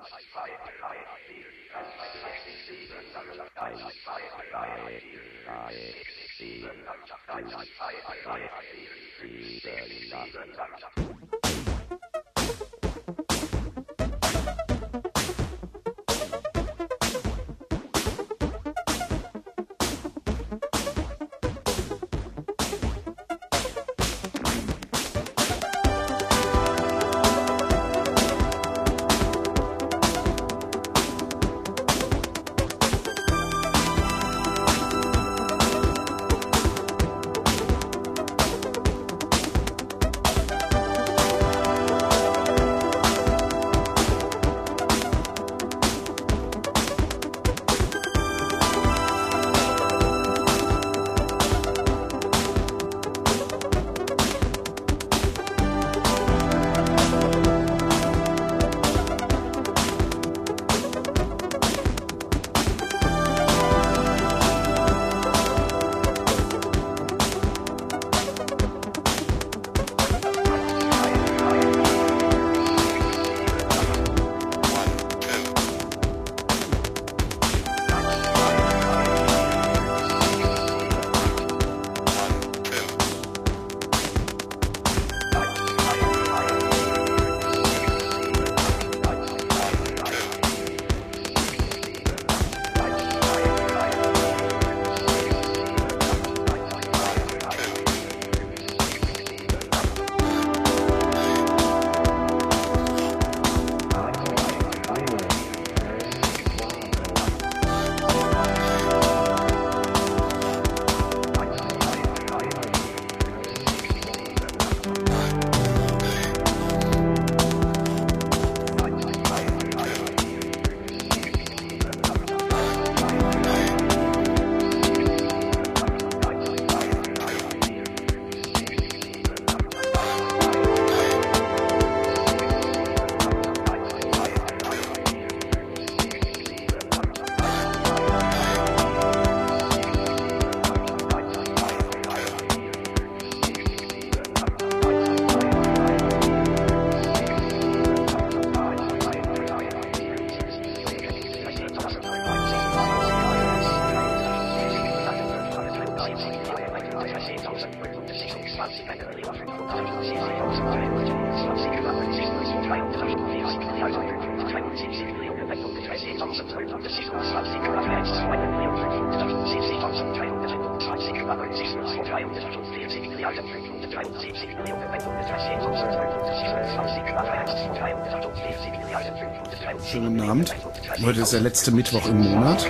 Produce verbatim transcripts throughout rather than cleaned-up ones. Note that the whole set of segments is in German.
Schönen guten Abend. Heute ist der letzte Mittwoch im Monat.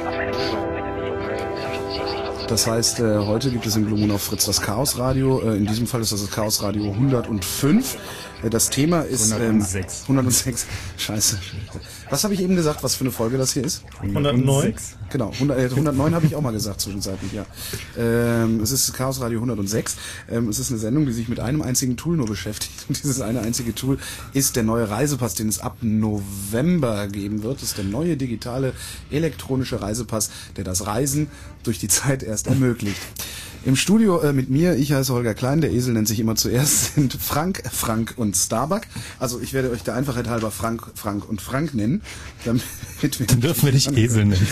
Das heißt, äh, heute gibt es in Blue Moon auf Fritz das Chaos Radio. Äh, in diesem Fall ist das das Chaos Radio hundertfünf. Äh, das Thema ist hundertsechs. Ähm, hundertsechs. Scheiße. Was habe ich eben gesagt, was für eine Folge das hier ist? hundertneun. Genau, hundert, äh, hundertneun habe ich auch mal gesagt zwischenzeitlich, ja. Ähm, es ist Chaos Radio hundertsechs. Ähm, es ist eine Sendung, die sich mit einem einzigen Tool nur beschäftigt. Und dieses eine einzige Tool ist der neue Reisepass, den es ab November geben wird. Das ist der neue digitale elektronische Reisepass, der das Reisen durch die Zeit erst ermöglicht. Im Studio äh, mit mir, ich heiße Holger Klein, der Esel nennt sich immer zuerst, sind Frank, Frank und Starbuck. Also ich werde euch der Einfachheit halber Frank, Frank und Frank nennen. Damit wir Dann dürfen wir dich Esel nennen.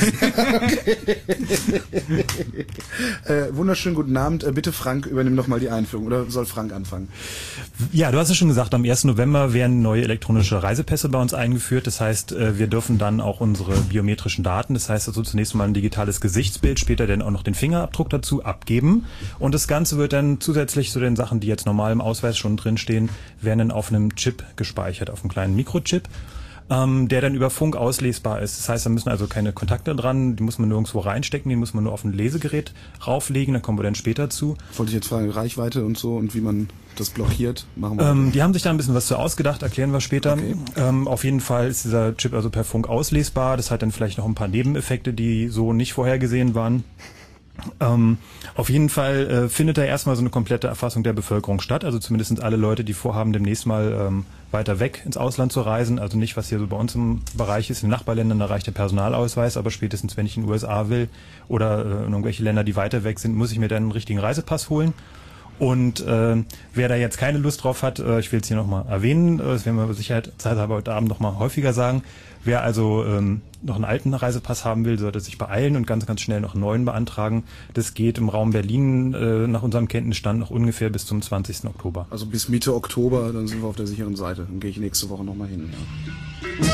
äh, wunderschönen guten Abend. Äh, bitte Frank, übernimm doch mal die Einführung. Oder soll Frank anfangen? Ja, du hast es schon gesagt, am ersten November werden neue elektronische Reisepässe bei uns eingeführt. Das heißt, wir dürfen dann auch unsere biometrischen Daten, das heißt also zunächst mal ein digitales Gesichtsbild, später dann auch noch den Fingerabdruck dazu abgeben. Und das Ganze wird dann zusätzlich zu den Sachen, die jetzt normal im Ausweis schon drinstehen, werden dann auf einem Chip gespeichert, auf einem kleinen Mikrochip, ähm, der dann über Funk auslesbar ist. Das heißt, da müssen also keine Kontakte dran, die muss man nirgendwo reinstecken, die muss man nur auf ein Lesegerät rauflegen, da kommen wir dann später zu. Wollte ich jetzt fragen, Reichweite und so und wie man das blockiert, machen wir. Ähm, die haben sich da ein bisschen was zu ausgedacht, erklären wir später. Okay. Ähm, auf jeden Fall ist dieser Chip also per Funk auslesbar, das hat dann vielleicht noch ein paar Nebeneffekte, die so nicht vorhergesehen waren. Ähm, auf jeden Fall äh, findet da erstmal so eine komplette Erfassung der Bevölkerung statt, also zumindest alle Leute, die vorhaben, demnächst mal ähm, weiter weg ins Ausland zu reisen, also nicht, was hier so bei uns im Bereich ist, in den Nachbarländern, da reicht der Personalausweis, aber spätestens, wenn ich in die U S A will oder äh, in irgendwelche Länder, die weiter weg sind, muss ich mir dann einen richtigen Reisepass holen. Und äh, wer da jetzt keine Lust drauf hat, äh, ich will es hier nochmal erwähnen, äh, das werden wir mit Sicherheit zeithalber heute Abend nochmal häufiger sagen, wer also ähm, noch einen alten Reisepass haben will, sollte sich beeilen und ganz, ganz schnell noch einen neuen beantragen. Das geht im Raum Berlin äh, nach unserem Kenntnisstand noch ungefähr bis zum zwanzigsten Oktober. Also bis Mitte Oktober, dann sind wir auf der sicheren Seite. Dann gehe ich nächste Woche nochmal hin. Ja.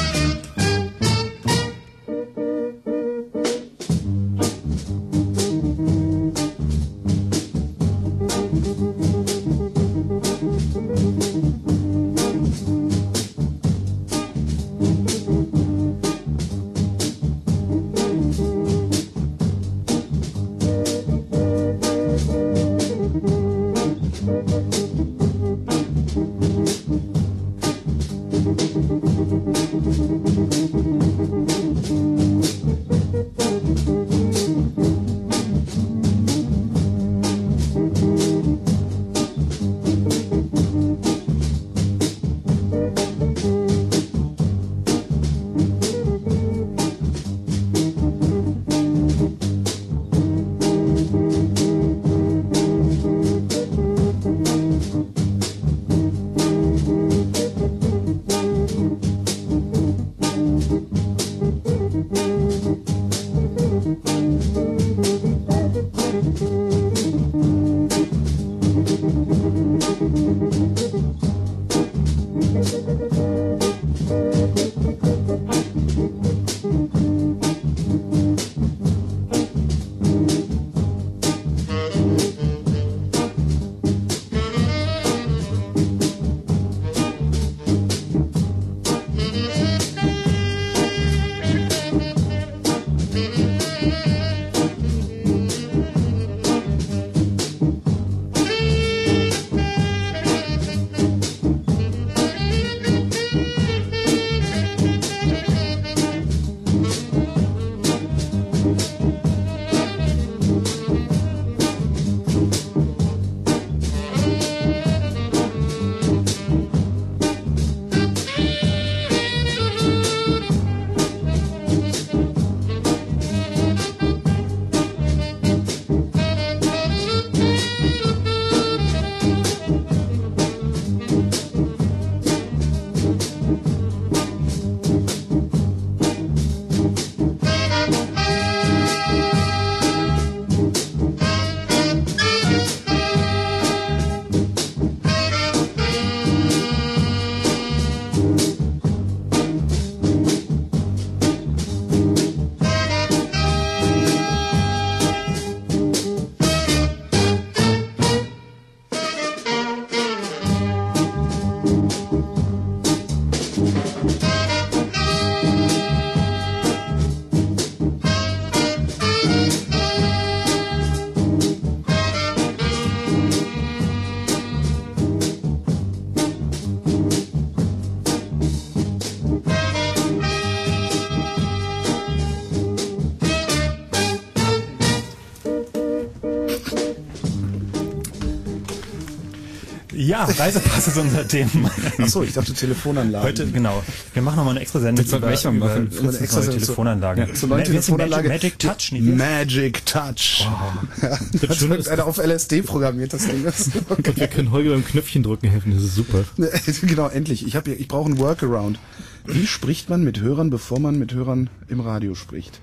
Ja, Reisepass ist unser Thema. Achso, ich dachte Telefonanlage. Heute, genau. Wir machen nochmal eine extra Sendung über, über, über eine extra neue Telefonanlage. Ja, zur neuen Telefonanlage. Magic, Magic Touch, nicht Magic Touch. Oh. Ja, das wird einer auf L S D programmiert, das Ding ist. Okay. Und wir können Holger beim Knöpfchen drücken helfen, das ist super. Genau, endlich. Ich, hab hier, ich brauche einen Workaround. Wie spricht man mit Hörern, bevor man mit Hörern im Radio spricht?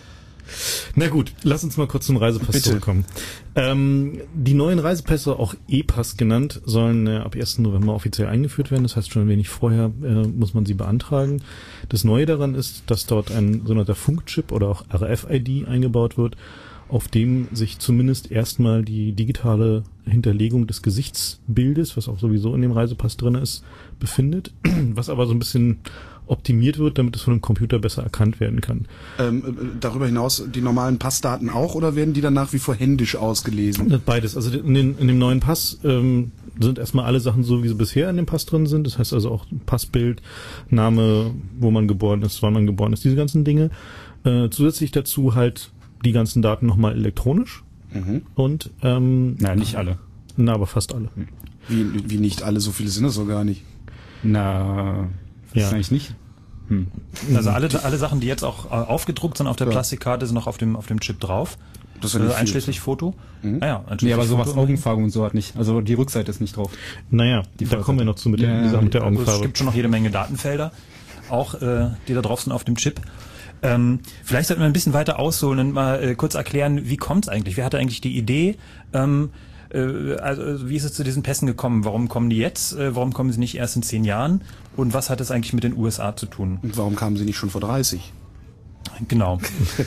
Na gut, lass uns mal kurz zum Reisepass Bitte. zurückkommen. Ähm, die neuen Reisepässe, auch E-Pass genannt, sollen äh, ab ersten November offiziell eingeführt werden. Das heißt, schon ein wenig vorher äh, muss man sie beantragen. Das Neue daran ist, dass dort ein sogenannter Funkchip oder auch R F I D eingebaut wird, auf dem sich zumindest erstmal die digitale Hinterlegung des Gesichtsbildes, was auch sowieso in dem Reisepass drin ist, befindet, was aber so ein bisschen optimiert wird, damit es von dem Computer besser erkannt werden kann. Ähm, darüber hinaus die normalen Passdaten auch, oder werden die dann nach wie vor händisch ausgelesen? Beides. Also in, den, in dem neuen Pass ähm, sind erstmal alle Sachen so, wie sie bisher in dem Pass drin sind. Das heißt also auch Passbild, Name, wo man geboren ist, wann man geboren ist, diese ganzen Dinge. Äh, zusätzlich dazu halt die ganzen Daten nochmal elektronisch. Mhm. Und ähm, Nein, nicht alle. Na, aber fast alle. Wie, wie nicht alle, so viele sind das doch gar nicht. Na, ja. eigentlich nicht. Hm. Also alle, alle Sachen, die jetzt auch aufgedruckt sind auf der ja. Plastikkarte, sind noch auf dem, auf dem Chip drauf. Das ist ja äh, einschließlich Foto. Mhm. Ah ja, einschließlich nee, aber sowas Foto. Augenfarbe und so hat nicht. Also die Rückseite ist nicht drauf. Naja, die da kommen wir noch zu mit, ja, der, mit der Augenfarbe. Also es gibt schon noch jede Menge Datenfelder, auch äh, die da drauf sind auf dem Chip. Ähm, vielleicht sollten wir ein bisschen weiter ausholen und mal äh, kurz erklären, wie kommt es eigentlich? Wer hatte eigentlich die Idee? Ähm, äh, also wie ist es zu diesen Pässen gekommen? Warum kommen die jetzt? Äh, warum kommen sie nicht erst in zehn Jahren? Und was hat es eigentlich mit den U S A zu tun? Und warum kamen sie nicht schon vor dreißig? Genau.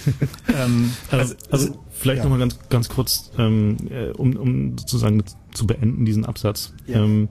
ähm, also, also vielleicht ja. nochmal ganz ganz kurz, ähm, um, um sozusagen zu beenden diesen Absatz. Ja. Ähm,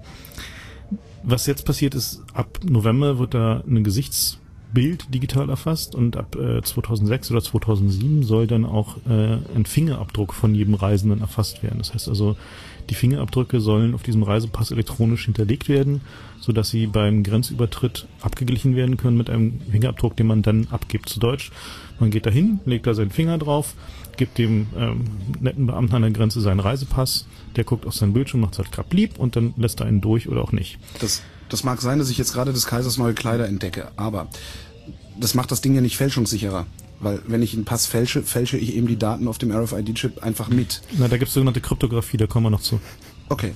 was jetzt passiert ist, ab November wird da ein Gesichtsbild digital erfasst und ab äh, zweitausendsechs oder zweitausendsieben soll dann auch äh, ein Fingerabdruck von jedem Reisenden erfasst werden. Das heißt also, die Fingerabdrücke sollen auf diesem Reisepass elektronisch hinterlegt werden, sodass sie beim Grenzübertritt abgeglichen werden können mit einem Fingerabdruck, den man dann abgibt. Zu Deutsch, man geht dahin, legt da seinen Finger drauf, gibt dem ähm, netten Beamten an der Grenze seinen Reisepass, der guckt auf sein Bildschirm, macht halt grad blieb und dann lässt er einen durch oder auch nicht. Das, das mag sein, dass ich jetzt gerade des Kaisers neue Kleider entdecke, aber das macht das Ding ja nicht fälschungssicherer. Weil wenn ich einen Pass fälsche, fälsche ich eben die Daten auf dem R F I D-Chip einfach mit. Na, da gibt es sogenannte Kryptographie, da kommen wir noch zu. Okay.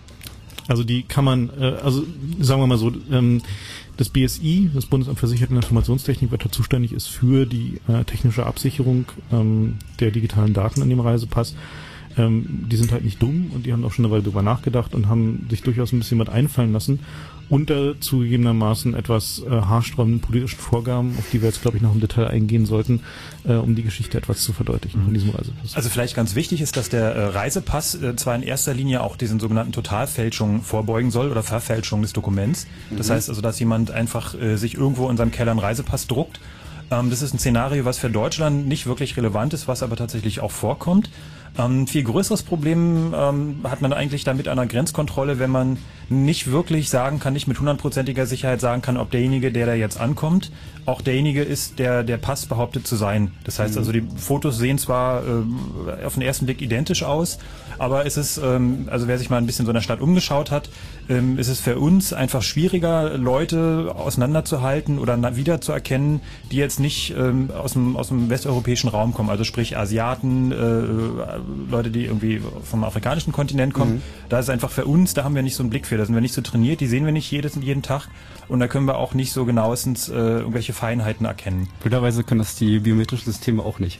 Also die kann man, äh, also sagen wir mal so, ähm, das B S I, das Bundesamt für Sicherheit und Informationstechnik, was da zuständig ist für die äh, technische Absicherung ähm, der digitalen Daten an dem Reisepass, ähm, die sind halt nicht dumm und die haben auch schon eine Weile drüber nachgedacht und haben sich durchaus ein bisschen was einfallen lassen. Unter zugegebenermaßen etwas äh, haarsträubenden politischen Vorgaben, auf die wir jetzt, glaube ich, noch im Detail eingehen sollten, äh, um die Geschichte etwas zu verdeutlichen mhm. von diesem Reisepass. Also vielleicht ganz wichtig ist, dass der äh, Reisepass äh, zwar in erster Linie auch diesen sogenannten Totalfälschungen vorbeugen soll oder Verfälschung des Dokuments. Das mhm. heißt also, dass jemand einfach äh, sich irgendwo in seinem Keller einen Reisepass druckt. Ähm, das ist ein Szenario, was für Deutschland nicht wirklich relevant ist, was aber tatsächlich auch vorkommt. Ähm, viel größeres Problem ähm, hat man eigentlich damit an der Grenzkontrolle, wenn man nicht wirklich sagen kann, nicht mit hundertprozentiger Sicherheit sagen kann, ob derjenige, der da jetzt ankommt, auch derjenige ist, der der Pass behauptet zu sein. Das heißt also, die Fotos sehen zwar äh, auf den ersten Blick identisch aus, aber es ist, ähm, also wer sich mal ein bisschen so in der Stadt umgeschaut hat, ähm, ist es für uns einfach schwieriger, Leute auseinanderzuhalten oder na- wiederzuerkennen, die jetzt nicht ähm, aus dem aus dem westeuropäischen Raum kommen, also sprich Asiaten, äh, Leute, die irgendwie vom afrikanischen Kontinent kommen. Mhm. Da ist es einfach für uns, da haben wir nicht so einen Blick für, da sind wir nicht so trainiert, die sehen wir nicht jedes, jeden Tag und da können wir auch nicht so genauestens äh, irgendwelche Feinheiten erkennen. Blöderweise können das die biometrischen Systeme auch nicht.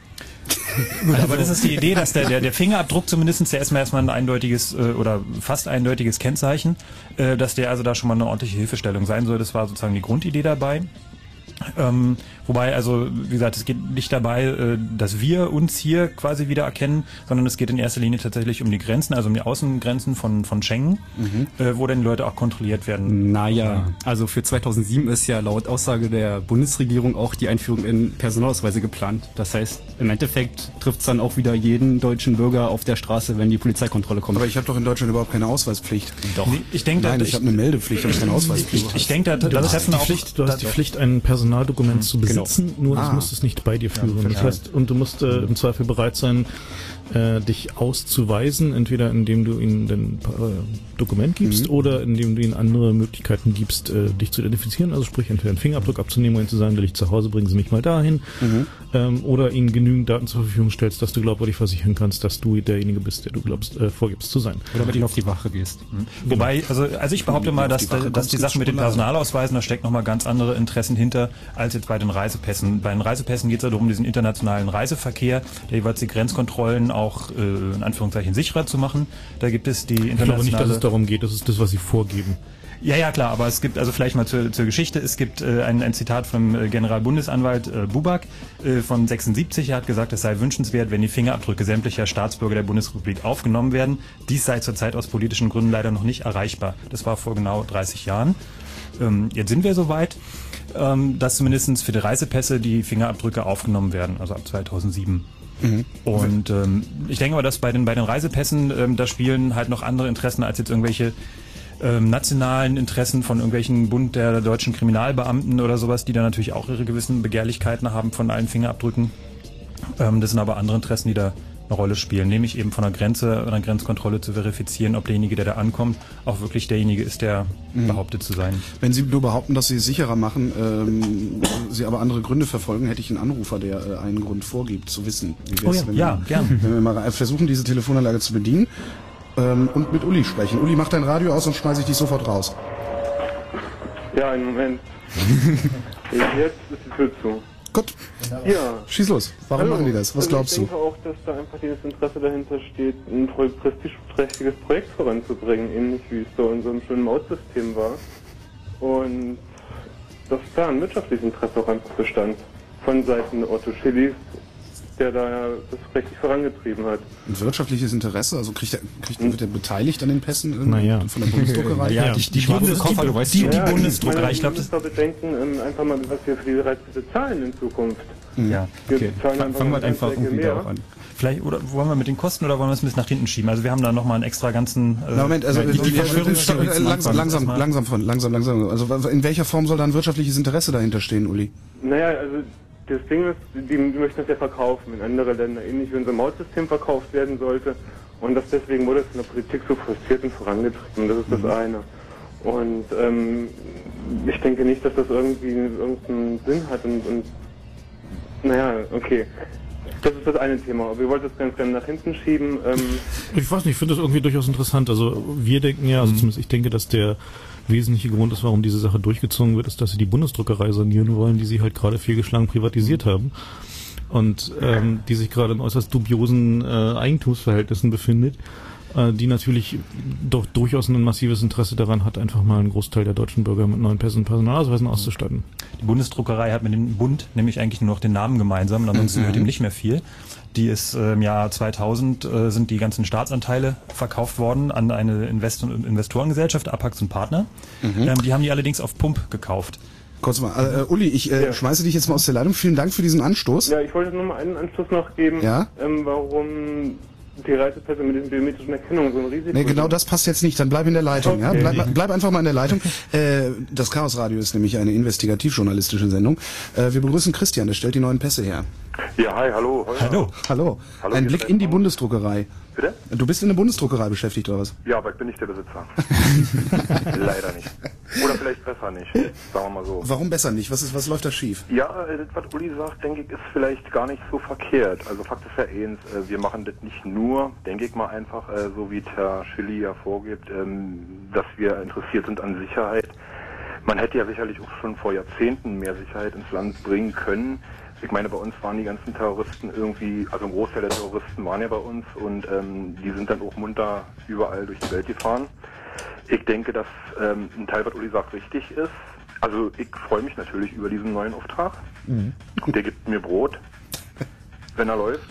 Gut, aber das ist die Idee, dass der, der, der Fingerabdruck zumindest, der ist mir erstmal ein eindeutiges äh, oder fast eindeutiges Kennzeichen, äh, dass der also da schon mal eine ordentliche Hilfestellung sein soll. Das war sozusagen die Grundidee dabei. Ähm, wobei, also wie gesagt, es geht nicht dabei, äh, dass wir uns hier quasi wieder erkennen, sondern es geht in erster Linie tatsächlich um die Grenzen, also um die Außengrenzen von, von Schengen, mhm. äh, wo dann die Leute auch kontrolliert werden. Naja, also für zweitausendsieben ist ja laut Aussage der Bundesregierung auch die Einführung in Personalausweise geplant. Das heißt, im Endeffekt trifft es dann auch wieder jeden deutschen Bürger auf der Straße, wenn die Polizeikontrolle kommt. Aber ich habe doch in Deutschland überhaupt keine Ausweispflicht. Doch. Nee, ich denke, Nein, ich, ich habe eine Meldepflicht, aber ich keine Ausweispflicht. Ich, ich denke, da, das treffen auch... Pflicht, du hast die Pflicht, ein Personaldokument mhm. zu besitzen, genau. nur ah. du musst es nicht bei dir führen. Ja, das heißt, und du musst äh, im Zweifel bereit sein, äh, dich auszuweisen, entweder indem du ihnen ein äh, Dokument gibst mhm. oder indem du ihnen andere Möglichkeiten gibst, äh, dich zu identifizieren. Also sprich, entweder einen Fingerabdruck abzunehmen und zu sagen, will ich zu Hause, bringen Sie mich mal dahin. Mhm. Ähm, oder ihnen genügend Daten zur Verfügung stellst, dass du glaubwürdig versichern kannst, dass du derjenige bist, der du glaubst, äh, vorgibst zu sein. Oder mit ihnen auf die Wache gehst. Mhm. Wobei, also, also ich behaupte mal, dass, die, dass die Sache mit den Personalausweisen, da steckt nochmal ganz andere Interessen hinter, als jetzt bei den Reisepässen. Bei den Reisepässen geht es ja darum, diesen internationalen Reiseverkehr, der jeweils die Grenzkontrollen auch äh, in Anführungszeichen sicherer zu machen. Da gibt es die internationale... Ich glaube nicht, dass es darum geht, das ist das, was sie vorgeben. Ja, ja, klar, aber es gibt, also vielleicht mal zur, zur Geschichte, es gibt äh, ein, ein Zitat vom äh, Generalbundesanwalt äh, Buback äh, von sechsundsiebzig, er hat gesagt, es sei wünschenswert, wenn die Fingerabdrücke sämtlicher Staatsbürger der Bundesrepublik aufgenommen werden. Dies sei zurzeit aus politischen Gründen leider noch nicht erreichbar. Das war vor genau dreißig Jahren. Ähm, jetzt sind wir soweit, ähm, dass zumindest für die Reisepässe die Fingerabdrücke aufgenommen werden, also ab zweitausendsieben. Mhm. Und ähm, ich denke aber, dass bei den, bei den Reisepässen, ähm, da spielen halt noch andere Interessen als jetzt irgendwelche ähm, nationalen Interessen von irgendwelchen Bund der deutschen Kriminalbeamten oder sowas, die da natürlich auch ihre gewissen Begehrlichkeiten haben von allen Fingerabdrücken. Ähm, das sind aber andere Interessen, die da eine Rolle spielen, nämlich eben von der Grenze, einer Grenzkontrolle zu verifizieren, ob derjenige, der da ankommt, auch wirklich derjenige ist, der mhm. behauptet zu sein. Wenn Sie nur behaupten, dass Sie es sicherer machen, ähm, Sie aber andere Gründe verfolgen, hätte ich einen Anrufer, der äh, einen Grund vorgibt, zu wissen. Wie wär's, oh ja, wenn ja, wir, gern. Wenn wir mal versuchen, diese Telefonanlage zu bedienen ähm, und mit Uli sprechen. Uli, mach dein Radio aus und schmeiße ich dich sofort raus. Ja, einen Moment. Jetzt ist die Tür zu. Gut. Ja. Schieß los. Warum Hallo. machen die das? Was also glaubst ich denke du? auch, dass da einfach dieses Interesse dahinter steht, ein voll prestigeträchtiges Projekt voranzubringen, ähnlich wie es so in so einem schönen Mautsystem war. Und dass da ein wirtschaftliches Interesse auch einfach bestand. Von Seiten Otto Schilly, der da ja das richtig vorangetrieben hat. Ein wirtschaftliches Interesse? Also kriegt er, kriegt, wird er beteiligt an den Pässen naja. von der Bundesdruckerei? Ja, ja, die, die, Bundes Koffer, du weißt die, schon. die Ja, Bundesdruckerei, ich glaube, das das... doch bedenken, ähm, einfach mal, was wir für die Reize bezahlen in Zukunft. Ja. Wir Okay, bezahlen Fang- fangen wir eine einfach ganze Ecke irgendwie mehr. darauf an. Vielleicht, oder wollen wir mit den Kosten oder wollen wir es ein bisschen nach hinten schieben? Also wir haben da nochmal einen extra ganzen... Äh, Na, Moment, also die, die ja, Verschwörungstheorie zum langsam, Anfang. langsam, Erstmal- langsam, von, langsam, langsam. Also in welcher Form soll da ein wirtschaftliches Interesse dahinter stehen, Uli? Naja, also das Ding ist, die, die möchten das ja verkaufen in andere Länder, ähnlich wie unser Mautsystem verkauft werden sollte. Und das deswegen wurde es in der Politik so frustriert und vorangetrieben. Das ist das eine. Und ähm, ich denke nicht, dass das irgendwie irgendeinen Sinn hat. Und, und naja, okay. Das ist das eine Thema. Aber wir wollten das ganz gerne nach hinten schieben. Ähm, Ich weiß nicht, ich finde das irgendwie durchaus interessant. Also wir denken ja, also zumindest ich denke, dass der wesentliche Grund ist, warum diese Sache durchgezogen wird, ist, dass sie die Bundesdruckerei sanieren wollen, die sie halt gerade fehlgeschlagen privatisiert haben und ähm, die sich gerade in äußerst dubiosen äh, Eigentumsverhältnissen befindet, äh, die natürlich doch durchaus ein massives Interesse daran hat, einfach mal einen Großteil der deutschen Bürger mit neuen Pässen und Personalausweisen auszustatten. Die Bundesdruckerei hat mit dem Bund nämlich eigentlich nur noch den Namen gemeinsam, und ansonsten Mhm. gehört ihm nicht mehr viel. Die ist äh, im Jahr zweitausend äh, sind die ganzen Staatsanteile verkauft worden an eine Invest- und Investorengesellschaft, Apax und Partner. Mhm. Ähm, die haben die allerdings auf Pump gekauft. Kurz mal, äh, Uli, ich äh, Ja. schmeiße dich jetzt mal aus der Leitung. Vielen Dank für diesen Anstoß. ja, ich wollte nur mal einen Anschluss noch geben, Ja? ähm, warum die Reisepässe mit den biometrischen Erkennungen so ein Risiko Nee, genau sind. das passt jetzt nicht, dann bleib in der Leitung. Ja? Okay. Bleib, mal- bleib einfach mal in der Leitung. Äh, das Chaos Radio ist nämlich eine investigativ-journalistische Sendung. Äh, wir begrüßen Christian, der stellt die neuen Pässe her. Ja, hi, hallo. Holger. Hallo. Hallo. Hallo, Ein ihr Blick seid in die auch- Bundesdruckerei. Bitte? Du bist in der Bundesdruckerei beschäftigt, oder was? Ja, aber ich bin nicht der Besitzer. Leider nicht. Oder vielleicht besser nicht, sagen wir mal so. Warum besser nicht? Was ist, was läuft da schief? Ja, äh, das, was Uli sagt, denke ich, ist vielleicht gar nicht so verkehrt. Also Fakt ist ja eins, äh, wir machen das nicht nur, denke ich mal einfach, äh, so wie Herr Schilly ja vorgibt, ähm, dass wir interessiert sind an Sicherheit. Man hätte ja sicherlich auch schon vor Jahrzehnten mehr Sicherheit ins Land bringen können. Ich meine, bei uns waren die ganzen Terroristen irgendwie, also ein Großteil der Terroristen waren ja bei uns und ähm, die sind dann auch munter überall durch die Welt gefahren. Ich denke, dass ähm, ein Teil, was Uli sagt, richtig ist. Also ich freue mich natürlich über diesen neuen Auftrag. Mhm. Der gibt mir Brot, wenn er läuft.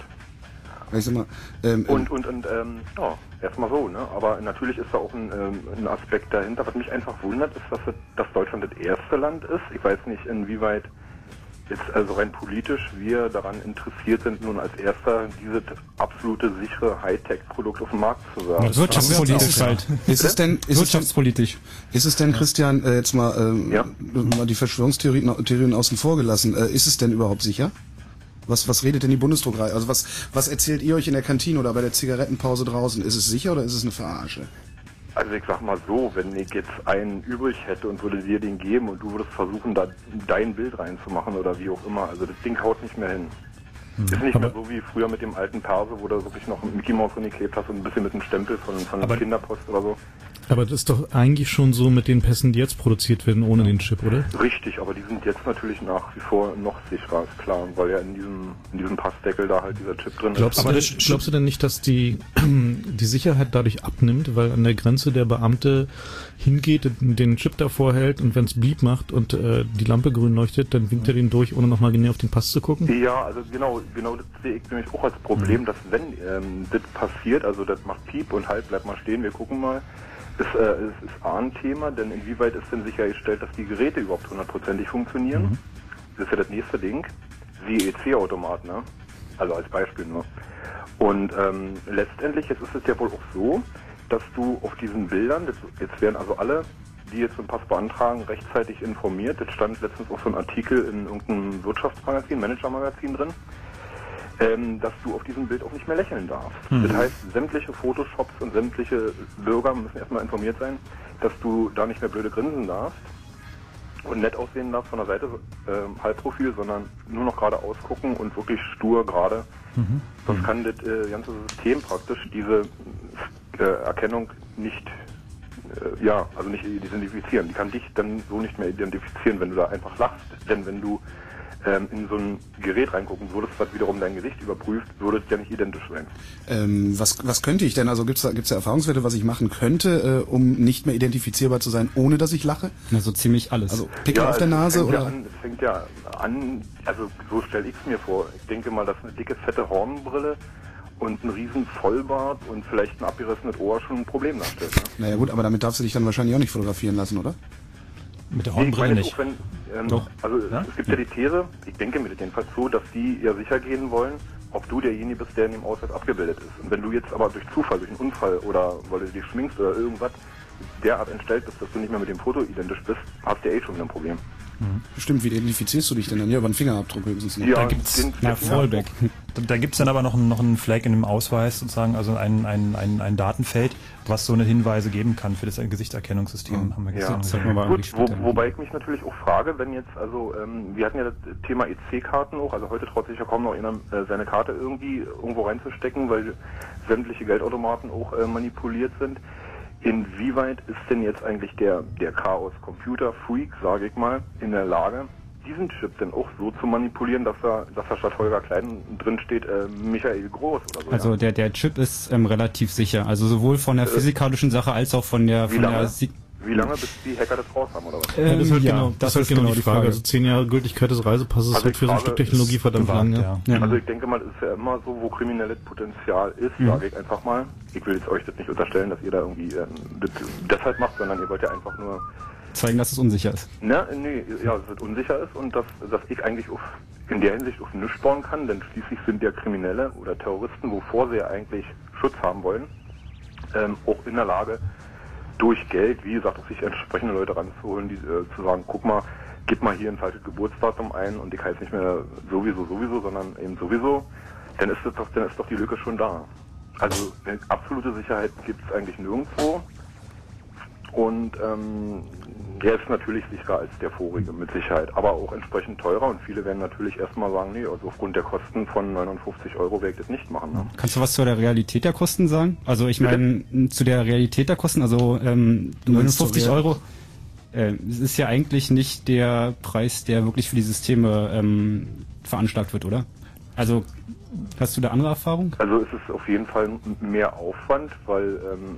Ich sag mal, ähm, Und, und, und ähm, ja, erstmal so, ne? Aber natürlich ist da auch ein, ähm, ein Aspekt dahinter. Was mich einfach wundert, ist, dass, es, dass Deutschland das erste Land ist. Ich weiß nicht, inwieweit jetzt also rein politisch wir daran interessiert sind, nun als erster dieses absolute sichere Hightech-Produkt auf den Markt zu werfen. Wirtschaftspolitisch halt. ist es denn, ist es denn, Wirtschaftspolitisch. ist es denn, Christian, äh, jetzt mal, ähm, Ja. mal die Verschwörungstheorien Theorien außen vor gelassen, äh, ist es denn überhaupt sicher? Was, was redet denn die Bundesdruckerei? Also was, was erzählt ihr euch in der Kantine oder bei der Zigarettenpause draußen? Ist es sicher oder ist es eine Verarsche? Also ich sag mal so, wenn ich jetzt einen übrig hätte und würde dir den geben und du würdest versuchen, da dein Bild reinzumachen oder wie auch immer, also das Ding haut nicht mehr hin. Ist nicht Aber- mehr so wie früher mit dem alten Perse, wo du wirklich noch einen Mickey Mouse geklebt hast und ein bisschen mit einem Stempel von, von Aber- Kinderpost oder so. Aber das ist doch eigentlich schon so mit den Pässen, die jetzt produziert werden, ohne den Chip, oder? Richtig, aber die sind jetzt natürlich nach wie vor noch sicherer, ist klar, weil ja in diesem, in diesem Passdeckel da halt dieser Chip drin Glaubst, ist. du Aber denn, das- glaubst du denn nicht, dass die, die Sicherheit dadurch abnimmt, weil an der Grenze der Beamte hingeht, den Chip davor hält und wenn es Blieb macht und äh, die Lampe grün leuchtet, dann winkt er den durch, ohne nochmal genau auf den Pass zu gucken? Ja, also genau, genau das sehe ich nämlich auch als Problem, dass wenn ähm, das passiert, also das macht Piep und halt, bleib mal stehen, wir gucken mal, ist, äh, ist, ist A ein Thema, denn inwieweit ist denn sichergestellt, dass die Geräte überhaupt hundertprozentig funktionieren? Mhm. Das ist ja das nächste Ding. Siehe E C-Automat, ne? Also als Beispiel nur. Und ähm, letztendlich, jetzt ist es ja wohl auch so, dass du auf diesen Bildern, das, jetzt werden also alle, die jetzt einen Pass beantragen, rechtzeitig informiert. Das stand letztens auch so ein Artikel in irgendeinem Wirtschaftsmagazin, Managermagazin drin. ähm, dass du auf diesem Bild auch nicht mehr lächeln darfst. Mhm. Das heißt, sämtliche Photoshops und sämtliche Bürger müssen erstmal informiert sein, dass du da nicht mehr blöde grinsen darfst und nett aussehen darfst von der Seite, äh, Halbprofil, sondern nur noch gerade ausgucken und wirklich stur gerade. Mhm. Sonst kann das äh, ganze System praktisch diese äh, Erkennung nicht, äh, ja, also nicht identifizieren. Die kann dich dann so nicht mehr identifizieren, wenn du da einfach lachst. Denn wenn du ähm, in so ein Gerät reingucken würdest, was wiederum dein Gesicht überprüft, würde es ja nicht identisch sein. Ähm, was, was könnte ich denn? Also gibt's da, gibt's da Erfahrungswerte, was ich machen könnte, äh, um nicht mehr identifizierbar zu sein, ohne dass ich lache? Na, so ziemlich alles. Also Pickel ja, auf der Nase fängt oder? Ja an, es fängt ja an, also so stelle ich es mir vor. Ich denke mal, dass eine dicke, fette Hornbrille und ein riesen Vollbart und vielleicht ein abgerissenes Ohr schon ein Problem darstellt. Ne? Naja gut, aber damit darfst du dich dann wahrscheinlich auch nicht fotografieren lassen, oder? Mit der Nee, ich Hornbrille meine nicht. auch, wenn, ähm, Doch. also Ja? es gibt ja die These, ich denke mir das jedenfalls so, dass die ja sicher gehen wollen, ob du derjenige bist, der in dem Ausweis abgebildet ist. Und wenn du jetzt aber durch Zufall, durch einen Unfall oder weil du dich schminkst oder irgendwas derart entstellt bist, dass du nicht mehr mit dem Foto identisch bist, hast du ja eh schon ein Problem. Stimmt, wie identifizierst du dich denn dann? Ja, über einen Fingerabdruck höchstens noch. Ja, Da gibt's- den, Na, den Fallback. Da, da gibt es dann aber noch, ein- noch einen Flag in dem Ausweis, sozusagen, also ein, ein, ein, ein Datenfeld, was so eine Hinweise geben kann für das Gesichtserkennungssystem, Mhm. haben wir Ja, gestern das hat gesehen. man aber gut, wo, später. wobei ich mich natürlich auch frage, wenn jetzt, also ähm, wir hatten ja das Thema E C-Karten auch, also heute traut sich ja kaum noch einer äh, seine Karte irgendwie irgendwo reinzustecken, weil sämtliche Geldautomaten auch äh, manipuliert sind. Inwieweit ist denn jetzt eigentlich der, der Chaos-Computer-Freak, sage ich mal, in der Lage, diesen Chip denn auch so zu manipulieren, dass da, dass da statt Holger Klein drin steht, äh, Michael Groß oder so? Also ja? der, der Chip ist ähm, relativ sicher. Also sowohl von der Äh, physikalischen Sache als auch von der Wie von lange? der Si- Wie lange bis die Hacker das raus haben oder was? Ja, das ist halt Ähm, genau, ja, das ist halt genau die Frage. Also zehn Jahre Gültigkeit des Reisepasses Also ist halt für so ein ich Stück frage, Technologie verdammt gewagt, lang, ja. ja. Also ich denke mal, es ist ja immer so, wo kriminelles Potenzial ist, Mhm. sage ich einfach mal. Ich will jetzt euch das nicht unterstellen, dass ihr da irgendwie äh, das deshalb macht, sondern ihr wollt ja einfach nur, zeigen, dass es unsicher ist. ne, nee, ja, dass es unsicher ist und dass, dass ich eigentlich auf, in der Hinsicht auf nichts bauen kann, denn schließlich sind ja Kriminelle oder Terroristen, wovor sie ja eigentlich Schutz haben wollen, ähm, auch in der Lage, durch Geld, wie gesagt, auch sich entsprechende Leute ranzuholen, die äh, zu sagen, guck mal, gib mal hier ein falsches Geburtsdatum ein und ich heiße nicht mehr sowieso, sowieso, sondern eben sowieso, dann ist das doch, dann ist doch die Lücke schon da. Also eine absolute Sicherheit gibt es eigentlich nirgendwo. Und ähm, der ist natürlich sicherer als der vorige mit Sicherheit, aber auch entsprechend teurer und viele werden natürlich erstmal sagen, nee, also aufgrund der Kosten von neunundfünfzig Euro werde ich das nicht machen. Ne? Kannst du was zu der Realität der Kosten sagen? Also ich Bitte? meine, zu der Realität der Kosten, also ähm, meinst neunundfünfzig zur Real- Euro, äh, es ist ja eigentlich nicht der Preis, der wirklich für die Systeme ähm, veranschlagt wird, oder? Also hast du da andere Erfahrung? Also es ist auf jeden Fall mehr Aufwand, weil ähm,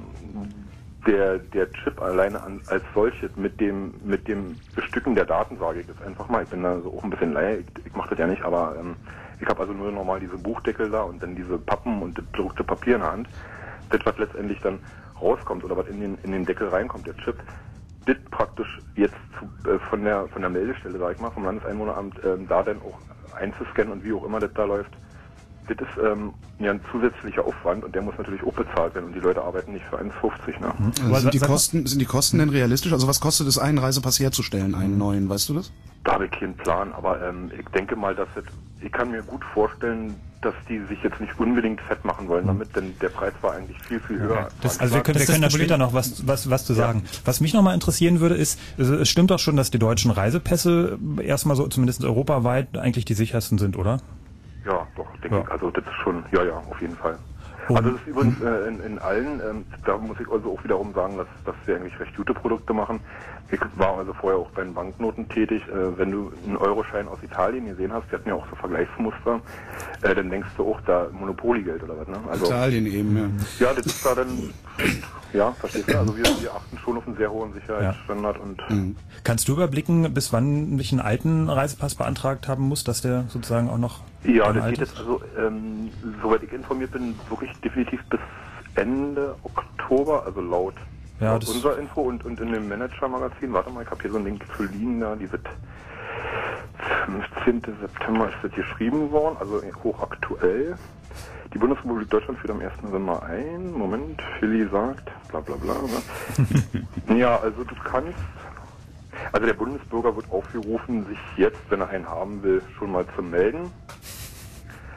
der der Chip alleine an, als solches mit dem mit dem Bestücken der Daten, sage ich jetzt einfach mal, ich bin da so auch ein bisschen Laie, ich, ich mache das ja nicht, aber ähm, ich habe also nur normal diese Buchdeckel da und dann diese Pappen und das bedruckte Papier in der Hand. Das, was letztendlich dann rauskommt oder was in den in den Deckel reinkommt, der Chip, das praktisch jetzt zu, äh, von der von der Meldestelle, sag ich mal, vom Landeseinwohneramt, ähm, da dann auch einzuscannen und wie auch immer das da läuft, das ist ähm, ja ein zusätzlicher Aufwand und der muss natürlich auch bezahlt werden und die Leute arbeiten nicht für eins fünfzig. Ne? Also sind, die Sag mal- Kosten, sind die Kosten denn realistisch? Also was kostet es, einen Reisepass herzustellen, einen neuen, weißt du das? Da habe ich keinen Plan, aber ähm, ich denke mal, dass es, ich kann mir gut vorstellen, dass die sich jetzt nicht unbedingt fett machen wollen damit, denn der Preis war eigentlich viel, viel höher. Das, also wir können, Das wir ist können da das Problem. später noch was, was, was zu sagen. Was mich nochmal interessieren würde, ist, also es stimmt doch schon, dass die deutschen Reisepässe erstmal so, zumindest europaweit, eigentlich die sichersten sind, oder? Ja, doch, denke Ja. ich. Also das ist schon, ja, ja, auf jeden Fall. Und- Also das ist übrigens äh, in, in allen, ähm, da muss ich also auch wiederum sagen, dass, dass wir eigentlich recht gute Produkte machen. Ich war also vorher auch bei den Banknoten tätig. Äh, wenn du einen Euroschein aus Italien gesehen hast, die hatten ja auch so Vergleichsmuster, äh, dann denkst du auch da Monopoly-Geld oder was, ne? Also, Italien eben, ja. ja, das ist da dann, ja, verstehst du? Also wir, wir achten schon auf einen sehr hohen Sicherheitsstandard und Mhm. Kannst du überblicken, bis wann ich einen alten Reisepass beantragt haben muss, dass der sozusagen auch noch ja, ein das alt geht ist? jetzt also, ähm, soweit ich informiert bin, wirklich definitiv bis Ende Oktober, also laut, Ja, laut das- unserer Info und, und in dem Manager-Magazin, warte mal, ich habe hier so ein Link zu liegen da, die wird fünfzehnten September ist das geschrieben worden, also hochaktuell. Die Bundesrepublik Deutschland führt am ersten November ein. Moment, Philly sagt, bla bla bla. Ne? Ja, also du kannst, also der Bundesbürger wird aufgerufen, sich jetzt, wenn er einen haben will, schon mal zu melden.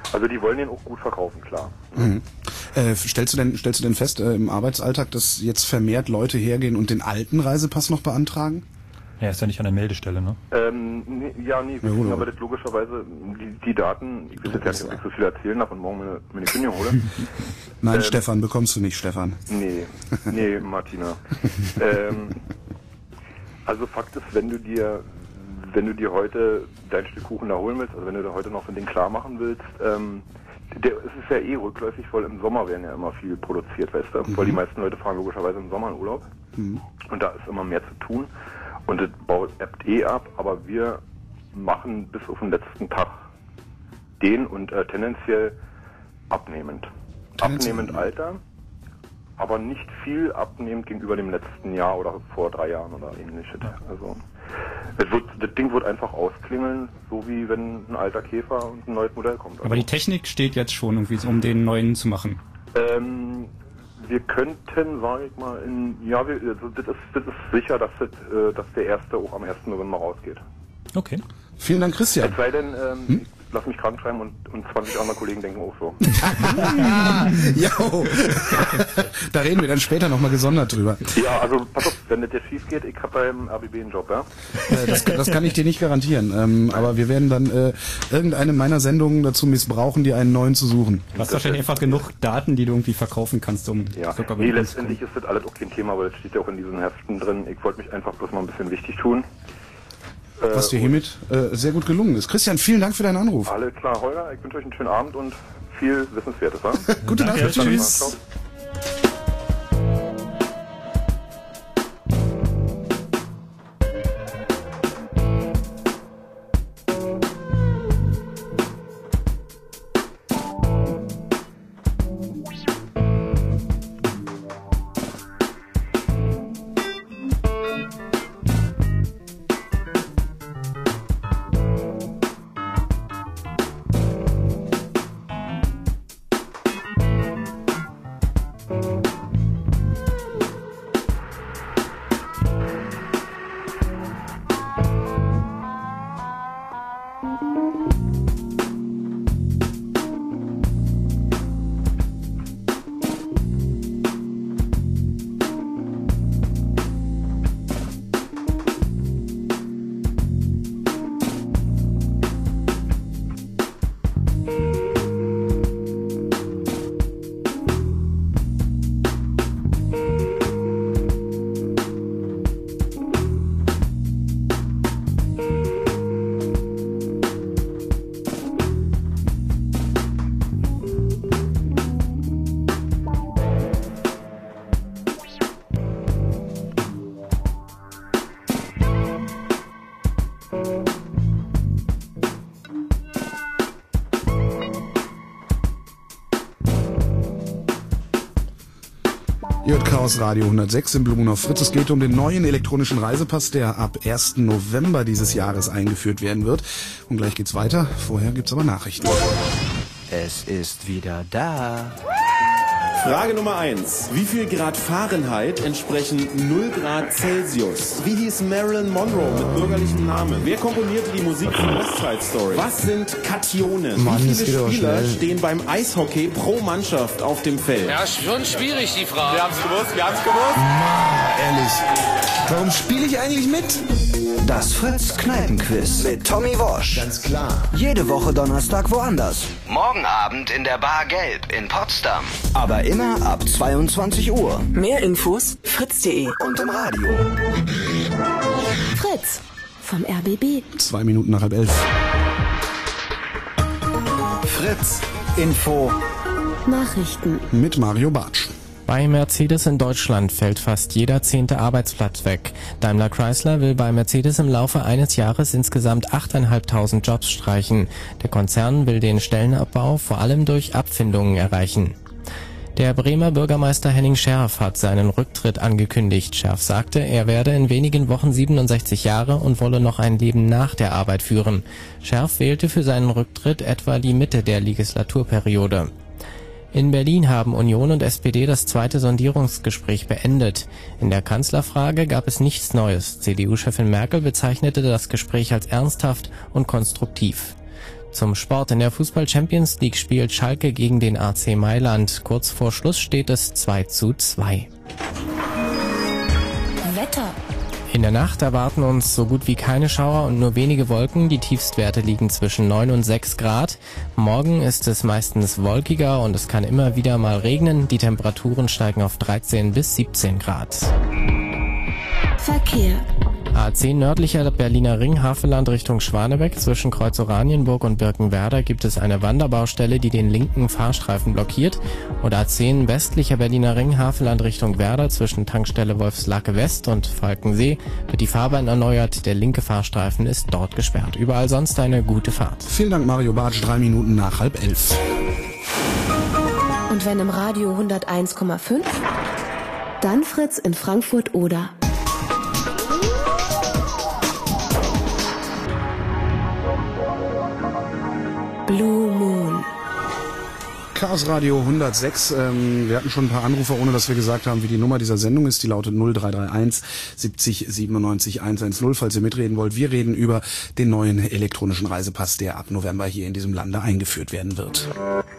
Also die wollen den auch gut verkaufen, klar. Mhm. Äh, stellst du denn, stellst du denn fest äh, im Arbeitsalltag, dass jetzt vermehrt Leute hergehen und den alten Reisepass noch beantragen? Ja, ist ja nicht an der Meldestelle, ne? Ähm, nee, ja, nee, wir kriegen aber das logischerweise, die, die Daten, ich will jetzt ja nicht, ob ich so viel erzählen darf und morgen meine, meine Kündigung hole. Nein, ähm, Stefan, bekommst du nicht, Stefan. Nee, nee, Martina. ähm, also Fakt ist, wenn du dir, wenn du dir heute dein Stück Kuchen da holen willst, also wenn du da heute noch so ein Ding klar machen willst, ähm, der, es ist ja eh rückläufig, weil im Sommer werden ja immer viel produziert, weißt du, mhm. weil die meisten Leute fahren logischerweise im Sommer in Urlaub mhm. und da ist immer mehr zu tun. Und das baut ebbt eh ab, aber wir machen bis auf den letzten Tag den und äh, tendenziell abnehmend. Tendenziell. Abnehmend Alter, aber nicht viel abnehmend gegenüber dem letzten Jahr oder vor drei Jahren oder ähnliches. Also es wird, das Ding wird einfach ausklingeln, so wie wenn ein alter Käfer und ein neues Modell kommt. Also aber die Technik steht jetzt schon irgendwie, um den neuen zu machen. Ähm, Wir könnten, sage ich mal, in, ja, wir, also das, ist, das ist sicher, dass, das, äh, dass der erste auch am ersten November rausgeht. Okay. Vielen Dank, Christian. Es sei denn, ähm, hm? ich lass mich krank schreiben und, und zwanzig andere Kollegen denken auch so. Jo. Da reden wir dann später nochmal gesondert drüber. Ja, also pass auf, wenn das jetzt schief geht, ich habe beim R B B einen Job, ja? Äh, das, das kann ich dir nicht garantieren, ähm, aber wir werden dann äh, irgendeine meiner Sendungen dazu missbrauchen, dir einen neuen zu suchen. Du hast wahrscheinlich einfach genug Daten, die du irgendwie verkaufen kannst, um... Ja, nee, letztendlich ist das alles auch kein Thema, weil das steht ja auch in diesen Heften drin. Ich wollte mich einfach bloß mal ein bisschen wichtig tun. Was dir hiermit äh, sehr gut gelungen ist. Christian, vielen Dank für deinen Anruf. Alles klar, Holger, ich wünsche euch einen schönen Abend und viel Wissenswertes. Ja? Gute Nacht, Danke, tschüss. Ciao. Chaos Radio hundertsechs im Blue Moon auf Fritz. Es geht um den neuen elektronischen Reisepass, der ab ersten November dieses Jahres eingeführt werden wird. Und gleich geht's weiter. Vorher gibt's aber Nachrichten. Es ist wieder da. Frage Nummer eins. Wie viel Grad Fahrenheit entsprechen null Grad Celsius? Wie hieß Marilyn Monroe mit bürgerlichem Namen? Wer komponierte die Musik von West Side Story? Was sind Kationen? Mann, Wie das viele geht Spieler aber schnell. stehen beim Eishockey pro Mannschaft auf dem Feld? Ja, schon schwierig, die Frage. Wir haben's gewusst, wir haben's gewusst. Ehrlich. Warum spiele ich eigentlich mit? Das Fritz-Kneipen-Quiz mit Tommy Walsh. Ganz klar. Jede Woche Donnerstag woanders. Morgen Abend in der Bar Gelb in Potsdam. Aber immer ab zweiundzwanzig Uhr. Mehr Infos fritz punkt de Und im Radio. Fritz vom R B B. Zwei Minuten nach halb elf. Fritz Info. Nachrichten Mit Mario Bartsch. Bei Mercedes in Deutschland fällt fast jeder zehnte Arbeitsplatz weg. Daimler Chrysler will bei Mercedes im Laufe eines Jahres insgesamt achttausendfünfhundert Jobs streichen. Der Konzern will den Stellenabbau vor allem durch Abfindungen erreichen. Der Bremer Bürgermeister Henning Scherf hat seinen Rücktritt angekündigt. Scherf sagte, er werde in wenigen Wochen siebenundsechzig Jahre und wolle noch ein Leben nach der Arbeit führen. Scherf wählte für seinen Rücktritt etwa die Mitte der Legislaturperiode. In Berlin haben Union und S P D das zweite Sondierungsgespräch beendet. In der Kanzlerfrage gab es nichts Neues. C D U-Chefin Merkel bezeichnete das Gespräch als ernsthaft und konstruktiv. Zum Sport. In der Fußball-Champions League spielt Schalke gegen den A C Mailand. Kurz vor Schluss steht es zwei zu zwei. Wetter. In der Nacht erwarten uns so gut wie keine Schauer und nur wenige Wolken. Die Tiefstwerte liegen zwischen neun und sechs Grad. Morgen ist es meistens wolkiger und es kann immer wieder mal regnen. Die Temperaturen steigen auf dreizehn bis siebzehn Grad. Verkehr. A zehn nördlicher Berliner Ring, Havelland Richtung Schwanebeck. Zwischen Kreuz Oranienburg und Birkenwerder gibt es eine Wanderbaustelle, die den linken Fahrstreifen blockiert. Und A zehn westlicher Berliner Ring, Havelland Richtung Werder. Zwischen Tankstelle Wolfslacke West und Falkensee wird die Fahrbahn erneuert. Der linke Fahrstreifen ist dort gesperrt. Überall sonst eine gute Fahrt. Vielen Dank, Mario Bartsch. Drei Minuten nach halb elf. Und wenn im Radio hunderteins Komma fünf, dann Fritz in Frankfurt-Oder. Blue Moon. Chaos Radio hundertsechs. Ähm, wir hatten schon ein paar Anrufer, ohne dass wir gesagt haben, wie die Nummer dieser Sendung ist. Die lautet null drei drei eins siebzig siebenundneunzig hundertzehn. Falls ihr mitreden wollt, wir reden über den neuen elektronischen Reisepass, der ab November hier in diesem Lande eingeführt werden wird.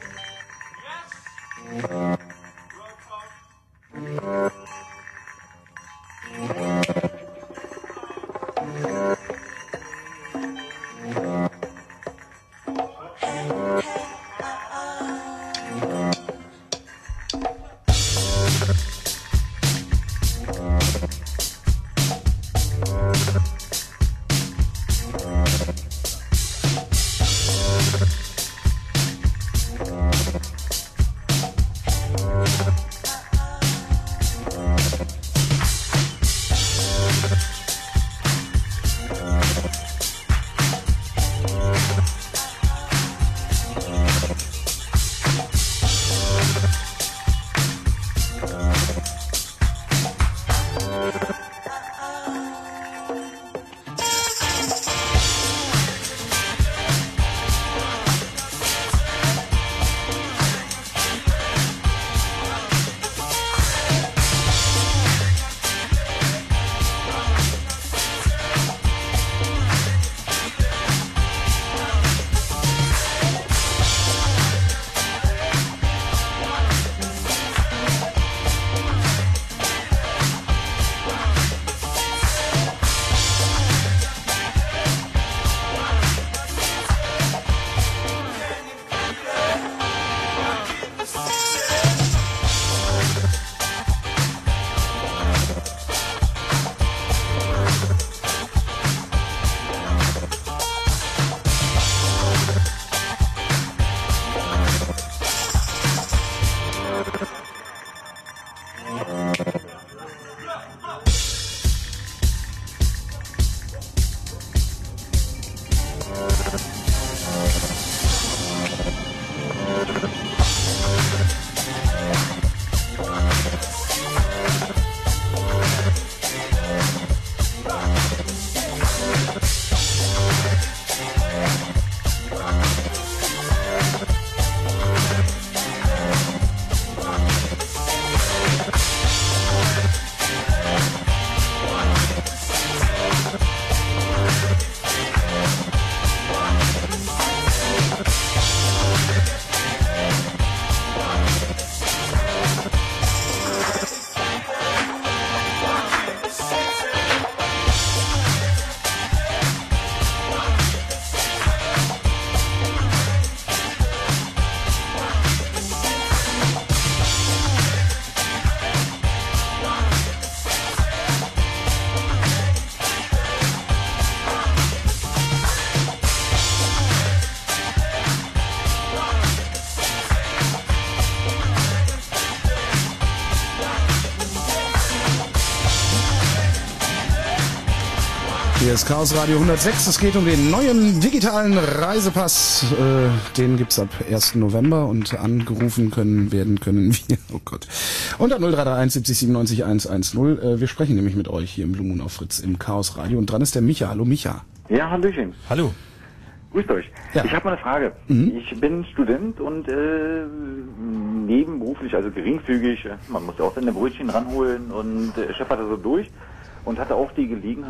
Hier ist Chaos Radio hundertsechs. Es geht um den neuen digitalen Reisepass. Äh, den gibt's ab ersten November und angerufen können werden können wir. Oh Gott. Unter null drei drei eins siebzig siebenundneunzig hundertzehn. Äh, wir sprechen nämlich mit euch hier im Blue Moon auf Fritz im Chaos Radio. Und dran ist der Micha. Hallo Micha. Ja, hallöchen. Hallo. Grüßt euch. Ja. Ich habe mal eine Frage. Mhm. Ich bin Student und äh, nebenberuflich, also geringfügig, man muss ja auch seine Brötchen ranholen und äh, schepperte so durch und hatte auch die Gelegenheit,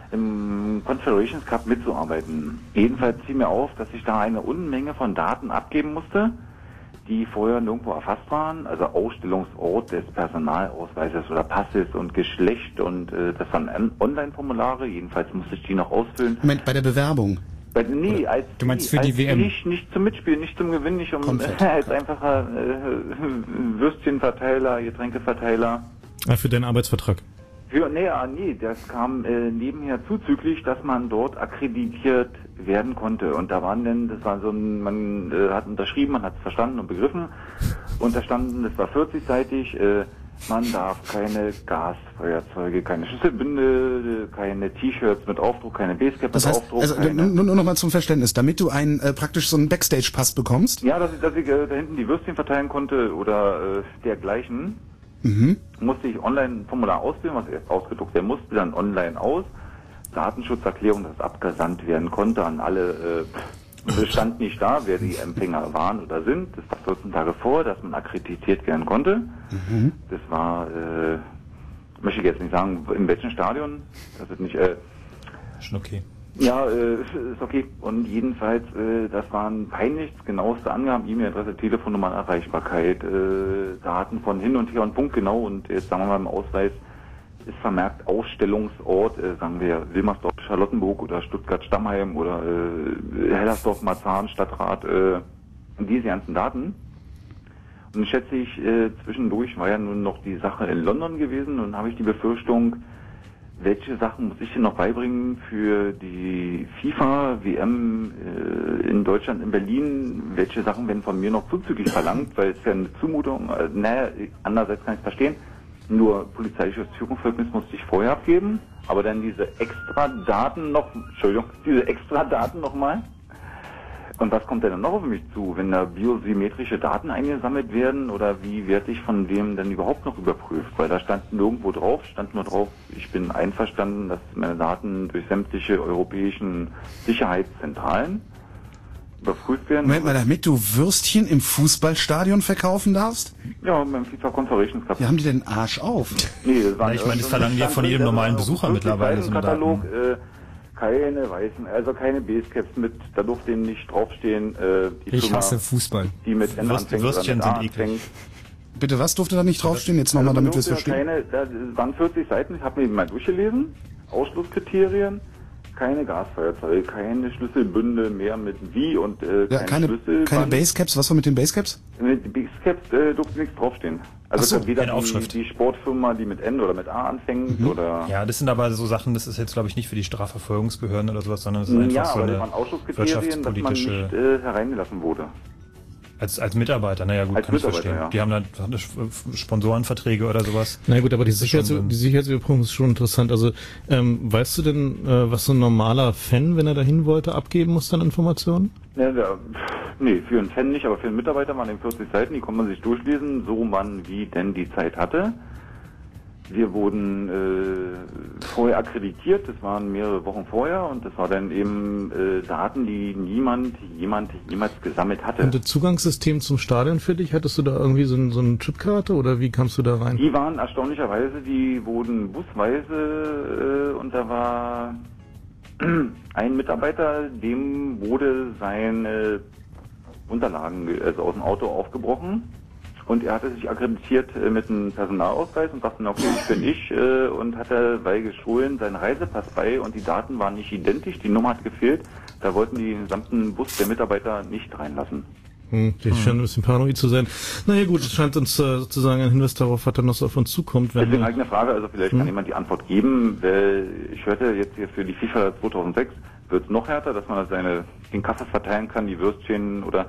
im Confederations Cup mitzuarbeiten. Jedenfalls fiel mir auf, dass ich da eine Unmenge von Daten abgeben musste, die vorher nirgendwo erfasst waren, also Ausstellungsort des Personalausweises oder Passes und Geschlecht und äh, das waren Online-Formulare, jedenfalls musste ich die noch ausfüllen. Moment, bei der Bewerbung? Bei, nee, als, du meinst für als die W M? Nicht, nicht zum Mitspielen, nicht zum Gewinnen, nicht um äh, als einfacher äh, Würstchenverteiler, Getränkeverteiler. Ah, für deinen Arbeitsvertrag? Für, nee, ah, nee, das kam äh, nebenher zuzüglich, dass man dort akkreditiert werden konnte. Und da waren denn, das war so ein, man äh, hat unterschrieben, man hat es verstanden und begriffen. Und da standen, das war vierzigseitig, äh, man darf keine Gasfeuerzeuge, keine Schlüsselbünde, keine T-Shirts mit Aufdruck, keine Basecap das mit heißt, Aufdruck. Also nur, nur noch mal zum Verständnis, damit du einen äh, praktisch so einen Backstage-Pass bekommst? Ja, dass ich, dass ich äh, da hinten die Würstchen verteilen konnte oder äh, dergleichen. Mhm. Musste ich online ein Formular ausfüllen, was erst ausgedruckt werden musste, dann online aus. Datenschutzerklärung, dass es abgesandt werden konnte an alle. Es äh, stand nicht da, wer die Empfänger waren oder sind. Das war vierzehn Tage vor, dass man akkreditiert werden konnte. Mhm. Das war, äh, möchte ich jetzt nicht sagen, in welchem Stadion. Das ist nicht. Äh, Schon okay. Ja, äh, ist okay. Und jedenfalls, äh, das waren peinlichst genaueste Angaben, E-Mail-Adresse, Telefonnummer, Erreichbarkeit, äh, Daten von hin und her und punktgenau. Und jetzt sagen wir mal im Ausweis ist vermerkt Ausstellungsort, äh, sagen wir Wilmersdorf, Charlottenburg oder Stuttgart-Stammheim oder äh, Hellersdorf, Marzahn, Stadtrat, äh, diese ganzen Daten. Und schätze ich, äh, zwischendurch war ja nun noch die Sache in London gewesen und habe ich die Befürchtung, welche Sachen muss ich denn noch beibringen für die FIFA-W M äh, in Deutschland, in Berlin? Welche Sachen werden von mir noch zuzüglich verlangt? Weil es ja eine Zumutung, äh, naja, andererseits kann ich es verstehen. Nur polizeiliches Führungszeugnis musste ich vorher abgeben, aber dann diese extra Daten noch, Entschuldigung, diese extra Daten nochmal. Und was kommt denn dann noch auf mich zu, wenn da biosymmetrische Daten eingesammelt werden oder wie werde ich von wem denn überhaupt noch überprüft? Weil da stand nirgendwo drauf, stand nur drauf, ich bin einverstanden, dass meine Daten durch sämtliche europäischen Sicherheitszentralen überprüft werden. Moment mal, damit du Würstchen im Fußballstadion verkaufen darfst? Ja, beim FIFA Confederations Cup. Ja, haben die denn Arsch auf? Nee, das war Na, ich meine, das verlangen die ja von jedem normalen Besucher mittlerweile. So Katalog, äh, keine weißen, also keine Basecaps mit, da durfte eben nicht draufstehen, äh, die Ich Firma, hasse Fußball. die mit N Würst, anfängt Würstchen oder mit A sind eklig. anfängt. Bitte, was durfte da nicht draufstehen? Jetzt nochmal, damit wir es durfte verstehen. Keine, da waren vierzig Seiten, ich habe mir die mal durchgelesen, Ausschlusskriterien, keine Gasfeuerzeuge, keine Schlüsselbünde mehr mit wie und äh, Ja, keine, Schlüssel. keine Basecaps, was war mit den Basecaps? Mit Basecaps äh, durfte nichts draufstehen. Also Ach so, weder keine die, Aufschrift. die Sportfirma, die mit N oder mit A anfängt, Mhm. oder... Ja, das sind aber so Sachen, das ist jetzt, glaube ich, nicht für die Strafverfolgungsbehörden oder sowas, sondern es ist einfach ja, so aber das eine waren Ausschusskriterien, dass man wirtschaftspolitische... nicht äh, hereingelassen wurde. Als, als Mitarbeiter, naja gut, Als kann ich Mitarbeiter, verstehen. ja. Die haben dann Sponsorenverträge oder sowas. Na gut, aber die, Das ist Sicherheits schon so ein- die Sicherheitsüberprüfung ist schon interessant. Also ähm, weißt du denn, äh, was so ein normaler Fan, wenn er dahin wollte, abgeben muss an Informationen? Ja, da, nee, für einen Fan nicht, aber für einen Mitarbeiter waren eben vierzig Seiten, die konnte man sich durchlesen, so man wie denn die Zeit hatte. Wir wurden äh, vorher akkreditiert, das waren mehrere Wochen vorher und das war dann eben äh, Daten, die niemand, jemand jemals gesammelt hatte. Und das Zugangssystem zum Stadion für dich, hattest du da irgendwie so, ein, so eine Chipkarte oder wie kamst du da rein? Die waren erstaunlicherweise, die wurden busweise äh, und da war ein Mitarbeiter, dem wurde seine Unterlagen also aus dem Auto aufgebrochen. Und er hatte sich akkreditiert äh, mit einem Personalausweis und sagte, okay, ich bin ich äh, und hatte bei Geschulen seinen Reisepass bei und die Daten waren nicht identisch, die Nummer hat gefehlt. Da wollten die den gesamten Bus der Mitarbeiter nicht reinlassen. Hm, die scheint ein bisschen paranoid zu sein. Naja gut, es scheint uns äh, sozusagen ein Hinweis darauf, was dann noch so auf uns zukommt. Wenn Deswegen wir, eigene Frage, also vielleicht Hm. kann jemand die Antwort geben. Weil ich hörte jetzt hier für die FIFA zweitausendsechs wird es noch härter, dass man seine den Kaffee verteilen kann, die Würstchen oder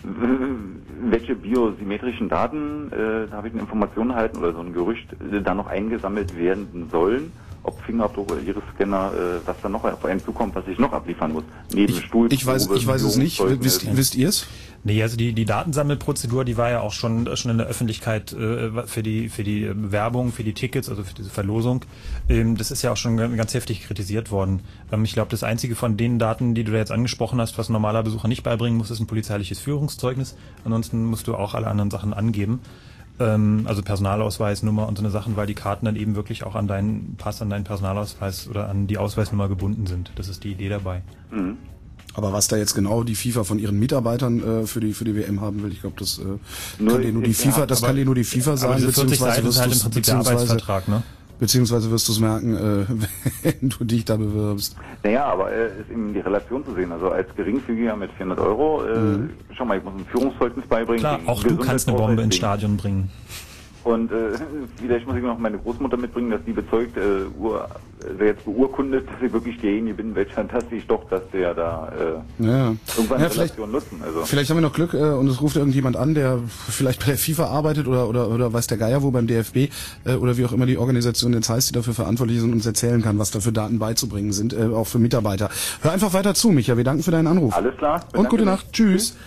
welche biosymmetrischen Daten, äh, da habe ich eine Information erhalten oder so ein Gerücht, äh, da noch eingesammelt werden sollen, ob Fingerabdruck oder Iris-Scanner, äh, was da noch auf einen zukommt, was ich noch abliefern muss. Neben Ich, Stuhl, ich weiß, Probe, ich weiß es nicht. Zeugnis. Wisst, wisst ihr es? Nee, also die, die Datensammelprozedur, die war ja auch schon, schon in der Öffentlichkeit äh, für die, für die Werbung, für die Tickets, also für diese Verlosung. Ähm, das ist ja auch schon ganz heftig kritisiert worden. Ähm, ich glaube, das einzige von den Daten, die du da jetzt angesprochen hast, was ein normaler Besucher nicht beibringen muss, ist ein polizeiliches Führungszeugnis. Ansonsten musst du auch alle anderen Sachen angeben. ähm, also Personalausweis, Nummer und so eine Sachen, weil die Karten dann eben wirklich auch an deinen Pass, an deinen Personalausweis oder an die Ausweisnummer gebunden sind. Das ist die Idee dabei. Mhm. Aber was da jetzt genau die FIFA von ihren Mitarbeitern äh, für die für die W M haben will, ich glaube, das äh, kann dir nur die FIFA, das kann dir nur die FIFA sagen, beziehungsweise wirst halt im Prinzip der Arbeitsvertrag, ne? Beziehungsweise wirst du es merken, äh, wenn du dich da bewirbst. Naja, aber äh, ist eben die Relation zu sehen. Also als Geringfügiger mit vierhundert Euro, äh, mhm. schau mal, ich muss ein Führungszeugnis beibringen. Klar, auch du kannst eine Bombe ins Stadion bringen. Und äh, vielleicht muss ich noch meine Großmutter mitbringen, dass die bezeugt, äh, ur, also jetzt beurkundet, dass ich wirklich derjenige bin, welch fantastisch doch, dass der da äh, ja. irgendwann ja, eine Relation nutzen. Also. Vielleicht haben wir noch Glück äh, und es ruft irgendjemand an, der vielleicht bei der FIFA arbeitet oder oder oder weiß der Geier wo beim D F B äh, oder wie auch immer die Organisation jetzt heißt, die dafür verantwortlich sind und uns erzählen kann, was da für Daten beizubringen sind, äh, auch für Mitarbeiter. Hör einfach weiter zu, Micha. Wir danken für deinen Anruf. Alles klar. Und gute Nacht. Tschüss. Tschüss.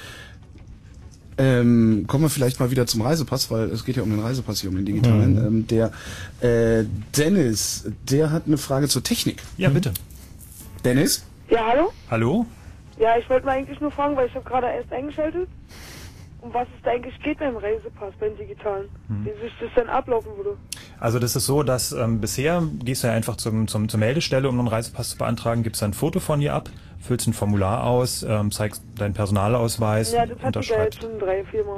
Ähm, kommen wir vielleicht mal wieder zum Reisepass, weil es geht ja um den Reisepass hier, um den digitalen. Mhm. Ähm, der äh, Dennis, der hat eine Frage zur Technik. Ja, bitte. Dennis? Ja, hallo? Hallo? Ja, ich wollte mal eigentlich nur fragen, weil ich habe gerade erst eingeschaltet, um was es da eigentlich geht beim Reisepass, beim digitalen. Hm. Wie sich das dann ablaufen würde. Also das ist so, dass ähm, bisher gehst du ja einfach zum, zum, zur Meldestelle, um einen Reisepass zu beantragen, gibst ein Foto von dir ab, füllst ein Formular aus, ähm, zeigst deinen Personalausweis, ja, das hatte ich ja jetzt schon drei, vier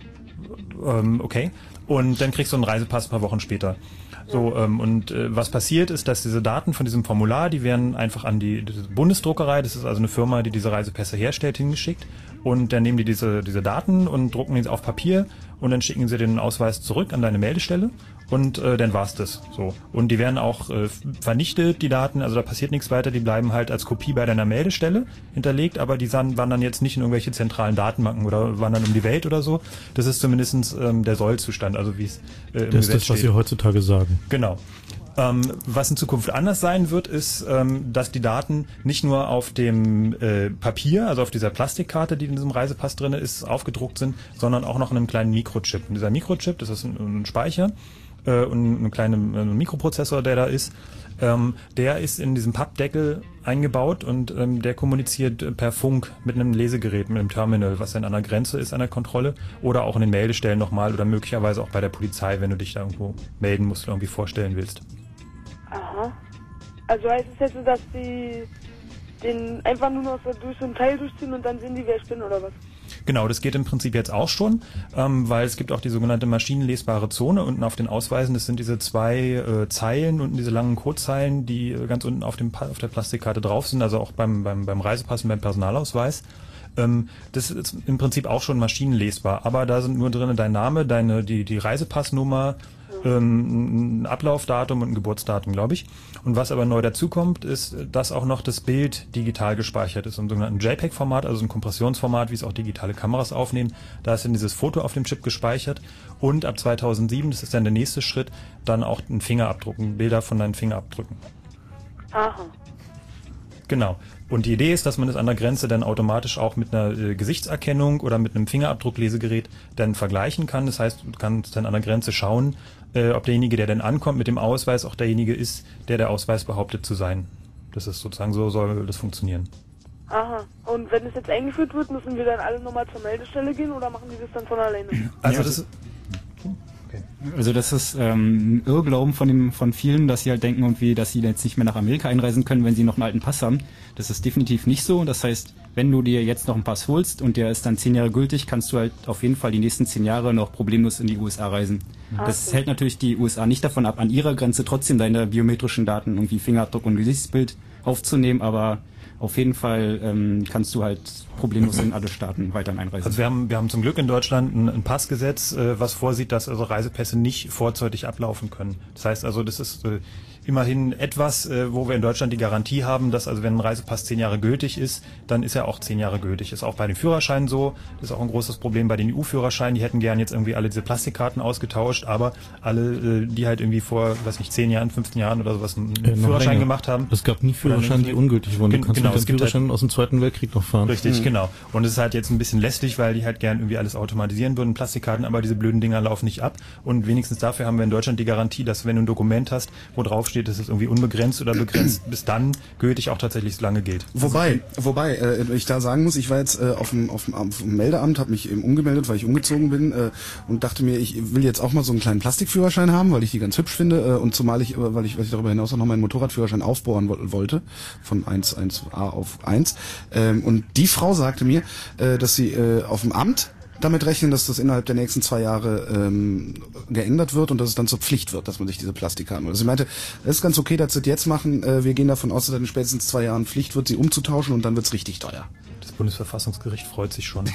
Mal. Ähm, okay. Und dann kriegst du einen Reisepass ein paar Wochen später. So, ähm, und äh, was passiert ist, dass diese Daten von diesem Formular, die werden einfach an die, die Bundesdruckerei, das ist also eine Firma, die diese Reisepässe herstellt, hingeschickt. Und dann nehmen die diese, diese Daten und drucken die auf Papier und dann schicken sie den Ausweis zurück an deine Meldestelle und äh, dann war's das. So. Und die werden auch äh, vernichtet, die Daten, also da passiert nichts weiter, die bleiben halt als Kopie bei deiner Meldestelle hinterlegt, aber die waren dann jetzt nicht in irgendwelche zentralen Datenbanken oder wandern um die Welt oder so. Das ist zumindest ähm, der Sollzustand, also wie es äh, im Das ist das, was Sie heutzutage sagen. Genau. Ähm, was in Zukunft anders sein wird, ist, ähm, dass die Daten nicht nur auf dem äh, Papier, also auf dieser Plastikkarte, die in diesem Reisepass drin ist, aufgedruckt sind, sondern auch noch in einem kleinen Mikrochip. Und dieser Mikrochip, das ist ein, ein Speicher äh, und ein kleiner ein Mikroprozessor, der da ist, ähm, der ist in diesem Pappdeckel eingebaut und ähm, der kommuniziert per Funk mit einem Lesegerät, mit einem Terminal, was dann an der Grenze ist, an der Kontrolle, oder auch in den Meldestellen nochmal oder möglicherweise auch bei der Polizei, wenn du dich da irgendwo melden musst oder irgendwie vorstellen willst. Aha. Also heißt es jetzt, dass die den einfach nur noch so durch so ein Teil durchziehen und dann sehen die, wer ich bin, oder was? Genau, das geht im Prinzip jetzt auch schon, ähm, weil es gibt auch die sogenannte maschinenlesbare Zone unten auf den Ausweisen. Das sind diese zwei äh, Zeilen, unten diese langen Codezeilen, die äh, ganz unten auf dem pa- auf der Plastikkarte drauf sind, also auch beim beim beim Reisepass und beim Personalausweis. Ähm, das ist im Prinzip auch schon maschinenlesbar, aber da sind nur drin dein Name, deine die die Reisepassnummer, ähm, ein Ablaufdatum und ein Geburtsdatum, glaube ich. Und was aber neu dazukommt, ist, dass auch noch das Bild digital gespeichert ist, im sogenannten JPEG-Format, also ein Kompressionsformat, wie es auch digitale Kameras aufnehmen. Da ist dann dieses Foto auf dem Chip gespeichert. Und ab zweitausendsieben, das ist dann der nächste Schritt, dann auch ein Fingerabdruck, Bilder von deinen Fingerabdrücken. Aha. Genau. Und die Idee ist, dass man das an der Grenze dann automatisch auch mit einer äh, Gesichtserkennung oder mit einem Fingerabdrucklesegerät dann vergleichen kann. Das heißt, du kannst dann an der Grenze schauen, äh, ob derjenige, der dann ankommt mit dem Ausweis, auch derjenige ist, der der Ausweis behauptet zu sein. Das ist sozusagen, so soll das funktionieren. Aha. Und wenn es jetzt eingeführt wird, müssen wir dann alle nochmal zur Meldestelle gehen oder machen die das dann von alleine? Also das ist... Also das ist ähm, ein Irrglauben von dem, von vielen, dass sie halt denken irgendwie, dass sie jetzt nicht mehr nach Amerika einreisen können, wenn sie noch einen alten Pass haben. Das ist definitiv nicht so. Das heißt, wenn du dir jetzt noch einen Pass holst und der ist dann zehn Jahre gültig, kannst du halt auf jeden Fall die nächsten zehn Jahre noch problemlos in die U S A reisen. Ah, das okay. hält natürlich die U S A nicht davon ab, an ihrer Grenze trotzdem deine biometrischen Daten, irgendwie Fingerabdruck und Gesichtsbild aufzunehmen, aber auf jeden Fall ähm, kannst du halt problemlos in alle Staaten weiterhin einreisen. Also wir haben wir haben zum Glück in Deutschland ein, ein Passgesetz, äh, was vorsieht, dass also Reisepässe nicht vorzeitig ablaufen können. Das heißt also, das ist äh, immerhin etwas, äh, wo wir in Deutschland die Garantie haben, dass also wenn ein Reisepass zehn Jahre gültig ist, dann ist er auch zehn Jahre gültig. Ist auch bei den Führerscheinen so. Das ist auch ein großes Problem bei den E U-Führerscheinen. Die hätten gern jetzt irgendwie alle diese Plastikkarten ausgetauscht, aber alle, äh, die halt irgendwie vor, weiß nicht, zehn Jahren, fünfzehn Jahren oder sowas einen Äh, noch Führerschein länger. gemacht haben. Es gab nie Führerscheine, die ungültig wurden. Du Gen- kannst genau, mit es dem gibt halt- Führerschein aus dem Zweiten Weltkrieg noch fahren. Richtig, Mhm. genau. Und es ist halt jetzt ein bisschen lästig, weil die halt gern irgendwie alles automatisieren würden, Plastikkarten, aber diese blöden Dinger laufen nicht ab. Und wenigstens dafür haben wir in Deutschland die Garantie, dass wenn du ein Dokument hast, wo drauf steht, draufsteht, dass es irgendwie unbegrenzt oder begrenzt bis dann gültig auch tatsächlich so lange gilt. Wobei, wobei äh, ich da sagen muss, ich war jetzt äh, auf dem auf dem, auf dem Meldeamt, habe mich eben umgemeldet, weil ich umgezogen bin äh, und dachte mir, ich will jetzt auch mal so einen kleinen Plastikführerschein haben, weil ich die ganz hübsch finde äh, und zumal ich, äh, weil ich, weil ich darüber hinaus auch noch meinen Motorradführerschein aufbohren wo- wollte, von eins a auf eins. Ähm, und die Frau sagte mir, äh, dass sie äh, auf dem Amt damit rechnen, dass das innerhalb der nächsten zwei Jahre ähm, geändert wird und dass es dann zur Pflicht wird, dass man sich diese Plastikkarten holt. Also sie meinte, es ist ganz okay, dass sie das jetzt machen. Äh, wir gehen davon aus, dass in spätestens zwei Jahren Pflicht wird, sie umzutauschen und dann wird's richtig teuer. Das Bundesverfassungsgericht freut sich schon.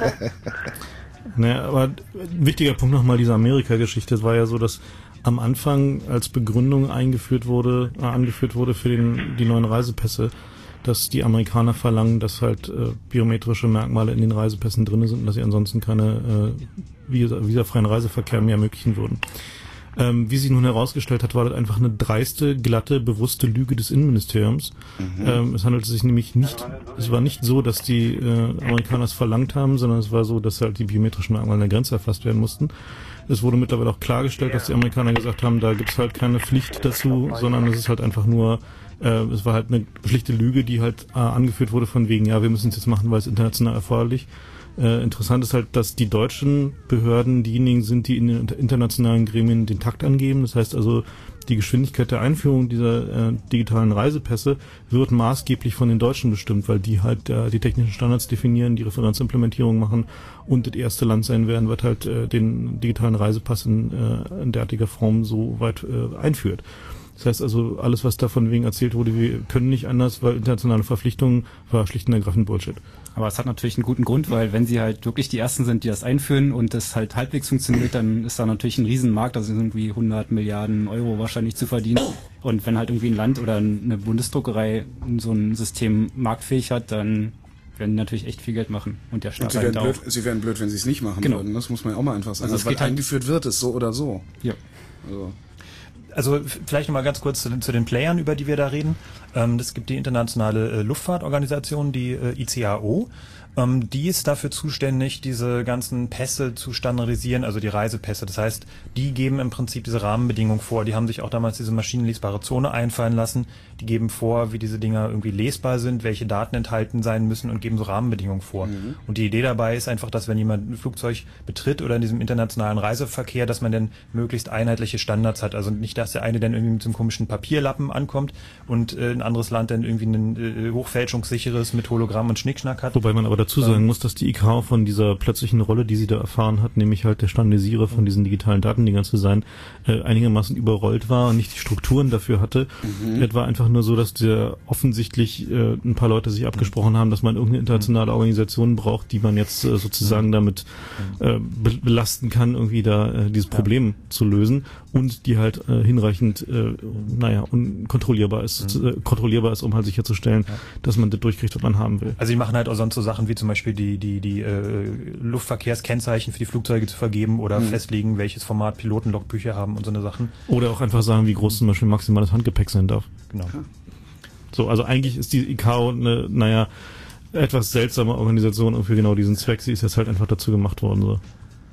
Naja, aber ein wichtiger Punkt nochmal dieser Amerika-Geschichte. Es war ja so, dass am Anfang als Begründung eingeführt wurde, äh, angeführt wurde für den, die neuen Reisepässe, dass die Amerikaner verlangen, dass halt äh, biometrische Merkmale in den Reisepässen drin sind und dass sie ansonsten keine äh, visa, visafreien Reiseverkehr mehr ermöglichen würden. Ähm, wie sich nun herausgestellt hat, war das einfach eine dreiste, glatte, bewusste Lüge des Innenministeriums. Mhm. Ähm, es handelte sich nämlich nicht, es war nicht so, dass die äh, Amerikaner es verlangt haben, sondern es war so, dass halt die biometrischen Merkmale an der Grenze erfasst werden mussten. Es wurde mittlerweile auch klargestellt, dass die Amerikaner gesagt haben, da gibt's halt keine Pflicht dazu, sondern es ist halt einfach nur, äh, es war halt eine schlichte Lüge, die halt äh, angeführt wurde von wegen, ja, wir müssen es jetzt machen, weil es international erforderlich. Äh, interessant ist halt, dass die deutschen Behörden diejenigen sind, die in den internationalen Gremien den Takt angeben. Das heißt also, die Geschwindigkeit der Einführung dieser äh, digitalen Reisepässe wird maßgeblich von den Deutschen bestimmt, weil die halt äh, die technischen Standards definieren, die Referenzimplementierung machen und das erste Land sein werden, was halt äh, den digitalen Reisepass in, äh, in derartiger Form so weit äh, einführt. Das heißt also, alles, was da von wegen erzählt wurde, wir können nicht anders, weil internationale Verpflichtungen, war schlicht und ergreifend Bullshit. Aber es hat natürlich einen guten Grund, weil wenn sie halt wirklich die Ersten sind, die das einführen und das halt halbwegs funktioniert, dann ist da natürlich ein Riesenmarkt, also irgendwie hundert Milliarden Euro wahrscheinlich zu verdienen. Und wenn halt irgendwie ein Land oder eine Bundesdruckerei so ein System marktfähig hat, dann werden die natürlich echt viel Geld machen. Und der Staat und sie halt werden auch. blöd, sie werden blöd, wenn sie es nicht machen genau. würden. Das muss man ja auch mal einfach sagen. Also Also, weil halt eingeführt wird es so oder so. Ja. Also. Also vielleicht nochmal ganz kurz zu den, zu den Playern, über die wir da reden. Ähm, es gibt die internationale äh, Luftfahrtorganisation, die äh, I C A O. Ähm, die ist dafür zuständig, diese ganzen Pässe zu standardisieren, also die Reisepässe. Das heißt, die geben im Prinzip diese Rahmenbedingungen vor. Die haben sich auch damals diese maschinenlesbare Zone einfallen lassen. Die geben vor, wie diese Dinger irgendwie lesbar sind, welche Daten enthalten sein müssen und geben so Rahmenbedingungen vor. Mhm. Und die Idee dabei ist einfach, dass wenn jemand ein Flugzeug betritt oder in diesem internationalen Reiseverkehr, dass man dann möglichst einheitliche Standards hat. Also nicht, dass der eine dann irgendwie mit so einem komischen Papierlappen ankommt und äh, ein anderes Land dann irgendwie ein äh, hochfälschungssicheres mit Hologramm und Schnickschnack hat. Wobei man aber dazu sagen muss, dass die I K A O von dieser plötzlichen Rolle, die sie da erfahren hat, nämlich halt der Standardisierer von diesen digitalen Datendingern zu sein, äh, einigermaßen überrollt war und nicht die Strukturen dafür hatte. Mhm. Es war einfach nur so, dass der offensichtlich äh, ein paar Leute sich abgesprochen haben, dass man irgendeine internationale Organisation braucht, die man jetzt äh, sozusagen damit äh, be- belasten kann, irgendwie da äh, dieses Problem ja. zu lösen und die halt äh, hinreichend, äh, naja, unkontrollierbar ist, mhm. äh, kontrollierbar ist, um halt sicherzustellen, ja. dass man das durchkriegt, was man haben will. Also die machen halt auch sonst so Sachen wie zum Beispiel die die die äh, Luftverkehrskennzeichen für die Flugzeuge zu vergeben oder mhm. festlegen, welches Format Pilotenlogbücher haben und so eine Sachen. Oder auch einfach sagen, wie groß zum Beispiel maximales Handgepäck sein darf. Genau. Ja. So, also eigentlich ist die I K A O eine, naja, etwas seltsame Organisation und für genau diesen Zweck, sie ist jetzt halt einfach dazu gemacht worden. So.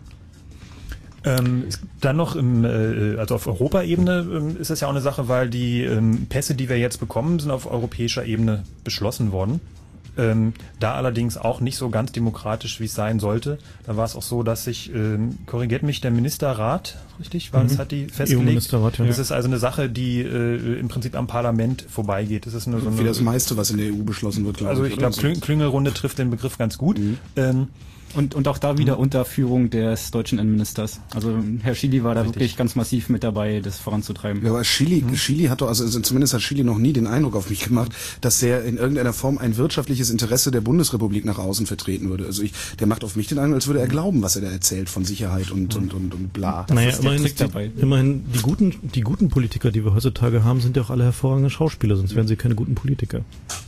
Ähm, dann noch im, äh, also auf Europaebene ähm, ist das ja auch eine Sache, weil die ähm, Pässe, die wir jetzt bekommen, sind auf europäischer Ebene beschlossen worden. Ähm, da allerdings auch nicht so ganz demokratisch, wie es sein sollte. Da war es auch so, dass sich, ähm, korrigiert mich, der Ministerrat, richtig, war, mhm. das hat die festgelegt. E U-Ministerrat, ja. Das ist also eine Sache, die äh, im Prinzip am Parlament vorbeigeht. Das ist nur so eine, wie das meiste, was in der E U beschlossen wird, glaube also ich. Also ich glaube, Klüngelrunde trifft den Begriff ganz gut. Mhm. Ähm, Und, und auch da wieder mhm. unter Führung des deutschen Innenministers. Also Herr Schily war da Richtig. wirklich ganz massiv mit dabei, das voranzutreiben. Ja, aber Schily, mhm. Schily hat doch, also zumindest hat Schily noch nie den Eindruck auf mich gemacht, dass er in irgendeiner Form ein wirtschaftliches Interesse der Bundesrepublik nach außen vertreten würde. Also ich, der macht auf mich den Eindruck, als würde er glauben, was er da erzählt von Sicherheit und, mhm. und, und, und bla. Das naja, immerhin, ist die, immerhin die guten, die guten Politiker, die wir heutzutage haben, sind ja auch alle hervorragende Schauspieler, sonst wären sie keine guten Politiker.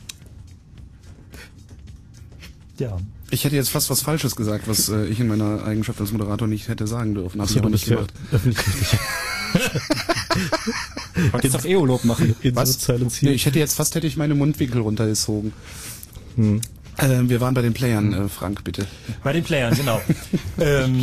Ja. Ich hätte jetzt fast was Falsches gesagt, was äh, ich in meiner Eigenschaft als Moderator nicht hätte sagen dürfen. Habe ich aber nicht gemacht. Öffentlich-rechtlich. Wolltest doch E-Urlaub machen. Was? Nee, ich hätte jetzt fast hätte ich meine Mundwinkel runtergezogen. Hm. Äh, wir waren bei den Playern, äh, Frank, bitte. Bei den Playern, genau. ähm,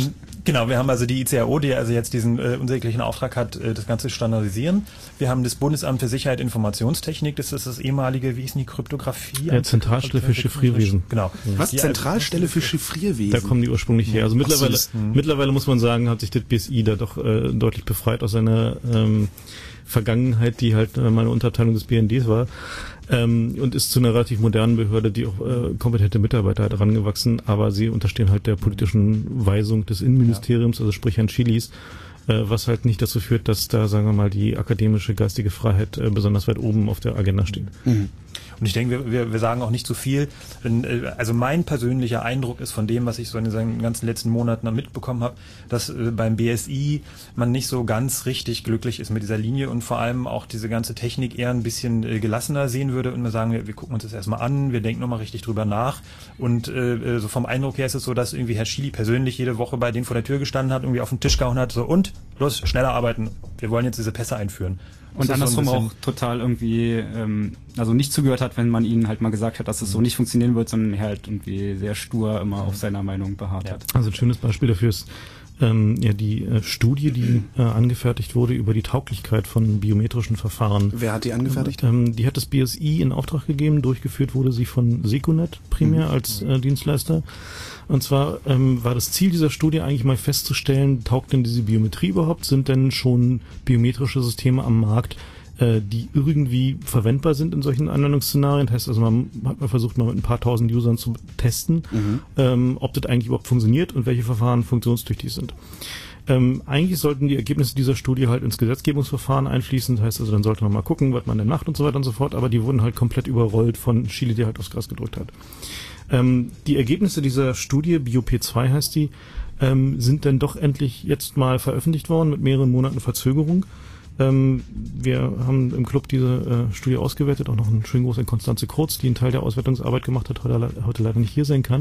Genau, wir haben also die I C A O, die also jetzt diesen äh, unsäglichen Auftrag hat, äh, das Ganze zu standardisieren. Wir haben das Bundesamt für Sicherheit Informationstechnik, das ist das ehemalige, wie ist denn die Kryptographie? Ja, Zentralstelle für Chiffrierwesen. Genau. Was? Die, Zentralstelle für Chiffrierwesen? Da kommen die ursprünglich her. Also mittlerweile, so, mittlerweile muss man sagen, hat sich das B S I da doch äh, deutlich befreit aus seiner ähm, Vergangenheit, die halt äh, mal eine Unterabteilung des B N Ds war. Ähm, und ist zu einer relativ modernen Behörde, die auch äh, kompetente Mitarbeiter hat, herangewachsen, aber sie unterstehen halt der politischen Weisung des Innenministeriums, also sprich Herrn Chilis, äh, was halt nicht dazu führt, dass da, sagen wir mal, die akademische geistige Freiheit äh, besonders weit oben auf der Agenda steht. Mhm. Und ich denke, wir, wir, wir sagen auch nicht zu viel. Also mein persönlicher Eindruck ist von dem, was ich so in den ganzen letzten Monaten mitbekommen habe, dass beim B S I man nicht so ganz richtig glücklich ist mit dieser Linie und vor allem auch diese ganze Technik eher ein bisschen gelassener sehen würde und wir sagen, wir, wir gucken uns das erstmal an, wir denken nochmal richtig drüber nach und äh, so vom Eindruck her ist es so, dass irgendwie Herr Chili persönlich jede Woche bei denen vor der Tür gestanden hat, irgendwie auf den Tisch gehauen hat, so und, los, schneller arbeiten, wir wollen jetzt diese Pässe einführen. Und andersrum so auch total irgendwie, ähm, also nicht zugehört hat, wenn man ihnen halt mal gesagt hat, dass es so nicht funktionieren wird, sondern er halt irgendwie sehr stur immer auf seiner Meinung beharrt ja. hat. Also ein schönes Beispiel dafür ist ähm, ja die äh, Studie, die äh, angefertigt wurde über die Tauglichkeit von biometrischen Verfahren. Wer hat die angefertigt? Und, ähm, die hat das B S I in Auftrag gegeben, durchgeführt wurde sie von Secunet primär mhm. als äh, Dienstleister. Und zwar ähm, war das Ziel dieser Studie eigentlich mal festzustellen, taugt denn diese Biometrie überhaupt? Sind denn schon biometrische Systeme am Markt, äh, die irgendwie verwendbar sind in solchen Anwendungsszenarien? Das heißt also, man hat mal versucht, mal mit ein paar tausend Usern zu testen, mhm. ähm, ob das eigentlich überhaupt funktioniert und welche Verfahren funktionstüchtig sind. Ähm, eigentlich sollten die Ergebnisse dieser Studie halt ins Gesetzgebungsverfahren einfließen. Das heißt also, dann sollte man mal gucken, was man denn macht und so weiter und so fort. Aber die wurden halt komplett überrollt von Chile, der halt aufs Gras gedrückt hat. Ähm, die Ergebnisse dieser Studie, B I O P zwei heißt die, ähm, sind dann doch endlich jetzt mal veröffentlicht worden mit mehreren Monaten Verzögerung. Ähm, wir haben im Club diese äh, Studie ausgewertet, auch noch einen schönen Gruß an Konstanze Kurz, die einen Teil der Auswertungsarbeit gemacht hat, heute, heute leider nicht hier sein kann.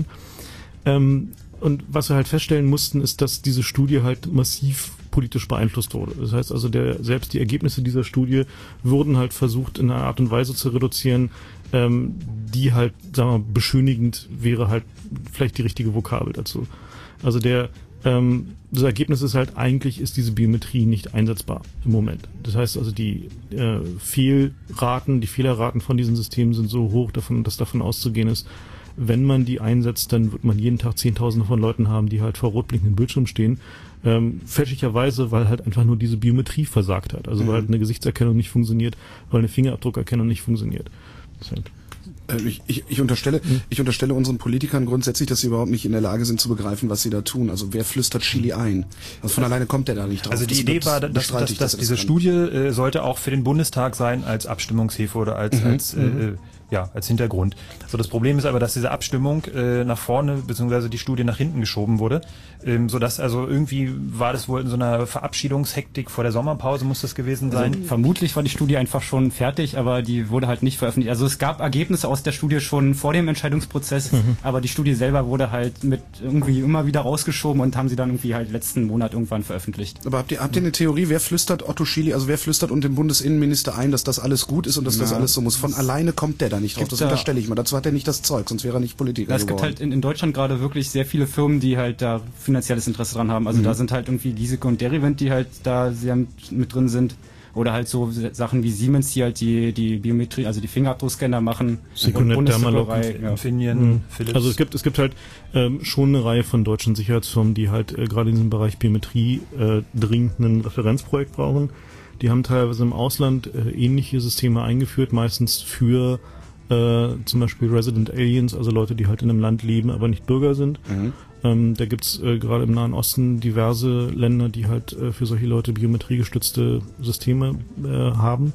Ähm, und was wir halt feststellen mussten, ist, dass diese Studie halt massiv politisch beeinflusst wurde. Das heißt also, der, selbst die Ergebnisse dieser Studie wurden halt versucht, in einer Art und Weise zu reduzieren, ähm, die halt, sagen wir mal, beschönigend wäre halt vielleicht die richtige Vokabel dazu. Also der, ähm, das Ergebnis ist halt, eigentlich ist diese Biometrie nicht einsetzbar im Moment. Das heißt also, die äh, Fehlraten, die Fehlerraten von diesen Systemen sind so hoch, davon, dass davon auszugehen ist, wenn man die einsetzt, dann wird man jeden Tag Zehntausende von Leuten haben, die halt vor rot blinkenden Bildschirm stehen. Ähm, fälschlicherweise, weil halt einfach nur diese Biometrie versagt hat. Also mhm. weil halt eine Gesichtserkennung nicht funktioniert, weil eine Fingerabdruckerkennung nicht funktioniert. Das heißt, Ich, ich, ich unterstelle, ich unterstelle unseren Politikern grundsätzlich, dass sie überhaupt nicht in der Lage sind zu begreifen, was sie da tun. Also wer flüstert Chili ein? Also von alleine kommt der da nicht drauf. Also die das Idee war, dass, dass, dass, dass diese Studie äh, sollte auch für den Bundestag sein als Abstimmungshilfe oder als, mhm. als äh, ja, als Hintergrund. So, das Problem ist aber, dass diese Abstimmung äh, nach vorne beziehungsweise die Studie nach hinten geschoben wurde, ähm, so dass also irgendwie war das wohl in so einer Verabschiedungshektik vor der Sommerpause muss das gewesen sein. Also, vermutlich war die Studie einfach schon fertig, aber die wurde halt nicht veröffentlicht. Also es gab Ergebnisse aus der Studie schon vor dem Entscheidungsprozess, mhm. aber die Studie selber wurde halt mit irgendwie immer wieder rausgeschoben und haben sie dann irgendwie halt letzten Monat irgendwann veröffentlicht. Aber habt ihr, habt ihr eine Theorie, wer flüstert Otto Chili, also wer flüstert und dem Bundesinnenminister ein, dass das alles gut ist und dass ja. das alles so muss? Von alleine kommt der da nicht drauf. Das unterstelle ich mal. Dazu hat er nicht das Zeug, sonst wäre er nicht Politiker geworden. Es gibt halt in, in Deutschland gerade wirklich sehr viele Firmen, die halt da finanzielles Interesse dran haben. Also mhm. da sind halt irgendwie Giesecke und Derivent, die halt da sehr mit, mit drin sind. Oder halt so Sachen wie Siemens, die halt die, die Biometrie, also die Fingerabdruckscanner machen. Secunet, Dermalog, ja. Infineon, mhm. Philips. Also es gibt, es gibt halt ähm, schon eine Reihe von deutschen Sicherheitsfirmen, die halt äh, gerade in diesem Bereich Biometrie äh, dringend ein Referenzprojekt brauchen. Die haben teilweise im Ausland äh, ähnliche Systeme eingeführt, meistens für äh, zum Beispiel Resident Aliens, also Leute, die halt in einem Land leben, aber nicht Bürger sind. Mhm. Ähm, da gibt's äh, gerade im Nahen Osten diverse Länder, die halt äh, für solche Leute biometriegestützte Systeme äh, haben.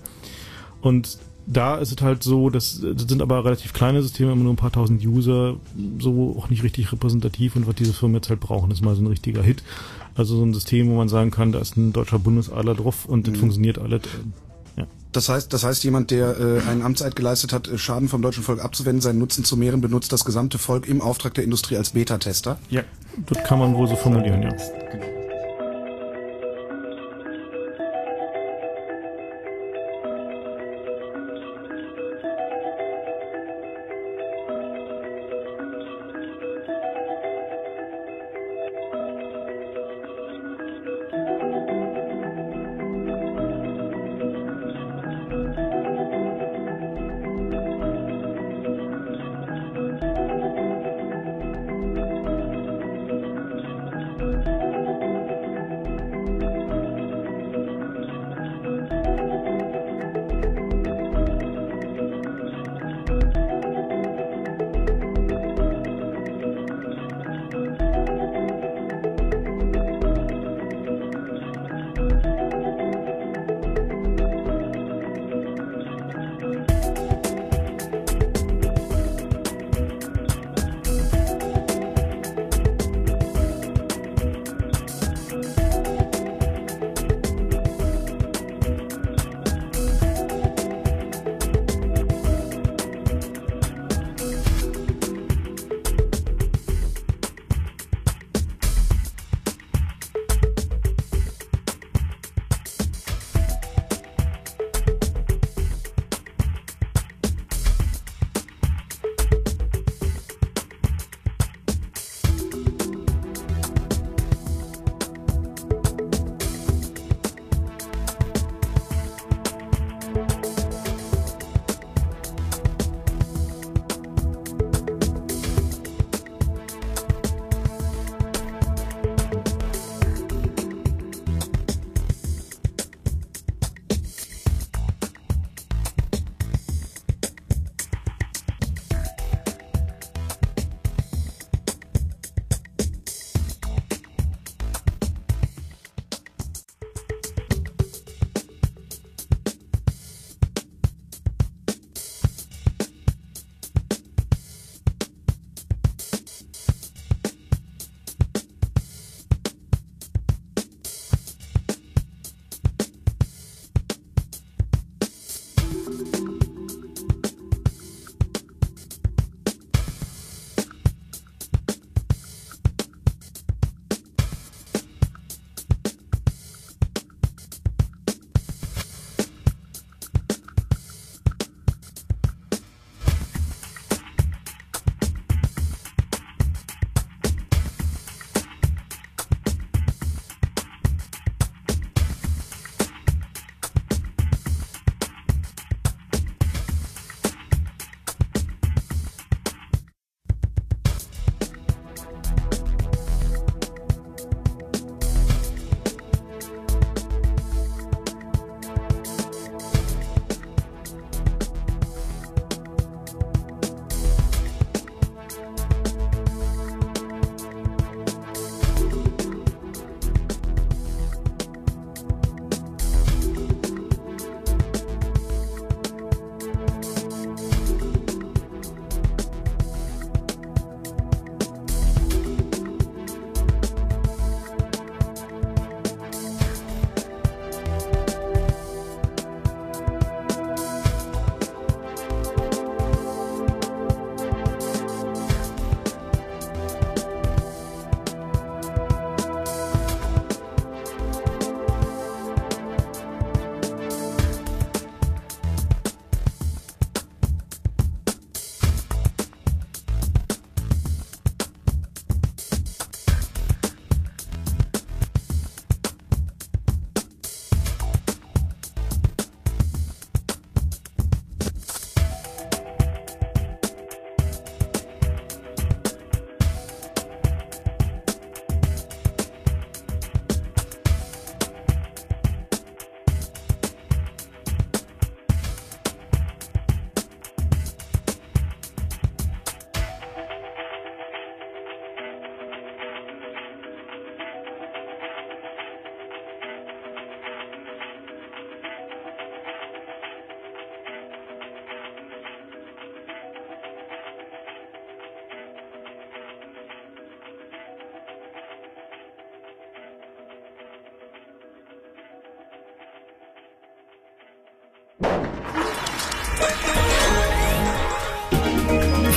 Und da ist es halt so, dass das sind aber relativ kleine Systeme, immer nur ein paar tausend User, so auch nicht richtig repräsentativ. Und was diese Firmen jetzt halt brauchen, ist mal so ein richtiger Hit. Also so ein System, wo man sagen kann, da ist ein deutscher Bundesadler drauf und mhm. das funktioniert alles. Ja. Das heißt, das heißt, jemand, der äh, einen Amtseid geleistet hat, Schaden vom deutschen Volk abzuwenden, seinen Nutzen zu mehren, benutzt das gesamte Volk im Auftrag der Industrie als Beta-Tester? Ja, das kann man wohl so formulieren, ja.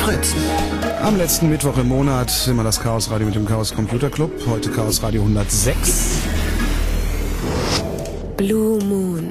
Fritz. Am letzten Mittwoch im Monat immer das Chaos Radio mit dem Chaos Computer Club. Heute Chaos Radio hundertsechs. Blue Moon.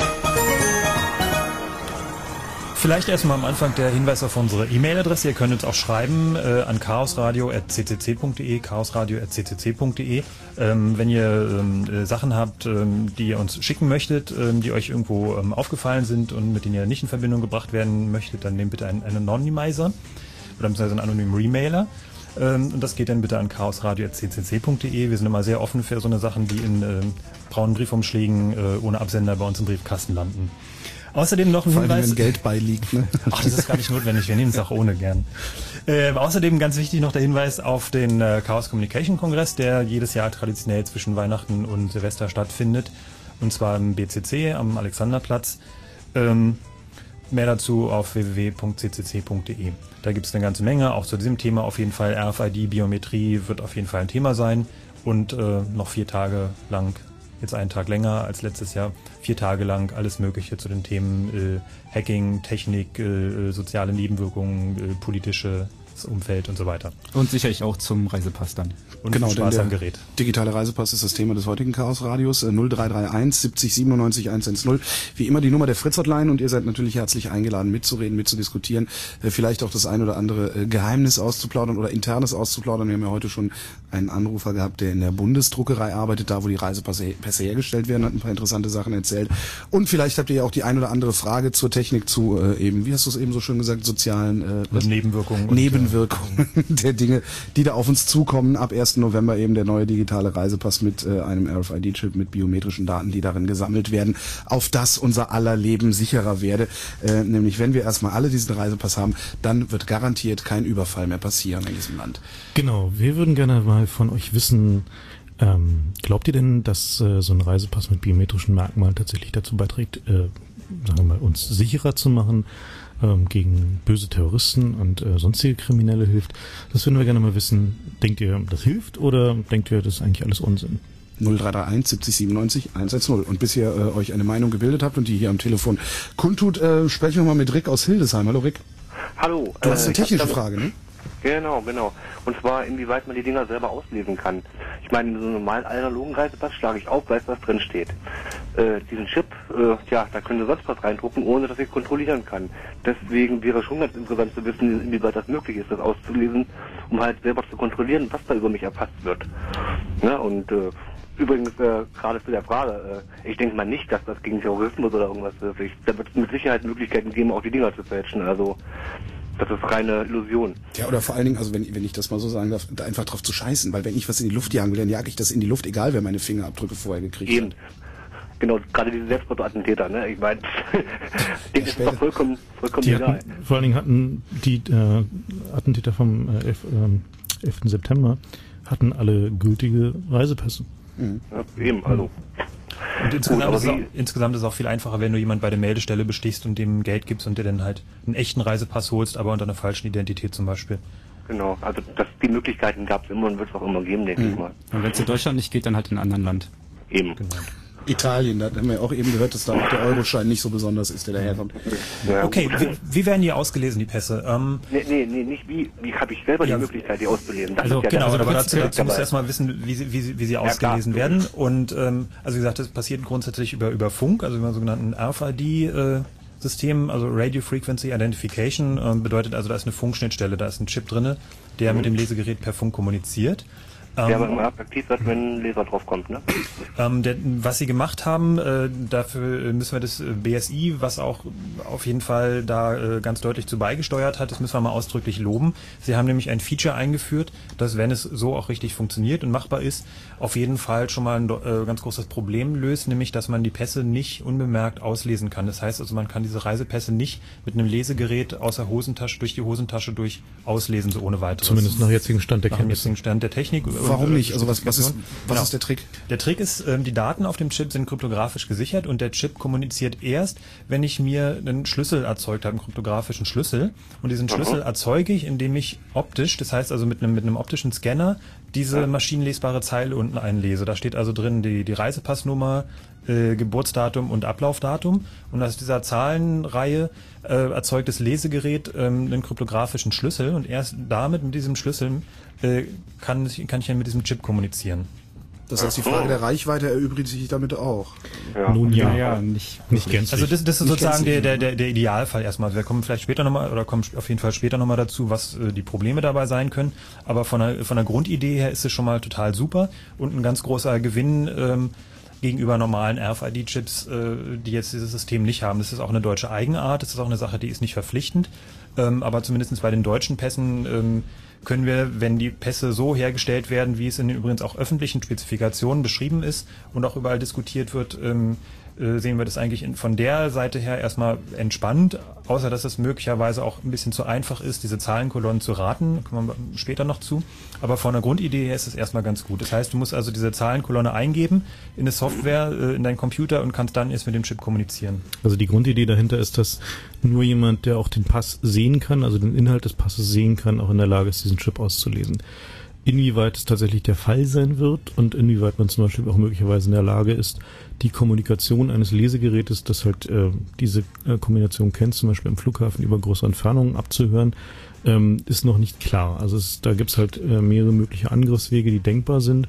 Vielleicht erstmal am Anfang der Hinweis auf unsere E-Mail-Adresse. Ihr könnt uns auch schreiben äh, an chaosradio at c c c punkt d e, chaosradio at c c c punkt d e. Ähm, wenn ihr ähm, äh, Sachen habt, ähm, die ihr uns schicken möchtet, ähm, die euch irgendwo ähm, aufgefallen sind und mit denen ihr nicht in Verbindung gebracht werden möchtet, dann nehmt bitte einen, einen Anonymizer oder beziehungsweise einen anonymen Remailer. Ähm, und das geht dann bitte an chaosradio at c c c punkt d e. Wir sind immer sehr offen für so eine Sachen, die in ähm, braunen Briefumschlägen äh, ohne Absender bei uns im Briefkasten landen. Außerdem noch ein Vor allem, Hinweis. wenn Geld beiliegt, ne? Ach, das ist gar nicht notwendig. Wir nehmen es auch ohne gern. Äh, außerdem ganz wichtig noch der Hinweis auf den äh, Chaos Communication Kongress, der jedes Jahr traditionell zwischen Weihnachten und Silvester stattfindet. Und zwar im B C C am Alexanderplatz. Ähm, mehr dazu auf w w w punkt c c c punkt d e. Da gibt es eine ganze Menge. Auch zu diesem Thema auf jeden Fall R F I D, Biometrie wird auf jeden Fall ein Thema sein. Und äh, noch vier Tage lang, jetzt einen Tag länger als letztes Jahr, vier Tage lang alles Mögliche zu den Themen äh, Hacking, Technik, äh, soziale Nebenwirkungen, äh, politisches Umfeld und so weiter. Und sicherlich auch zum Reisepass dann. Und genau, viel Spaß der am Gerät. Digitale Reisepass ist das Thema des heutigen Chaos-Radios. null drei drei eins siebzig siebenundneunzig hundertzehn. Wie immer die Nummer der Fritz-Hotline und ihr seid natürlich herzlich eingeladen, mitzureden, mitzudiskutieren, äh, vielleicht auch das ein oder andere äh, Geheimnis auszuplaudern oder Internes auszuplaudern. Wir haben ja heute schon einen Anrufer gehabt, der in der Bundesdruckerei arbeitet, da wo die Reisepässe Pässe hergestellt werden, hat ein paar interessante Sachen erzählt. Und vielleicht habt ihr ja auch die ein oder andere Frage zur Technik, zu äh, eben, wie hast du es eben so schön gesagt, sozialen äh, Nebenwirkungen. Nebenwirkungen der Dinge, die da auf uns zukommen. Ab ersten November eben der neue digitale Reisepass mit äh, einem R F I D-Chip, mit biometrischen Daten, die darin gesammelt werden, auf das unser aller Leben sicherer werde. Äh, nämlich, wenn wir erstmal alle diesen Reisepass haben, dann wird garantiert kein Überfall mehr passieren in diesem Land. Genau, wir würden gerne mal von euch wissen, ähm, glaubt ihr denn, dass äh, so ein Reisepass mit biometrischen Merkmalen tatsächlich dazu beiträgt, äh, sagen wir mal, uns sicherer zu machen, gegen böse Terroristen und äh, sonstige Kriminelle hilft? Das würden wir gerne mal wissen. Denkt ihr, das hilft oder denkt ihr, das ist eigentlich alles Unsinn? null drei drei eins siebzig siebenundneunzig hundertzehn. Und bis ihr äh, euch eine Meinung gebildet habt und die hier am Telefon kundtut, äh, sprechen wir mal mit Rick aus Hildesheim. Hallo Rick. Hallo. Du hast äh, eine technische Frage, ne? Genau, genau. Und zwar, inwieweit man die Dinger selber auslesen kann. Ich meine, in so einem normalen analogen Reisepass schlage ich auf, weiß, was drin steht. Äh, diesen Chip, äh, ja, da könnte sonst was reindrucken, ohne dass ich kontrollieren kann. Deswegen wäre schon ganz interessant zu wissen, inwieweit das möglich ist, das auszulesen, um halt selber zu kontrollieren, was da über mich erfasst wird. Ja, und äh, übrigens, äh, gerade zu der Frage, äh, ich denke mal nicht, dass das gegen Terrorismus oder irgendwas wirklich, da wird es mit Sicherheit Möglichkeiten geben, auch die Dinger zu fälschen. Also das ist reine Illusion. Ja, oder vor allen Dingen, also wenn, wenn ich das mal so sagen darf, da einfach drauf zu scheißen, weil wenn ich was in die Luft jagen will, dann jage ich das in die Luft, egal wer meine Fingerabdrücke vorher gekriegt Eben. hat. Genau, gerade diese Selbstmordattentäter, ne? Ich meine, denen ist doch vollkommen, vollkommen die egal. Hatten, vor allen Dingen hatten die äh, Attentäter vom äh, elf, äh, elften September hatten alle gültige Reisepässe. Mhm. Ja, eben, also. Und insgesamt, Gut, ist auch, insgesamt ist es auch viel einfacher, wenn du jemand bei der Meldestelle bestichst und dem Geld gibst und dir dann halt einen echten Reisepass holst, aber unter einer falschen Identität zum Beispiel. Genau, also das, die Möglichkeiten gab es immer und wird es auch immer geben, denke mhm. ich mal. Und wenn es in Deutschland nicht geht, dann halt in einem anderen Land. Eben. Genau. Italien, da haben wir auch eben gehört, dass da auch der Euroschein nicht so besonders ist, der daherkommt. Ja, okay, wie, wie werden die ausgelesen, die Pässe? Ähm, nee, nee, nee, nicht wie, wie habe ich selber ja, die Möglichkeit, die auszulesen. Das also ist ja genau, das, aber dazu, dazu musst du erstmal wissen, wie sie, wie sie, wie sie ja, ausgelesen klar, werden. Und ähm, also wie gesagt, das passiert grundsätzlich über, über Funk, also über einen sogenannten R F I D äh, System, also Radio Frequency Identification, äh, bedeutet also, da ist eine Funkschnittstelle, da ist ein Chip drinne, der mhm. mit dem Lesegerät per Funk kommuniziert. Der ähm, aber immer aktiv wird, wenn ein Laser drauf kommt, ne? Ähm, der, was sie gemacht haben, äh, dafür müssen wir das B S I, was auch auf jeden Fall da äh, ganz deutlich zu beigesteuert hat, das müssen wir mal ausdrücklich loben. Sie haben nämlich ein Feature eingeführt, dass, wenn es so auch richtig funktioniert und machbar ist, auf jeden Fall schon mal ein äh, ganz großes Problem löst, nämlich, dass man die Pässe nicht unbemerkt auslesen kann. Das heißt also, man kann diese Reisepässe nicht mit einem Lesegerät aus der Hosentasche, durch die Hosentasche durch auslesen, so ohne weiteres. Zumindest nach jetzigem Stand der Nach dem jetzigen Stand der Technik. Warum nicht? Also was, was, ist, was genau. ist der Trick? Der Trick ist, ähm, die Daten auf dem Chip sind kryptografisch gesichert und der Chip kommuniziert erst, wenn ich mir einen Schlüssel erzeugt habe, einen kryptografischen Schlüssel. Und diesen Schlüssel erzeuge ich, indem ich optisch, das heißt also mit einem, mit einem optischen Scanner, diese maschinenlesbare Zeile unten einlese. Da steht also drin die, die Reisepassnummer, äh, Geburtsdatum und Ablaufdatum. Und aus dieser Zahlenreihe äh, erzeugt das Lesegerät ähm, einen kryptografischen Schlüssel. Und erst damit, mit diesem Schlüssel, äh, kann, kann ich dann mit diesem Chip kommunizieren. Das heißt, die Frage der Reichweite erübrigt sich damit auch. Ja. Nun ja, ja, ja nicht, nicht gänzlich. Also das, das ist Nicht sozusagen der, gänzlich, der, der Idealfall erstmal. Wir kommen vielleicht später nochmal, oder kommen auf jeden Fall später nochmal dazu, was äh, die Probleme dabei sein können. Aber von der, von der Grundidee her ist es schon mal total super und ein ganz großer Gewinn ähm, gegenüber normalen R F I D-Chips, äh, die jetzt dieses System nicht haben. Das ist auch eine deutsche Eigenart, das ist auch eine Sache, die ist nicht verpflichtend. Ähm, aber zumindest bei den deutschen Pässen ähm, können wir, wenn die Pässe so hergestellt werden, wie es in den übrigens auch öffentlichen Spezifikationen beschrieben ist und auch überall diskutiert wird, ähm, äh, sehen wir das eigentlich in, von der Seite her erstmal entspannt, außer dass es möglicherweise auch ein bisschen zu einfach ist, diese Zahlenkolonnen zu raten, kommen wir später noch zu. Aber von der Grundidee her ist es erstmal ganz gut. Das heißt, du musst also diese Zahlenkolonne eingeben in eine Software, äh, in deinen Computer und kannst dann erst mit dem Chip kommunizieren. Also die Grundidee dahinter ist, dass nur jemand, der auch den Pass sehen kann, also den Inhalt des Passes sehen kann, auch in der Lage ist, diesen Chip auszulesen. Inwieweit es tatsächlich der Fall sein wird und inwieweit man zum Beispiel auch möglicherweise in der Lage ist, die Kommunikation eines Lesegerätes, das halt äh, diese äh, Kombination kennt, zum Beispiel im Flughafen über große Entfernungen abzuhören, ähm, ist noch nicht klar. Also es, da gibt es halt äh, mehrere mögliche Angriffswege, die denkbar sind.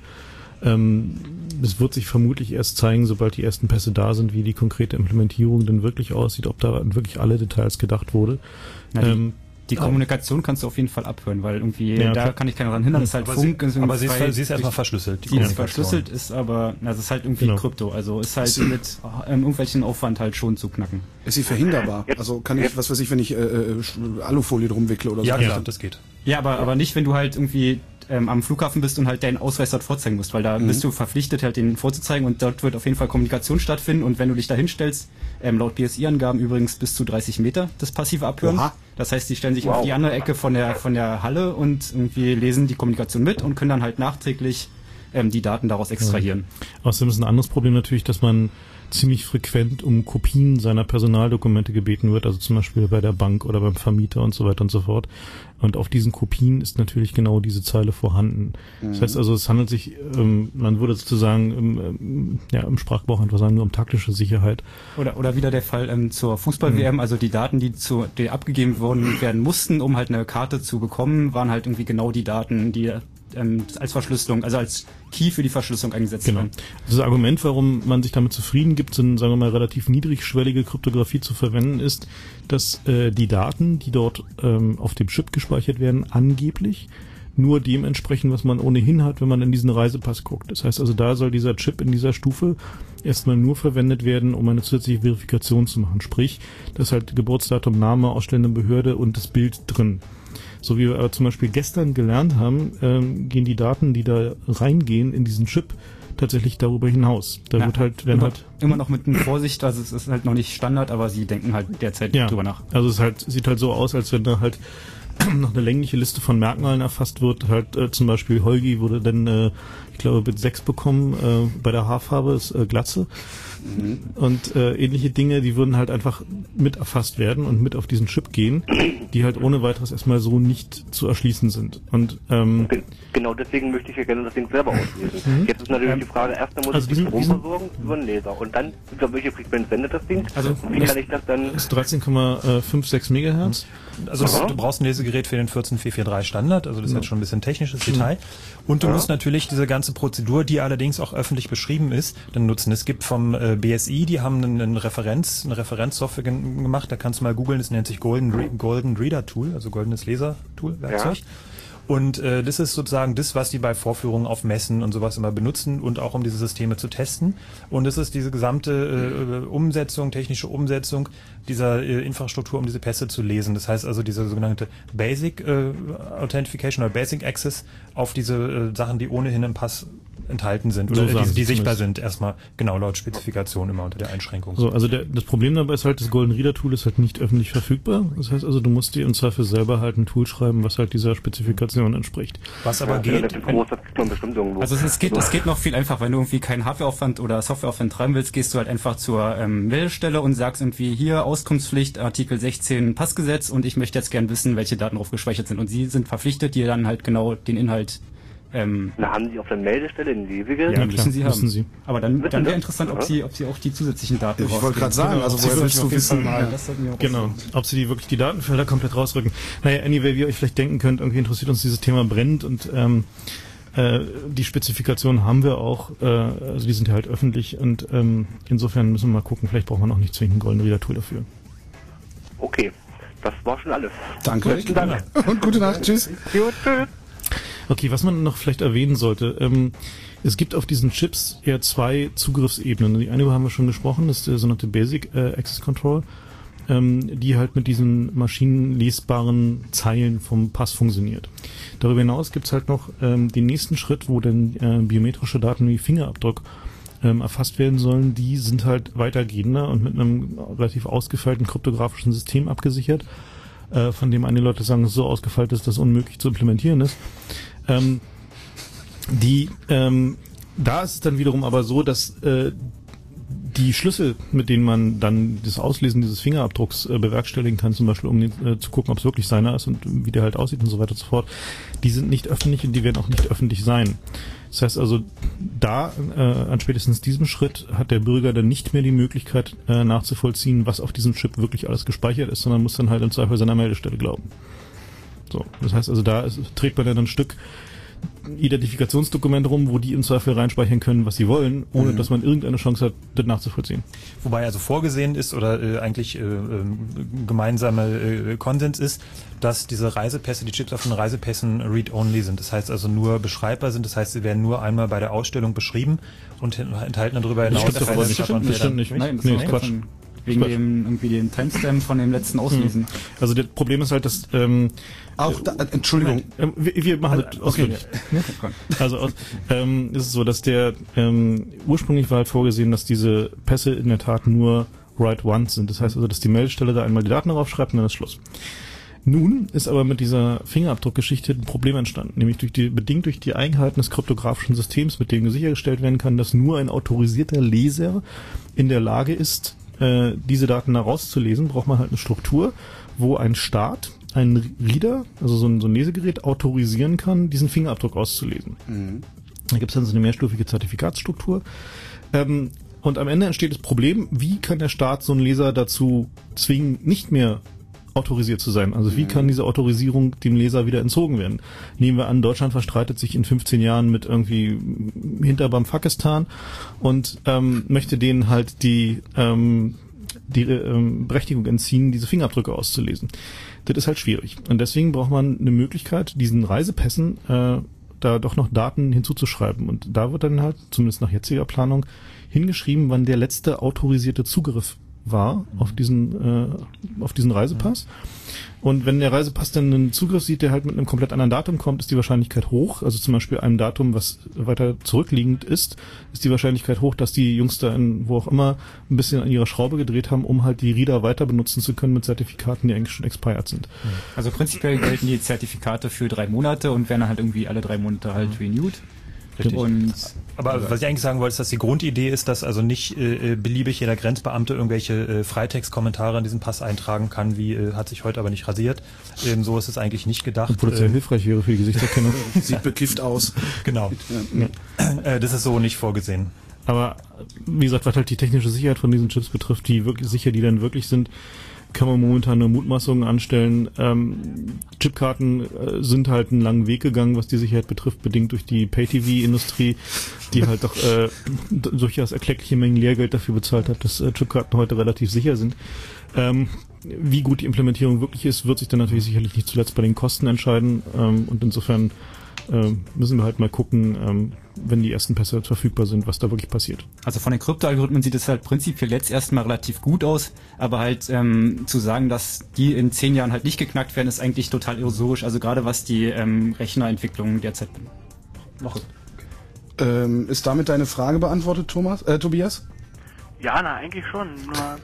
Ähm, es wird sich vermutlich erst zeigen, sobald die ersten Pässe da sind, wie die konkrete Implementierung denn wirklich aussieht, ob da wirklich alle Details gedacht wurde. Na, die, ähm, die Kommunikation kannst du auf jeden Fall abhören, weil irgendwie ja, da klar. kann ich keinen daran hindern, das ist halt aber Funk. Sie, aber sie ist, sie ist erstmal verschlüsselt. Die, die ist verschlüsselt, ist aber, also ist halt irgendwie genau. Krypto, also ist halt mit ähm, irgendwelchen Aufwand halt schon zu knacken. Ist sie verhinderbar? Also kann ich, was weiß ich, wenn ich äh, Alufolie drum wickle oder so? Ja, ja, das geht. Ja, aber, aber nicht, wenn du halt irgendwie ähm, am Flughafen bist und halt deinen Ausweis dort vorzeigen musst, weil da mhm. bist du verpflichtet, halt den vorzuzeigen und dort wird auf jeden Fall Kommunikation stattfinden und wenn du dich da hinstellst, ähm, laut B S I-Angaben übrigens bis zu dreißig Meter das passive Abhören. Oha. Das heißt, die stellen sich wow. auf die andere Ecke von der von der Halle und irgendwie lesen die Kommunikation mit und können dann halt nachträglich ähm, die Daten daraus extrahieren. Ja. Außerdem ist ein anderes Problem natürlich, dass man ziemlich frequent um Kopien seiner Personaldokumente gebeten wird, also zum Beispiel bei der Bank oder beim Vermieter und so weiter und so fort. Und auf diesen Kopien ist natürlich genau diese Zeile vorhanden. Mhm. Das heißt also, es handelt sich, ähm, man würde sozusagen ähm, ja, im Sprachgebrauch einfach sagen, nur um taktische Sicherheit. Oder oder wieder der Fall ähm, zur Fußball-W M, mhm. also die Daten, die zu die abgegeben worden werden mussten, um halt eine Karte zu bekommen, waren halt irgendwie genau die Daten, die ähm, als Verschlüsselung, also als Key für die Verschlüsselung eingesetzt genau. werden. Das Argument, warum man sich damit zufrieden gibt, sind, sagen wir mal, relativ niedrigschwellige Kryptographie zu verwenden, ist, dass äh, die Daten, die dort ähm, auf dem Chip gespeichert werden, angeblich nur dem entsprechen, was man ohnehin hat, wenn man in diesen Reisepass guckt. Das heißt also, da soll dieser Chip in dieser Stufe erstmal nur verwendet werden, um eine zusätzliche Verifikation zu machen. Sprich, da ist halt Geburtsdatum, Name, ausstellende Behörde und das Bild drin. So wie wir aber zum Beispiel gestern gelernt haben, ähm, gehen die Daten, die da reingehen in diesen Chip, tatsächlich darüber hinaus. Da ja, wird halt, werden immer, halt immer noch mit einer Vorsicht, also es ist halt noch nicht Standard, aber sie denken halt derzeit ja, drüber nach. Also es halt sieht halt so aus, als wenn da halt noch eine längliche Liste von Merkmalen erfasst wird. Halt äh, zum Beispiel Holgi wurde dann, äh, ich glaube, mit sechs bekommen äh, bei der Haarfarbe ist äh, Glatze. Mhm. Und äh, ähnliche Dinge, die würden halt einfach mit erfasst werden und mit auf diesen Chip gehen, die halt ohne weiteres erstmal so nicht zu erschließen sind. Und ähm, genau deswegen möchte ich ja gerne das Ding selber auslesen. Mhm. Jetzt ist natürlich ähm, die Frage, erstmal muss also ich die Strom versorgen über den Laser und dann, über welche Frequenz sendet das Ding? Also wie kann ich das dann? Das ist dreizehn Komma fünfundsechzig Megahertz. Also das, du brauchst ein Lesegerät für den vierzehn vier vier drei Standard, also das ist jetzt schon ein bisschen technisches Detail. Und du ja. musst natürlich diese ganze Prozedur, die allerdings auch öffentlich beschrieben ist, dann nutzen. Es gibt vom äh, B S I, die haben einen, einen Referenz, eine Referenzsoftware gen- gemacht, da kannst du mal googeln, das nennt sich Golden, Re- Golden Reader Tool, also goldenes Leser-Tool, Werkzeug. Ja. Und äh, das ist sozusagen das, was die bei Vorführungen auf Messen und sowas immer benutzen und auch um diese Systeme zu testen. Und es ist diese gesamte äh, Umsetzung, technische Umsetzung dieser äh, Infrastruktur, um diese Pässe zu lesen. Das heißt also diese sogenannte Basic äh, Authentification oder Basic Access auf diese äh, Sachen, die ohnehin im Pass enthalten sind oder so die, die sichtbar sind, erstmal genau laut Spezifikation immer unter der Einschränkung. So, also der, das Problem dabei ist halt, das Golden Reader Tool ist halt nicht öffentlich verfügbar. Das heißt also, du musst dir im Zweifel selber halt ein Tool schreiben, was halt dieser Spezifikation entspricht. Was aber ja, geht. Also es, es geht, es geht noch viel einfacher, wenn du irgendwie keinen Hardwareaufwand oder Softwareaufwand treiben willst, gehst du halt einfach zur ähm, Meldestelle und sagst irgendwie hier Auskunftspflicht, Artikel sechzehn Passgesetz und ich möchte jetzt gern wissen, welche Daten drauf gespeichert sind. Und sie sind verpflichtet, dir dann halt genau den Inhalt Ähm, Na, haben Sie auf der Meldestelle ein Lesegerät? ja, müssen Sie haben. müssen Sie. Aber dann, Wissen dann wäre Sie? interessant, ob Ja. Sie, ob Sie auch die zusätzlichen Daten Ich wollte rausgeben. gerade sagen, also woher willst du wissen? Mal, Ja. das sollten wir auch Genau, wissen. ob sie die wirklich die Datenfelder komplett rausrücken. Naja, anyway, wie ihr euch vielleicht denken könnt, irgendwie interessiert uns dieses Thema brennend und ähm, äh, die Spezifikationen haben wir auch, äh, also die sind ja halt öffentlich und ähm, insofern müssen wir mal gucken, vielleicht braucht man auch nicht zwingend ein Golden Reader Tool dafür. Okay, das war schon alles. Danke. Guten Dank. Und gute Nacht. Tschüss. Gut, tschüss. Okay, was man noch vielleicht erwähnen sollte, ähm, es gibt auf diesen Chips eher zwei Zugriffsebenen. Die eine haben wir schon gesprochen, das ist der sogenannte Basic äh, Access Control, ähm, die halt mit diesen maschinenlesbaren Zeilen vom Pass funktioniert. Darüber hinaus gibt's halt noch ähm, den nächsten Schritt, wo dann äh, biometrische Daten wie Fingerabdruck ähm, erfasst werden sollen. Die sind halt weitergehender und mit einem relativ ausgefeilten kryptografischen System abgesichert, äh, von dem einige Leute sagen, es ist so ausgefeilt ist, dass es unmöglich zu implementieren ist. Ähm, die, ähm, da ist es dann wiederum aber so, dass äh, die Schlüssel, mit denen man dann das Auslesen dieses Fingerabdrucks äh, bewerkstelligen kann, zum Beispiel um äh, zu gucken, ob es wirklich seiner ist und wie der halt aussieht und so weiter und so fort, die sind nicht öffentlich und die werden auch nicht öffentlich sein. Das heißt also, da äh, an spätestens diesem Schritt hat der Bürger dann nicht mehr die Möglichkeit äh, nachzuvollziehen, was auf diesem Chip wirklich alles gespeichert ist, sondern muss dann halt im Zweifel seiner Meldestelle glauben. So, das heißt also, da ist, trägt man dann ein Stück Identifikationsdokumente rum, wo die im Zweifel reinspeichern können, was sie wollen, ohne Mhm. dass man irgendeine Chance hat, das nachzuvollziehen. Wobei also vorgesehen ist oder äh, eigentlich äh, äh, gemeinsamer äh, Konsens ist, dass diese Reisepässe, die Chips auf den Reisepässen read-only sind. Das heißt also nur beschreibbar sind. Das heißt, sie werden nur einmal bei der Ausstellung beschrieben und enthalten darüber hinaus. Das stimmt, keine das stimmt, Stefan- das stimmt nicht. Nein, das Nee, ist ist Quatsch. Quatsch. Wegen Quatsch. dem, irgendwie den Timestamp von dem letzten Auslesen. Also das Problem ist halt, dass ähm, auch da, äh, Entschuldigung, ähm, wir, wir machen das ausführlich. Also aus, ähm, ist es so, dass der ähm, ursprünglich war halt vorgesehen, dass diese Pässe in der Tat nur write once sind. Das heißt also, dass die Meldestelle da einmal die Daten darauf schreibt und dann ist Schluss. Nun ist aber mit dieser Fingerabdruckgeschichte ein Problem entstanden, nämlich durch die, bedingt durch die Eigenheiten des kryptografischen Systems, mit dem sichergestellt werden kann, dass nur ein autorisierter Leser in der Lage ist, äh, diese Daten da rauszulesen, braucht man halt eine Struktur, wo ein Staat einen Reader, also so ein, so ein Lesegerät, autorisieren kann, diesen Fingerabdruck auszulesen. Mhm. Da gibt es dann so eine mehrstufige Zertifikatsstruktur. Ähm, und am Ende entsteht das Problem, wie kann der Staat so einen Leser dazu zwingen, nicht mehr autorisiert zu sein? Also wie kann diese Autorisierung dem Leser wieder entzogen werden? Nehmen wir an, Deutschland verstreitet sich in fünfzehn Jahren mit irgendwie Hinterbam Pakistan und ähm, möchte denen halt die ähm, die ähm, Berechtigung entziehen, diese Fingerabdrücke auszulesen. Das ist halt schwierig. Und deswegen braucht man eine Möglichkeit, diesen Reisepässen äh, da doch noch Daten hinzuzuschreiben. Und da wird dann halt, zumindest nach jetziger Planung, hingeschrieben, wann der letzte autorisierte Zugriff war auf diesen äh, auf diesen Reisepass. Und wenn der Reisepass dann einen Zugriff sieht, der halt mit einem komplett anderen Datum kommt, ist die Wahrscheinlichkeit hoch, also zum Beispiel einem Datum, was weiter zurückliegend ist, ist die Wahrscheinlichkeit hoch, dass die Jungs da in, wo auch immer, ein bisschen an ihrer Schraube gedreht haben, um halt die Reader weiter benutzen zu können mit Zertifikaten, die eigentlich schon expired sind. Also prinzipiell gelten die Zertifikate für drei Monate und werden halt irgendwie alle drei Monate halt renewed. Richtig. Und Aber was ich eigentlich sagen wollte, ist, dass die Grundidee ist, dass also nicht äh, beliebig jeder Grenzbeamte irgendwelche äh, Freitextkommentare in diesen Pass eintragen kann, wie äh, hat sich heute aber nicht rasiert. Ähm, so ist es eigentlich nicht gedacht. Obwohl das sehr Ähm, hilfreich wäre für die Gesichtserkennung. Sieht bekifft aus. Genau. Äh, das ist so nicht vorgesehen. Aber wie gesagt, was halt die technische Sicherheit von diesen Chips betrifft, wie wirklich sicher die dann wirklich sind, kann man momentan nur Mutmaßungen anstellen. Ähm, Chipkarten äh, sind halt einen langen Weg gegangen, was die Sicherheit betrifft, bedingt durch die Pay-T V-Industrie, die halt doch äh, durchaus erkleckliche Mengen Lehrgeld dafür bezahlt hat, dass äh, Chipkarten heute relativ sicher sind. Ähm, wie gut die Implementierung wirklich ist, wird sich dann natürlich sicherlich nicht zuletzt bei den Kosten entscheiden. Ähm, und insofern äh, müssen wir halt mal gucken, ähm, wenn die ersten Pässe verfügbar sind, was da wirklich passiert. also von den Kryptoalgorithmen sieht es halt prinzipiell jetzt erstmal relativ gut aus, aber halt ähm, zu sagen, dass die in zehn Jahren halt nicht geknackt werden, ist eigentlich total illusorisch. Also gerade was die ähm, Rechnerentwicklung derzeit noch ist. Ähm, ist damit deine Frage beantwortet, Thomas, äh, Tobias? Ja, na, eigentlich schon. Nur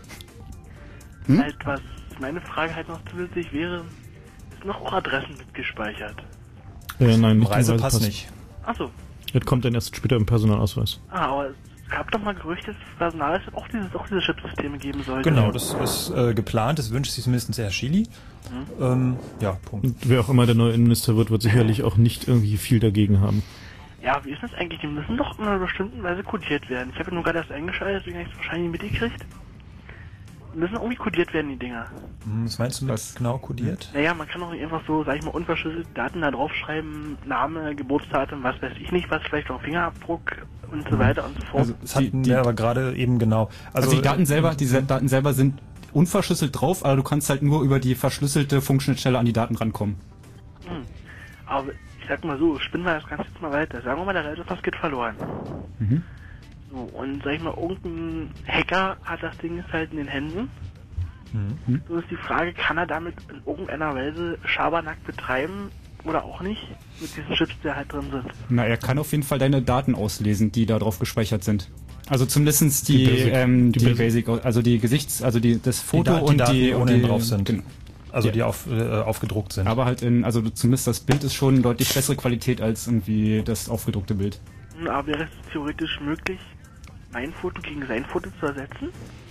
Hm? halt, was meine Frage halt noch zusätzlich wäre, ist noch auch Adressen mitgespeichert? Äh, nein, nicht im Reisepass Reisepass. nicht. Achso. Das kommt dann erst später im Personalausweis. Ah, aber gab doch mal Gerüchte, dass das Personal auch dieses, auch diese Chipsysteme geben sollte. Genau, das ist äh, geplant, das wünscht sich zumindest Herr Schily. Mhm. Ähm, ja, Punkt. Und wer auch immer der neue Innenminister wird, wird sicherlich auch nicht irgendwie viel dagegen haben. Ja, wie ist das eigentlich? Die müssen doch in einer bestimmten Weise kodiert werden. Ich habe ja nur gerade erst eingeschaltet, deswegen habe ich es wahrscheinlich nicht mitgekriegt. Die müssen irgendwie kodiert werden, die Dinger. Was meinst du mit Was? genau kodiert? Naja, man kann doch nicht einfach so, sag ich mal, unverschlüsselte Daten da draufschreiben, Name, Geburtsdatum, was weiß ich nicht, was vielleicht auch Fingerabdruck und so weiter und so fort. Also das hatten wir aber gerade eben genau. Also, also die Daten selber, diese Daten selber sind unverschlüsselt drauf, aber du kannst halt nur über die verschlüsselte Funkschnittstelle an die Daten rankommen. Hm. Aber ich sag mal so, spinnen wir das Ganze jetzt mal weiter. Sagen wir mal, der Reisepass geht verloren. Mhm. So, und sag ich mal, irgendein Hacker hat das Ding jetzt halt in den Händen. Mhm. So ist die Frage, kann er damit in irgendeiner Weise Schabernack betreiben oder auch nicht? Mit diesen Chips, die halt drin sind. Na, er kann auf jeden Fall deine Daten auslesen, die da drauf gespeichert sind. Also zumindest die, die, Basic, ähm, die, die Basic, also die Gesichts-, also die, das Foto die da, die und Daten, die, ohne die drauf sind. Genau. Also ja. die auf, äh, aufgedruckt sind. Aber halt in, also zumindest das Bild ist schon deutlich bessere Qualität als irgendwie das aufgedruckte Bild. Aber wäre es theoretisch möglich, mein Foto gegen sein Foto zu ersetzen?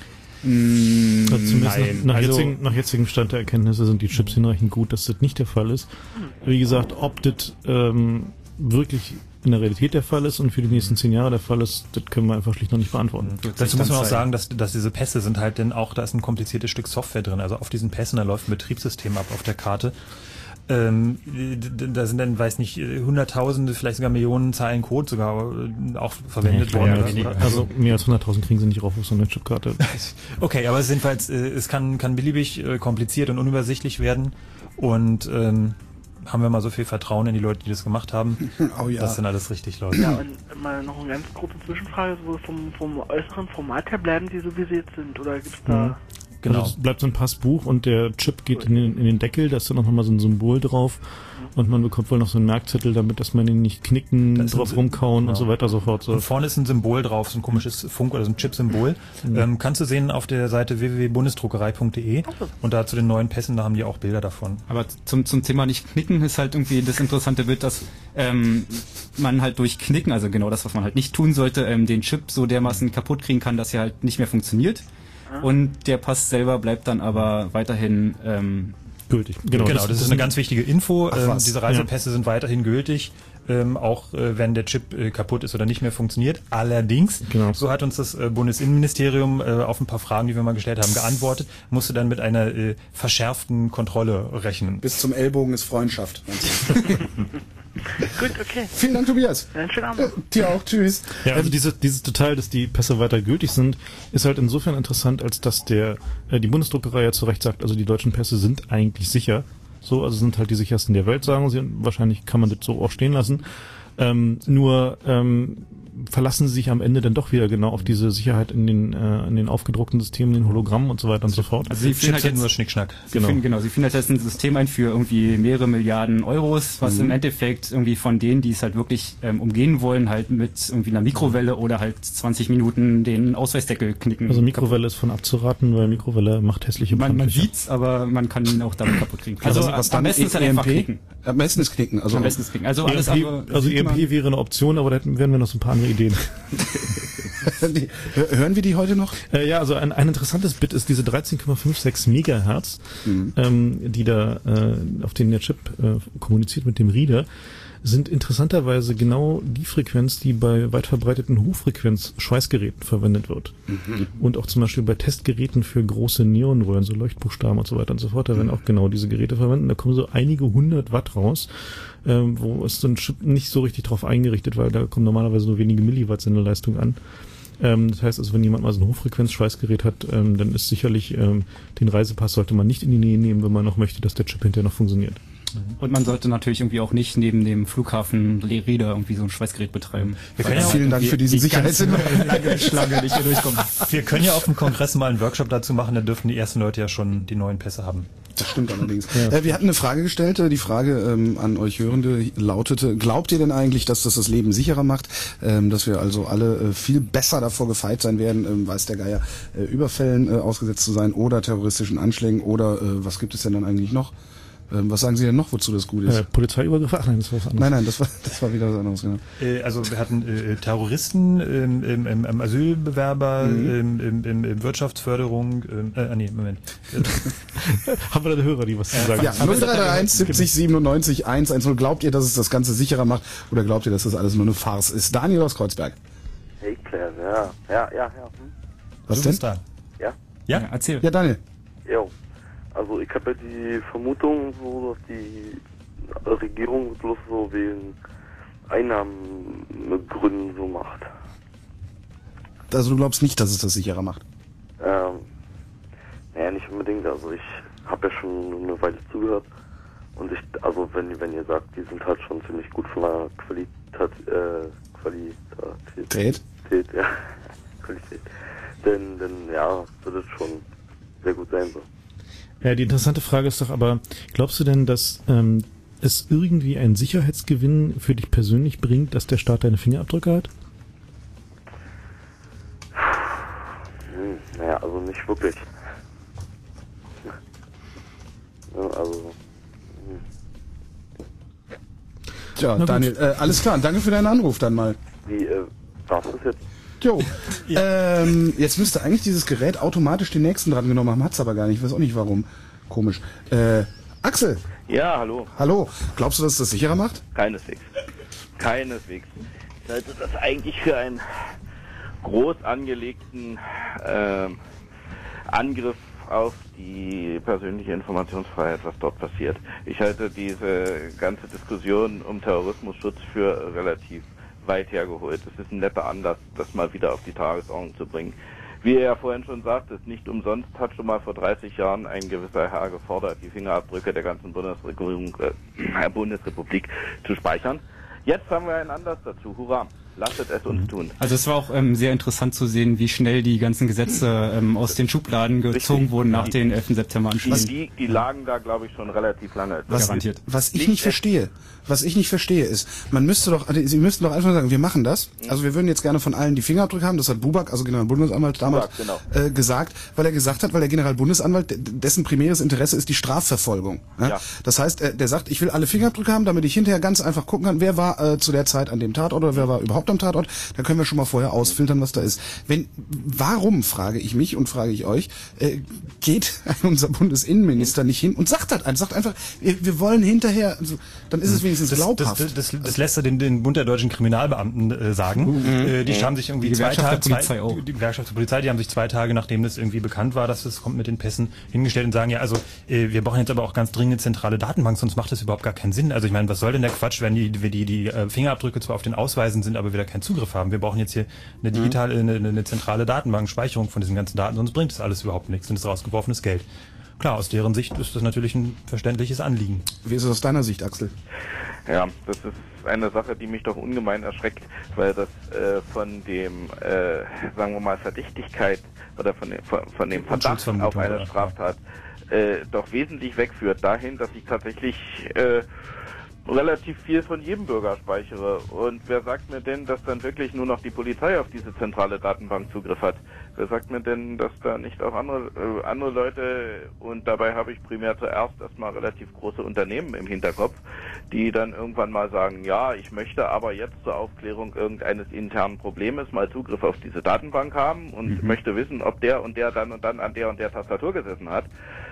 Mm, also zumindest nein. Nach, nach, also, jetzigen, nach jetzigem Stand der Erkenntnisse sind die Chips hinreichend gut, dass das nicht der Fall ist. Wie gesagt, ob das ähm, wirklich in der Realität der Fall ist und für die nächsten zehn Jahre der Fall ist, das können wir einfach schlicht noch nicht beantworten. Mhm. Dazu muss man auch sagen, dass, dass diese Pässe sind halt denn auch, da ist ein kompliziertes Stück Software drin. Also auf diesen Pässen, da läuft ein Betriebssystem ab auf der Karte. Ähm, da sind dann, weiß nicht, hunderttausende, vielleicht sogar Millionen Zeilen Code sogar auch verwendet ja, worden. Ja, also mehr als hunderttausend kriegen sie nicht rauf auf so eine Chipkarte. Okay, aber es ist jedenfalls, es kann, kann beliebig kompliziert und unübersichtlich werden und ähm, haben wir mal so viel Vertrauen in die Leute, die das gemacht haben, oh ja. dass dann alles richtig läuft. Ja, und mal noch eine ganz kurze Zwischenfrage, so vom, vom äußeren Format her bleiben die so, wie sie jetzt sind, oder gibt's da... Mhm. Genau. Also es bleibt so ein Passbuch und der Chip geht in den, in den Deckel, da ist dann noch mal so ein Symbol drauf und man bekommt wohl noch so einen Merkzettel, damit, dass man ihn nicht knicken, drauf rumkauen genau. und so weiter und so fort. So. Und vorne ist ein Symbol drauf, so ein komisches Funk- oder so ein Chip-Symbol. Mhm. Ähm, kannst du sehen auf der Seite w w w punkt bundesdruckerei punkt d e und da zu den neuen Pässen, da haben die auch Bilder davon. Aber zum, zum Thema nicht knicken ist halt irgendwie das interessante Bild, dass ähm, man halt durch Knicken, also genau das, was man halt nicht tun sollte, ähm, den Chip so dermaßen kaputt kriegen kann, dass er halt nicht mehr funktioniert. Und der Pass selber bleibt dann aber weiterhin ähm, gültig. Genau, genau das, das ist eine ganz wichtige Info. Ähm, diese Reisepässe ja. sind weiterhin gültig, ähm, auch äh, wenn der Chip äh, kaputt ist oder nicht mehr funktioniert. Allerdings, genau. so hat uns das äh, Bundesinnenministerium äh, auf ein paar Fragen, die wir mal gestellt haben, geantwortet, musste dann mit einer äh, verschärften Kontrolle rechnen. Bis zum Ellbogen ist Freundschaft. Gut, okay. Vielen Dank, Tobias. Einen schönen Abend. Äh, dir auch, tschüss. Ja, also diese, dieses Detail, dass die Pässe weiter gültig sind, ist halt insofern interessant, als dass der äh, die Bundesdruckerei ja zu Recht sagt, also die deutschen Pässe sind eigentlich sicher. So, also sind halt die sichersten der Welt, sagen sie. Und wahrscheinlich kann man das so auch stehen lassen. Ähm, nur ähm, verlassen sie sich am Ende dann doch wieder genau auf diese Sicherheit in den äh, in den aufgedruckten Systemen, den Hologrammen und so weiter und so fort. Also sie finden halt jetzt nur Schnickschnack. Sie genau. Finden, genau, sie finden halt jetzt ein System ein für irgendwie mehrere Milliarden Euros, was mhm. im Endeffekt irgendwie von denen, die es halt wirklich ähm, umgehen wollen, halt mit irgendwie einer Mikrowelle oder halt zwanzig Minuten den Ausweisdeckel knicken. Also Mikrowelle ist von abzuraten, weil Mikrowelle macht hässliche Man, man sieht's, aber man kann ihn auch damit kaputt kriegen. Also, also was am besten ist halt einfach knicken. Am besten ist knicken. Also am besten ist knicken. Also alles E M P, andere, also E M P wäre eine Option, aber da hätten, wären wir noch so ein paar andere Ideen. die, hören wir die heute noch? Äh, ja, also ein, ein interessantes Bit ist diese dreizehn Komma sechsundfünfzig Megahertz, mhm. ähm, die da, äh, auf denen der Chip äh, kommuniziert mit dem Reader, sind interessanterweise genau die Frequenz, die bei weit verbreiteten Hochfrequenz-Schweißgeräten verwendet wird. Mhm. Und auch zum Beispiel bei Testgeräten für große Neonröhren, so Leuchtbuchstaben und so weiter und so fort, da werden auch genau diese Geräte verwendet. Da kommen so einige hundert Watt raus, ähm, wo ist so ein Chip nicht so richtig drauf eingerichtet, weil da kommen normalerweise nur wenige Milliwatt Sendeleistung an. Ähm, das heißt also, wenn jemand mal so ein Hochfrequenz-Schweißgerät hat, ähm, dann ist sicherlich ähm, den Reisepass sollte man nicht in die Nähe nehmen, wenn man noch möchte, dass der Chip hinterher noch funktioniert. Und man sollte natürlich irgendwie auch nicht neben dem Flughafen Reeder irgendwie so ein Schweißgerät betreiben. Wir können ja vielen Dank für diesen Sicherheitshinweis. Schlange nicht hier durchkommen. Wir können ja auf dem Kongress mal einen Workshop dazu machen, da dürfen die ersten Leute ja schon die neuen Pässe haben. Das stimmt allerdings. Ja. Äh, wir hatten eine Frage gestellt. Die Frage ähm, an euch Hörende lautete, glaubt ihr denn eigentlich, dass das das Leben sicherer macht? Ähm, dass wir also alle äh, viel besser davor gefeit sein werden, ähm, weiß der Geier, äh, Überfällen äh, ausgesetzt zu sein oder terroristischen Anschlägen oder äh, was gibt es denn dann eigentlich noch? Ähm, was sagen Sie denn noch, wozu das gut ist? Äh, Polizeiübergriffe? Ach nein, das war was anderes. Nein, nein, das war, das war wieder was anderes, genau. Äh, also wir hatten äh, Terroristen, ähm, ähm, ähm, Asylbewerber, Mhm. ähm, ähm, ähm, ähm, Wirtschaftsförderung, ähm, äh, nee, Moment. Haben wir da Hörer, die was zu sagen Ja, null drei drei eins siebzig siebenundneunzig hundertzehn. Glaubt ihr, dass es das Ganze sicherer macht oder glaubt ihr, dass das alles nur eine Farce ist? Daniel aus Kreuzberg. Hey Claire, ja, ja, ja, ja. Hm? Was du denn? bist da. Ja? Ja, erzähl. Ja, Daniel. Jo. Also ich habe ja die Vermutung, so, dass die Regierung bloß so wegen Einnahmengründen so macht. Also du glaubst nicht, dass es das sicherer macht? Ähm, naja, nicht unbedingt. Also ich habe ja schon eine Weile zugehört und ich, also wenn, wenn ihr sagt, die sind halt schon ziemlich gut von der Qualität, äh, Qualität, Tät? ja, Qualität, denn, denn ja, wird es schon sehr gut sein so. Ja, die interessante Frage ist doch aber, glaubst du denn, dass ähm, es irgendwie einen Sicherheitsgewinn für dich persönlich bringt, dass der Staat deine Fingerabdrücke hat? Hm, naja, also nicht wirklich. Ja, also. Hm. Tja, Daniel, äh, alles klar, danke für deinen Anruf dann mal. Wie, äh, was ist jetzt? Jo, ähm, jetzt müsste eigentlich dieses Gerät automatisch den nächsten dran genommen haben, hat's aber gar nicht, ich weiß auch nicht warum. Komisch. Äh, Axel. Ja, hallo. Hallo, glaubst du, dass es das sicherer macht? Keineswegs. Keineswegs. Ich halte das eigentlich für einen groß angelegten äh, Angriff auf die persönliche Informationsfreiheit, was dort passiert. Ich halte diese ganze Diskussion um Terrorismusschutz für relativ weit hergeholt. Es ist ein netter Anlass, das mal wieder auf die Tagesordnung zu bringen. Wie er ja vorhin schon sagte, nicht umsonst hat schon mal vor dreißig Jahren ein gewisser Herr gefordert, die Fingerabdrücke der ganzen Bundesregierung, äh, Bundesrepublik zu speichern. Jetzt haben wir einen Anlass dazu. Hurra! Lasset es uns tun. Also es war auch ähm, sehr interessant zu sehen, wie schnell die ganzen Gesetze ähm, aus den Schubladen gezogen Richtig. wurden nach Die- den elften September-Anschlägen. Die, die lagen da, glaube ich, schon relativ lange. Was, Garantiert. was ich nicht verstehe, was ich nicht verstehe ist, man müsste doch, also Sie müssten doch einfach sagen, wir machen das. Also wir würden jetzt gerne von allen die Fingerabdrücke haben, das hat Buback, also Generalbundesanwalt damals, Buback, genau. äh, gesagt, weil er gesagt hat, weil der Generalbundesanwalt, d- dessen primäres Interesse ist die Strafverfolgung. Ja? Ja. Das heißt, äh, der sagt, ich will alle Fingerabdrücke haben, damit ich hinterher ganz einfach gucken kann, wer war äh, zu der Zeit an dem Tatort oder wer war überhaupt am Tatort. Dann können wir schon mal vorher ausfiltern, was da ist. Wenn, warum, frage ich mich und frage ich euch, äh, geht unser Bundesinnenminister nicht hin und sagt das, sagt einfach, wir, wir wollen hinterher, also, dann ist es wenigstens Das, glaubhaft. das, das, das lässt er den, den Bund der deutschen Kriminalbeamten äh, sagen. Mhm. Äh, die haben sich irgendwie Die zwei Gewerkschaft Tage, der Polizei zwei, auch. die Gewerkschaft der Polizei, die haben sich zwei Tage, nachdem das irgendwie bekannt war, dass es kommt mit den Pässen, hingestellt und sagen, ja, also äh, wir brauchen jetzt aber auch ganz dringend eine zentrale Datenbank, sonst macht das überhaupt gar keinen Sinn. Also ich meine, was soll denn der Quatsch, wenn die die, die äh, Fingerabdrücke zwar auf den Ausweisen sind, aber wir da keinen Zugriff haben. Wir brauchen jetzt hier eine digitale, eine, eine zentrale Datenbank, Speicherung von diesen ganzen Daten, sonst bringt das alles überhaupt nichts, und das ist rausgeworfenes Geld. Klar, aus deren Sicht ist das natürlich ein verständliches Anliegen. Wie ist es aus deiner Sicht, Axel? Ja, das ist eine Sache, die mich doch ungemein erschreckt, weil das äh, von dem, äh, sagen wir mal, Verdächtigkeit oder von dem, von, von dem Verdacht auf eine oder? Straftat äh, doch wesentlich wegführt dahin, dass ich tatsächlich äh, relativ viel von jedem Bürger speichere. Und wer sagt mir denn, dass dann wirklich nur noch die Polizei auf diese zentrale Datenbank Zugriff hat? Wer sagt mir denn, dass da nicht auch andere äh, andere Leute, und dabei habe ich primär zuerst erstmal relativ große Unternehmen im Hinterkopf, die dann irgendwann mal sagen, ja, ich möchte aber jetzt zur Aufklärung irgendeines internen Problems mal Zugriff auf diese Datenbank haben und Mhm. möchte wissen, ob der und der dann und dann an der und der Tastatur gesessen hat.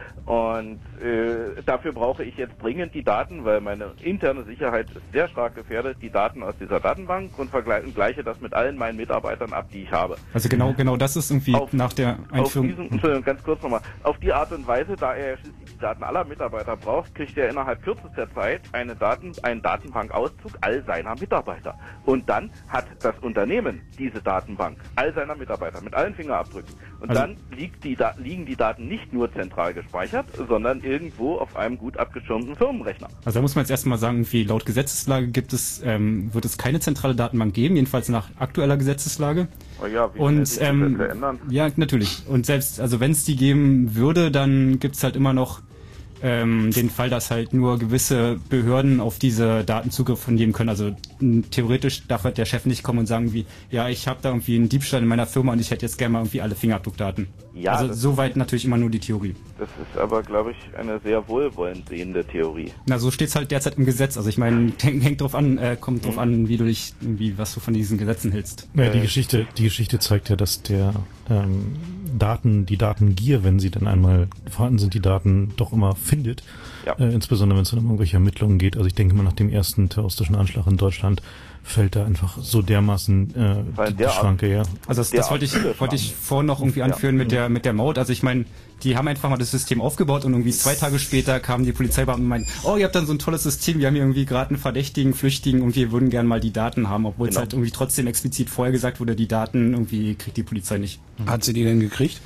Und äh, dafür brauche ich jetzt dringend die Daten, weil meine interne Sicherheit ist sehr stark gefährdet, die Daten aus dieser Datenbank, und vergleiche das mit allen meinen Mitarbeitern ab, die ich habe. Also genau, genau das ist irgendwie Auf- nach der Einführung. Auf diesen, Entschuldigung, ganz kurz nochmal. Auf die Art und Weise, da er ja schließlich die Daten aller Mitarbeiter braucht, kriegt er innerhalb kürzester Zeit eine Daten, einen Datenbankauszug all seiner Mitarbeiter. Und dann hat das Unternehmen diese Datenbank all seiner Mitarbeiter mit allen Fingerabdrücken. Und Also- dann liegt die, Da- liegen die Daten nicht nur zentral gespeichert, sondern irgendwo auf einem gut abgeschirmten Firmenrechner. Also da muss man jetzt erstmal sagen, wie laut Gesetzeslage gibt es, ähm, wird es keine zentrale Datenbank geben, jedenfalls nach aktueller Gesetzeslage. Oh ja, wie schnell Und sich die ähm, Gesetze ändern. ja, natürlich. Und selbst, also wenn es die geben würde, dann gibt es halt immer noch ähm, den Fall, dass halt nur gewisse Behörden auf diese Daten Zugriff nehmen können. Also m, theoretisch darf halt der Chef nicht kommen und sagen wie, ja, ich habe da irgendwie einen Diebstahl in meiner Firma und ich hätte jetzt gerne mal irgendwie alle Fingerabdruckdaten. Ja, also soweit natürlich immer nur die Theorie. Das ist aber, glaube ich, eine sehr wohlwollend sehende Theorie. Na, so steht's halt derzeit im Gesetz. Also ich meine, hängt, hängt drauf an, äh, kommt drauf an, wie du dich, irgendwie, was du von diesen Gesetzen hältst. Ja, die äh, Geschichte, die Geschichte zeigt ja, dass der ähm, Daten, die Datengier, wenn sie dann einmal vorhanden sind, die Daten doch immer findet. Ja. Äh, insbesondere wenn es dann um irgendwelche Ermittlungen geht. Also ich denke mal, nach dem ersten terroristischen Anschlag in Deutschland fällt da einfach so dermaßen äh, die, die Schranke, ja. Also das, das wollte ich wollte ich vorhin noch irgendwie anführen ja. mit der mit der Maut. Also ich meine, die haben einfach mal das System aufgebaut und irgendwie zwei Tage später kamen die Polizeibeamten und meinten, oh, ihr habt dann so ein tolles System, wir haben hier irgendwie gerade einen Verdächtigen, Flüchtigen und wir würden gerne mal die Daten haben, obwohl genau. es halt irgendwie trotzdem explizit vorher gesagt wurde, die Daten irgendwie kriegt die Polizei nicht. Hat sie die denn gekriegt?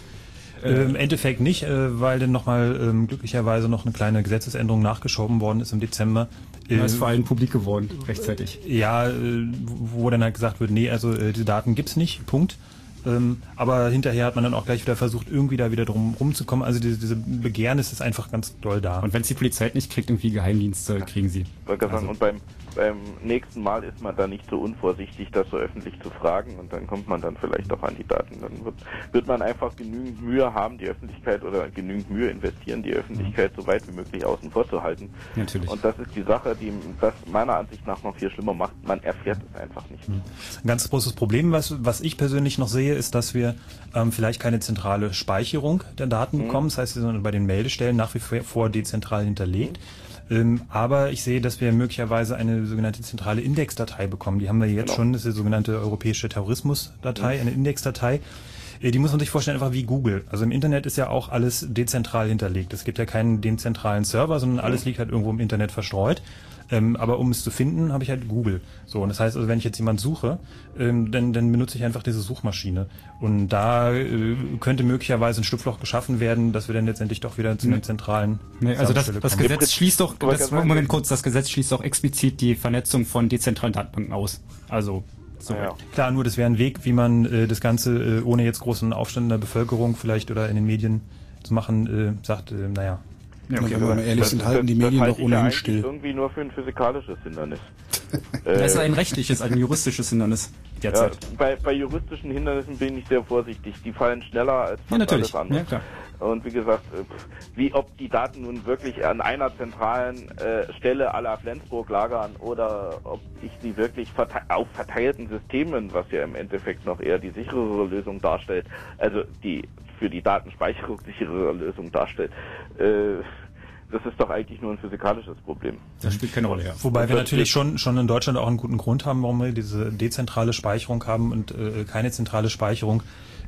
Äh, Im Endeffekt nicht, äh, weil dann nochmal ähm, glücklicherweise noch eine kleine Gesetzesänderung nachgeschoben worden ist im Dezember. Äh, das ist vor allem publik geworden, rechtzeitig. Ja, äh, wo dann halt gesagt wird, nee, also äh, die Daten gibt's nicht, Punkt. Ähm, aber hinterher hat man dann auch gleich wieder versucht, irgendwie da wieder drum rumzukommen. Also diese, diese Begehrnis ist einfach ganz doll da. Und wenn es die Polizei nicht kriegt, irgendwie Geheimdienste kriegen sie. Also. Und beim, beim nächsten Mal ist man da nicht so unvorsichtig, das so öffentlich zu fragen und dann kommt man dann vielleicht auch an die Daten. Dann wird, wird man einfach genügend Mühe haben, die Öffentlichkeit oder genügend Mühe investieren, die Öffentlichkeit so weit wie möglich außen vor zu halten. Natürlich. Und das ist die Sache, die das meiner Ansicht nach noch viel schlimmer macht. Man erfährt es einfach nicht. Ein ganz großes Problem, was, was ich persönlich noch sehe, ist, dass wir ähm, vielleicht keine zentrale Speicherung der Daten mhm. bekommen. Das heißt, sie sind bei den Meldestellen nach wie vor dezentral hinterlegt. Ähm, aber ich sehe, dass wir möglicherweise eine sogenannte zentrale Indexdatei bekommen. Die haben wir jetzt genau. schon, das ist die sogenannte europäische Terrorismusdatei, mhm. eine Indexdatei. Äh, die muss man sich vorstellen, einfach wie Google. Also im Internet ist ja auch alles dezentral hinterlegt. Es gibt ja keinen dezentralen Server, sondern mhm. alles liegt halt irgendwo im Internet verstreut. Ähm, aber um es zu finden, habe ich halt Google. So, und das heißt, also wenn ich jetzt jemand suche, ähm, dann, dann benutze ich einfach diese Suchmaschine. Und da äh, könnte möglicherweise ein Schlupfloch geschaffen werden, dass wir dann letztendlich doch wieder zu einer zentralen nee, also das, das Gesetz schließt doch, das, Moment kurz, das Gesetz schließt auch explizit die Vernetzung von dezentralen Datenbanken aus. Also so. Ja. Klar, nur das wäre ein Weg, wie man äh, das Ganze, äh, ohne jetzt großen Aufstand in der Bevölkerung vielleicht oder in den Medien zu machen, äh, sagt, äh, naja, Ja, okay, wenn wir ehrlich sind, halten die Medien doch ohnehin still. Das ist irgendwie nur für ein physikalisches Hindernis. Das ist ein rechtliches, ein juristisches Hindernis derzeit. Ja, bei, bei juristischen Hindernissen bin ich sehr vorsichtig. Die fallen schneller als ja, natürlich. alles andere. Ja, klar. Und wie gesagt, wie ob die Daten nun wirklich an einer zentralen äh, Stelle à la Flensburg lagern oder ob ich sie wirklich verte- auf verteilten Systemen, was ja im Endeffekt noch eher die sicherere Lösung darstellt, also die für die Datenspeicherung sichere Lösung darstellt, äh, das ist doch eigentlich nur ein physikalisches Problem. Das spielt keine Rolle, ja. Wobei wir natürlich schon schon in Deutschland auch einen guten Grund haben, warum wir diese dezentrale Speicherung haben und äh, keine zentrale Speicherung.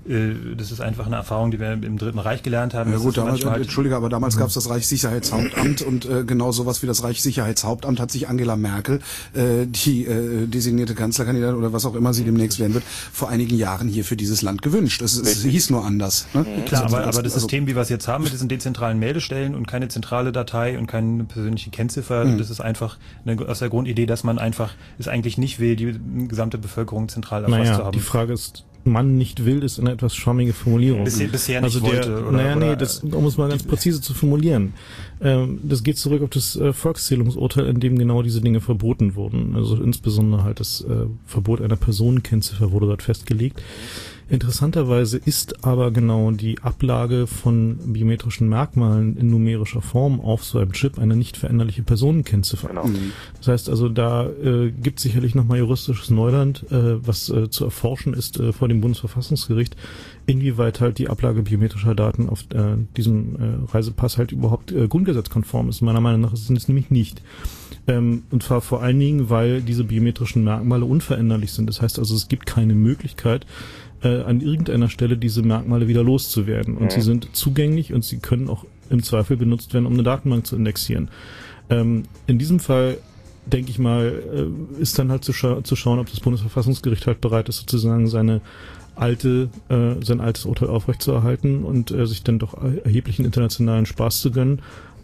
Das ist einfach eine Erfahrung, die wir im Dritten Reich gelernt haben. Ja gut, damals, halt Entschuldige, aber damals mhm. gab es das Reichssicherheitshauptamt und äh, genau sowas wie das Reichssicherheitshauptamt hat sich Angela Merkel, äh, die äh, designierte Kanzlerkandidatin oder was auch immer sie demnächst werden wird, vor einigen Jahren hier für dieses Land gewünscht. Es, es hieß nur anders. Ne? Mhm. Klar, aber, aber das System, wie wir es jetzt haben, mit diesen dezentralen Meldestellen und keine zentrale Datei und keine persönliche Kennziffer, mhm. das ist einfach eine, aus der Grundidee, dass man einfach es eigentlich nicht will, die gesamte Bevölkerung zentral erfasst naja, zu haben. Die Frage ist, man nicht will, ist eine etwas schwammige Formulierung. Bisher, bisher nicht also der, wollte. Oder, naja, oder, nee, das, um es mal ganz präzise zu formulieren. Ähm, das geht zurück auf das äh, Volkszählungsurteil, in dem genau diese Dinge verboten wurden. Also insbesondere halt das äh, Verbot einer Personenkennziffer wurde dort festgelegt. Interessanterweise ist aber genau die Ablage von biometrischen Merkmalen in numerischer Form auf so einem Chip eine nicht veränderliche Personenkennziffer. Genau. Mhm. Das heißt also, da äh, gibt es sicherlich nochmal juristisches Neuland, äh, was äh, zu erforschen ist äh, vor dem Bundesverfassungsgericht, inwieweit halt die Ablage biometrischer Daten auf äh, diesem äh, Reisepass halt überhaupt äh, grundgesetzkonform ist. Meiner Meinung nach ist es nämlich nicht. Ähm, und zwar vor allen Dingen, weil diese biometrischen Merkmale unveränderlich sind. Das heißt also, es gibt keine Möglichkeit, äh, an irgendeiner Stelle diese Merkmale wieder loszuwerden. Und mhm. sie sind zugänglich und sie können auch im Zweifel benutzt werden, um eine Datenbank zu indexieren. Ähm, in diesem Fall, denke ich mal, äh, ist dann halt zu, scha- zu schauen, ob das Bundesverfassungsgericht halt bereit ist, sozusagen seine alte, äh, sein altes Urteil aufrechtzuerhalten und äh, sich dann doch erheblichen internationalen Spaß zu gönnen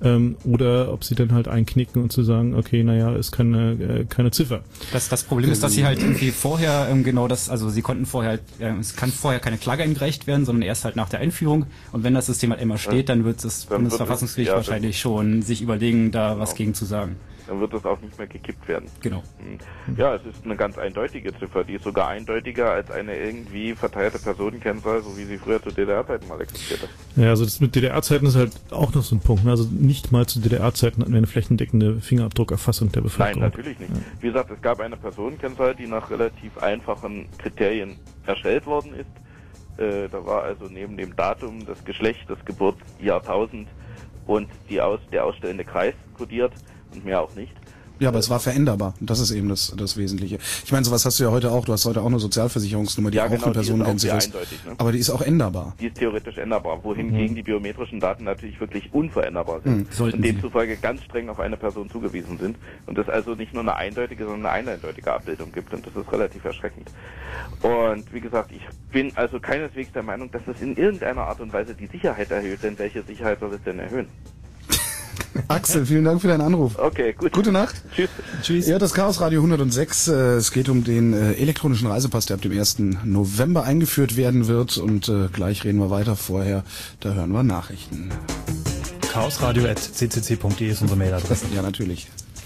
ähm, oder ob sie dann halt einknicken und zu sagen, okay, naja, ist keine, äh, keine Ziffer. Das, das Problem ist, dass sie halt irgendwie vorher ähm, genau das, also sie konnten vorher, äh, es kann vorher keine Klage eingereicht werden, sondern erst halt nach der Einführung. Und wenn das System halt immer steht, dann wird das Bundesverfassungsgericht ja, wahrscheinlich schon sich überlegen, da genau. was gegen zu sagen. Dann wird das auch nicht mehr gekippt werden. Genau. Ja, es ist eine ganz eindeutige Ziffer, die ist sogar eindeutiger als eine irgendwie verteilte Personenkennzahl, so wie sie früher zu D D R-Zeiten mal existierte. Ja, also das mit D D R-Zeiten ist halt auch noch so ein Punkt. Also nicht mal zu D D R-Zeiten hatten wir eine flächendeckende Fingerabdruckerfassung der Bevölkerung. Nein, natürlich nicht. Ja. Wie gesagt, es gab eine Personenkennzahl, die nach relativ einfachen Kriterien erstellt worden ist. Äh, da war also neben dem Datum, das Geschlecht, das Geburtsjahrtausend und die Aus der ausstellende Kreis kodiert. Und mehr auch nicht. Ja, aber es war veränderbar. Und das ist eben das, das Wesentliche. Ich meine, sowas hast du ja heute auch. Du hast heute auch eine Sozialversicherungsnummer, die ja, auch genau, eine Personenkennzahl ist. Eindeutig, ne? Aber die ist auch änderbar. Die ist theoretisch änderbar, wohingegen mhm. die biometrischen Daten natürlich wirklich unveränderbar sind. Mhm. Und demzufolge ganz streng auf eine Person zugewiesen sind. Und es also nicht nur eine eindeutige, sondern eine eindeutige Abbildung gibt. Und das ist relativ erschreckend. Und wie gesagt, ich bin also keineswegs der Meinung, dass das in irgendeiner Art und Weise die Sicherheit erhöht. Denn welche Sicherheit soll es denn erhöhen? Axel, vielen Dank für deinen Anruf. Okay, gut. Gute Nacht. Tschüss. Tschüss. Ja, das Chaos Radio hundertsechs. Äh, es geht um den äh, elektronischen Reisepass, der ab dem ersten November eingeführt werden wird. Und äh, gleich reden wir weiter. Vorher, da hören wir Nachrichten. chaosradio at c c c punkt d e ist unsere Mailadresse. Ja, natürlich.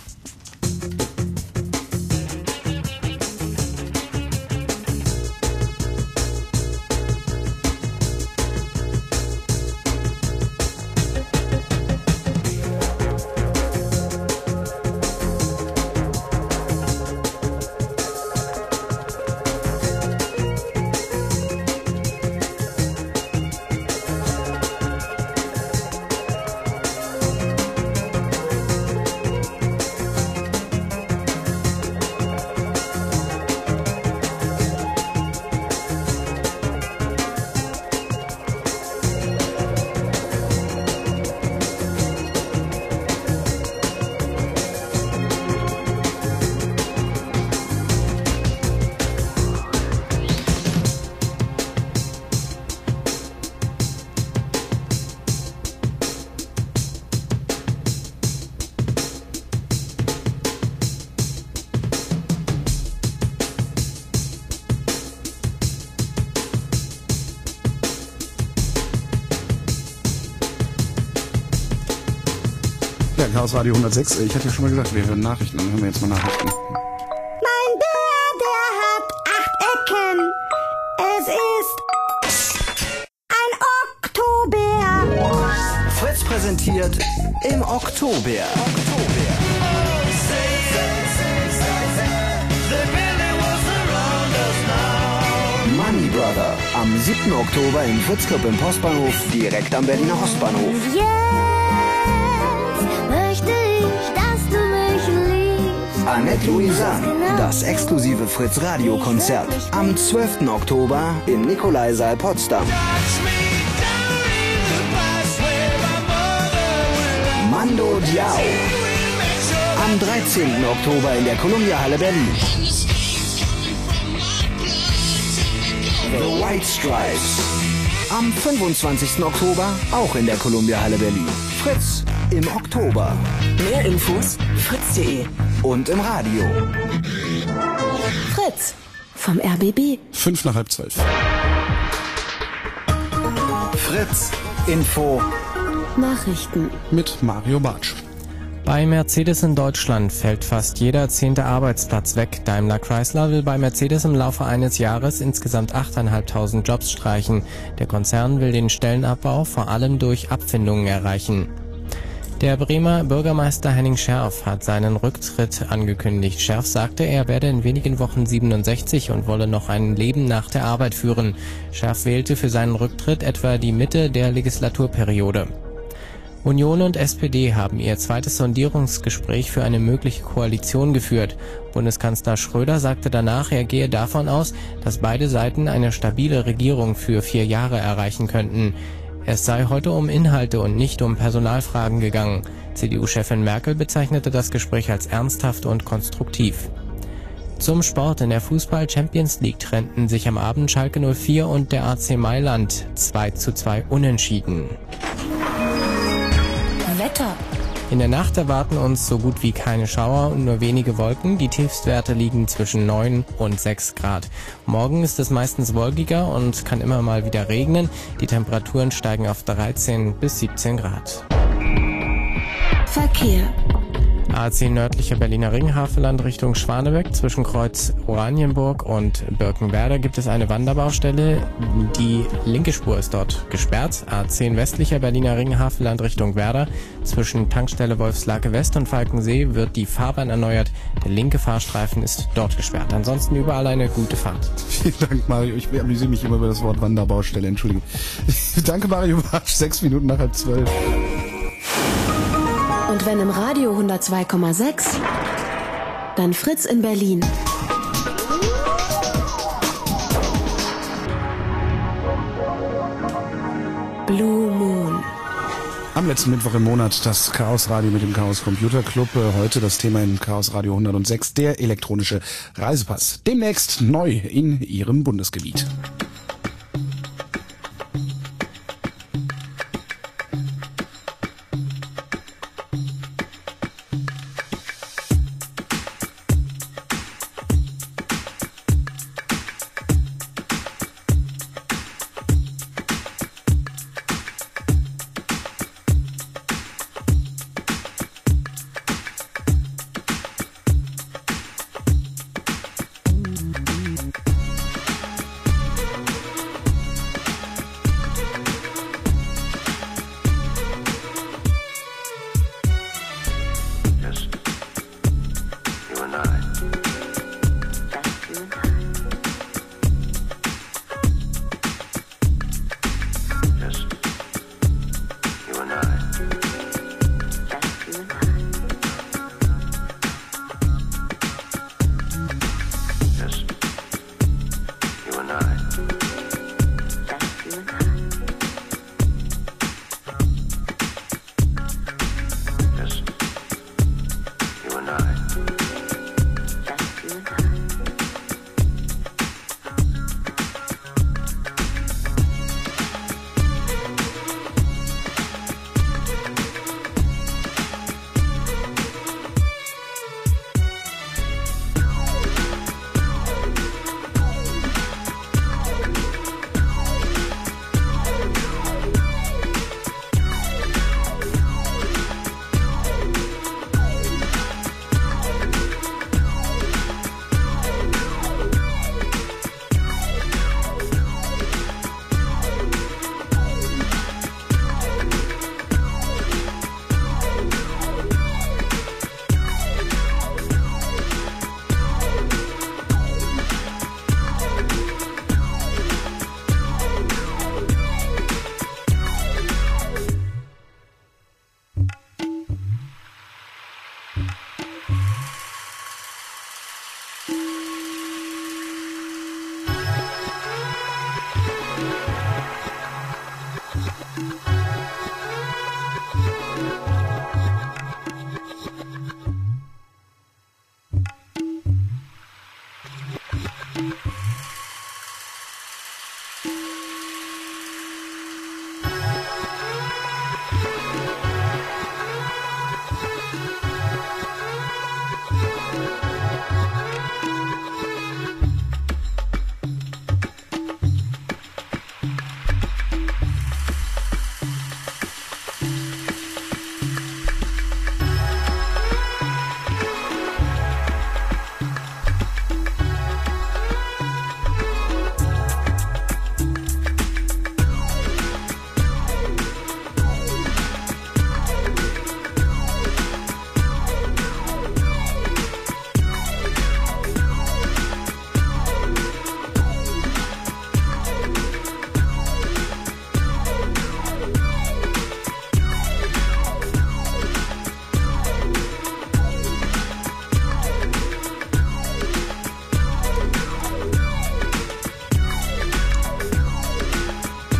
Chaos Radio hundertsechs. Ich hatte ja schon mal gesagt, wir hören Nachrichten. Dann hören wir jetzt mal Nachrichten. Mein Bär, der hat acht Ecken. Es ist ein Oktober. Fritz präsentiert im Oktober. Money Brother. Am siebten Oktober im Fritz Club im Postbahnhof, direkt am Berliner Ostbahnhof. Jetzt möchte ich, dass du mich liebst. Annette Louisanne, das exklusive Fritz Radio Konzert. Am zwölften Oktober im Nikolaisaal Potsdam. Mando Diao. Am dreizehnten Oktober in der Columbia Halle Berlin. The White Stripes. Am fünfundzwanzigsten Oktober auch in der Columbia Halle Berlin. Fritz im Oktober. Mehr Infos fritz punkt de. Und im Radio. Fritz vom R B B. Fünf nach halb zwölf. Fritz Info. Nachrichten mit Mario Bartsch. Bei Mercedes in Deutschland fällt fast jeder zehnte Arbeitsplatz weg. Daimler Chrysler will bei Mercedes im Laufe eines Jahres insgesamt achttausendfünfhundert Jobs streichen. Der Konzern will den Stellenabbau vor allem durch Abfindungen erreichen. Der Bremer Bürgermeister Henning Scherf hat seinen Rücktritt angekündigt. Scherf sagte, er werde in wenigen Wochen siebenundsechzig und wolle noch ein Leben nach der Arbeit führen. Scherf wählte für seinen Rücktritt etwa die Mitte der Legislaturperiode. Union und S P D haben ihr zweites Sondierungsgespräch für eine mögliche Koalition geführt. Bundeskanzler Schröder sagte danach, er gehe davon aus, dass beide Seiten eine stabile Regierung für vier Jahre erreichen könnten. Es sei heute um Inhalte und nicht um Personalfragen gegangen. C D U-Chefin Merkel bezeichnete das Gespräch als ernsthaft und konstruktiv. Zum Sport: In der Fußball-Champions League trennten sich am Abend Schalke null vier und der A C Mailand zwei zu zwei unentschieden. Wetter. In der Nacht erwarten uns so gut wie keine Schauer und nur wenige Wolken. Die Tiefstwerte liegen zwischen neun und sechs Grad. Morgen ist es meistens wolkiger und kann immer mal wieder regnen. Die Temperaturen steigen auf dreizehn bis siebzehn Grad. Verkehr. A zehn nördlicher Berliner Ring, Havelland Richtung Schwanebeck. Zwischen Kreuz Oranienburg und Birkenwerder gibt es eine Wanderbaustelle. Die linke Spur ist dort gesperrt. A zehn westlicher Berliner Ring, Havelland Richtung Werder. Zwischen Tankstelle Wolfslake West und Falkensee wird die Fahrbahn erneuert. Der linke Fahrstreifen ist dort gesperrt. Ansonsten überall eine gute Fahrt. Vielen Dank, Mario. Ich amüsiere mich immer über das Wort Wanderbaustelle. Entschuldigung. Danke, Mario Bartsch. Sechs Minuten nach halb zwölf. Und wenn im Radio hundertzwei Komma sechs, dann Fritz in Berlin. Blue Moon. Am letzten Mittwoch im Monat das Chaos Radio mit dem Chaos Computer Club. Heute das Thema im Chaos Radio hundertsechs, der elektronische Reisepass. Demnächst neu in Ihrem Bundesgebiet.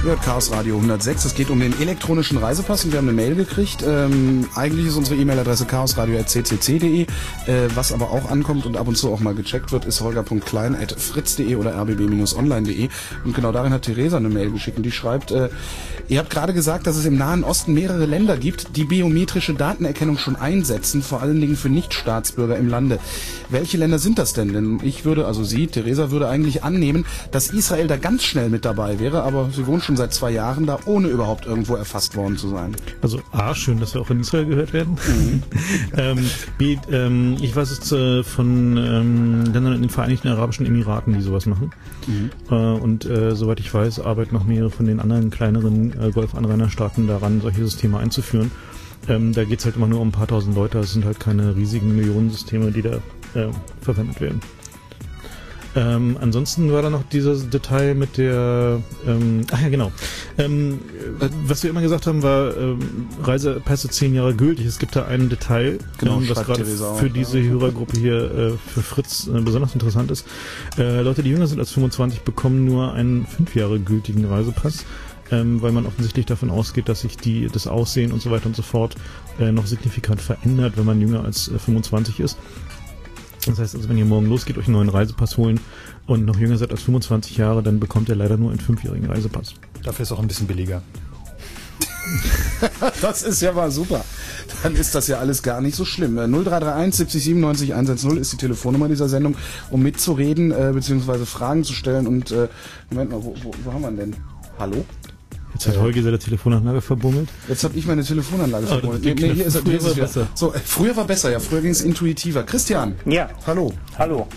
Ihr hört Chaos Radio hundertsechs. Es geht um den elektronischen Reisepass und wir haben eine Mail gekriegt. Ähm, eigentlich ist unsere E-Mail-Adresse chaosradio at c c c punkt d e. Äh, was aber auch ankommt und ab und zu auch mal gecheckt wird, ist holger punkt klein at fritz punkt d e oder r b b Bindestrich online punkt d e. Und genau darin hat Theresa eine Mail geschickt und die schreibt, äh, ihr habt gerade gesagt, dass es im Nahen Osten mehrere Länder gibt, die biometrische Datenerkennung schon einsetzen, vor allen Dingen für Nichtstaatsbürger im Lande. Welche Länder sind das denn? Denn ich würde, also sie, Theresa, würde eigentlich annehmen, dass Israel da ganz schnell mit dabei wäre, aber sie wohnt schon seit zwei Jahren da, ohne überhaupt irgendwo erfasst worden zu sein. Also A, schön, dass wir auch in Israel gehört werden. Mhm. ähm, B, ähm, ich weiß es äh, von ähm, Ländern in den Vereinigten Arabischen Emiraten, die sowas machen. Mhm. Äh, und äh, soweit ich weiß, arbeiten noch mehrere von den anderen kleineren äh, Golfanrainerstaaten daran, solche Systeme einzuführen. Ähm, da geht es halt immer nur um ein paar tausend Leute, es sind halt keine riesigen Millionensysteme, die da äh, verwendet werden. Ähm, ansonsten war da noch dieses Detail mit der, ähm, ach ja genau, ähm, was wir immer gesagt haben, war ähm, Reisepässe zehn Jahre gültig. Es gibt da ein Detail, genau, ähm, was gerade für diese Hörergruppe hier, äh, für Fritz äh, besonders interessant ist. Äh, Leute, die jünger sind als fünfundzwanzig, bekommen nur einen fünf Jahre gültigen Reisepass. Ähm, weil man offensichtlich davon ausgeht, dass sich die, das Aussehen und so weiter und so fort äh, noch signifikant verändert, wenn man jünger als äh, fünfundzwanzig ist. Das heißt also, wenn ihr morgen losgeht, euch einen neuen Reisepass holen und noch jünger seid als fünfundzwanzig Jahre, dann bekommt ihr leider nur einen fünfjährigen Reisepass. Dafür ist auch ein bisschen billiger. Das ist ja mal super. Dann ist das ja alles gar nicht so schlimm. null drei drei eins siebzig siebenundneunzig hundertzehn ist die Telefonnummer dieser Sendung, um mitzureden, äh, beziehungsweise Fragen zu stellen. Und äh, Moment mal, wo, wo, wo haben wir denn? Hallo? Jetzt hat Holger seine Telefonanlage verbummelt. Jetzt habe ich meine Telefonanlage oh, verbummelt. Nee, nee, hier ist, früher hier ist war besser. So, früher war besser, ja. Früher ging es intuitiver. Christian. Ja. Hallo. Hallo.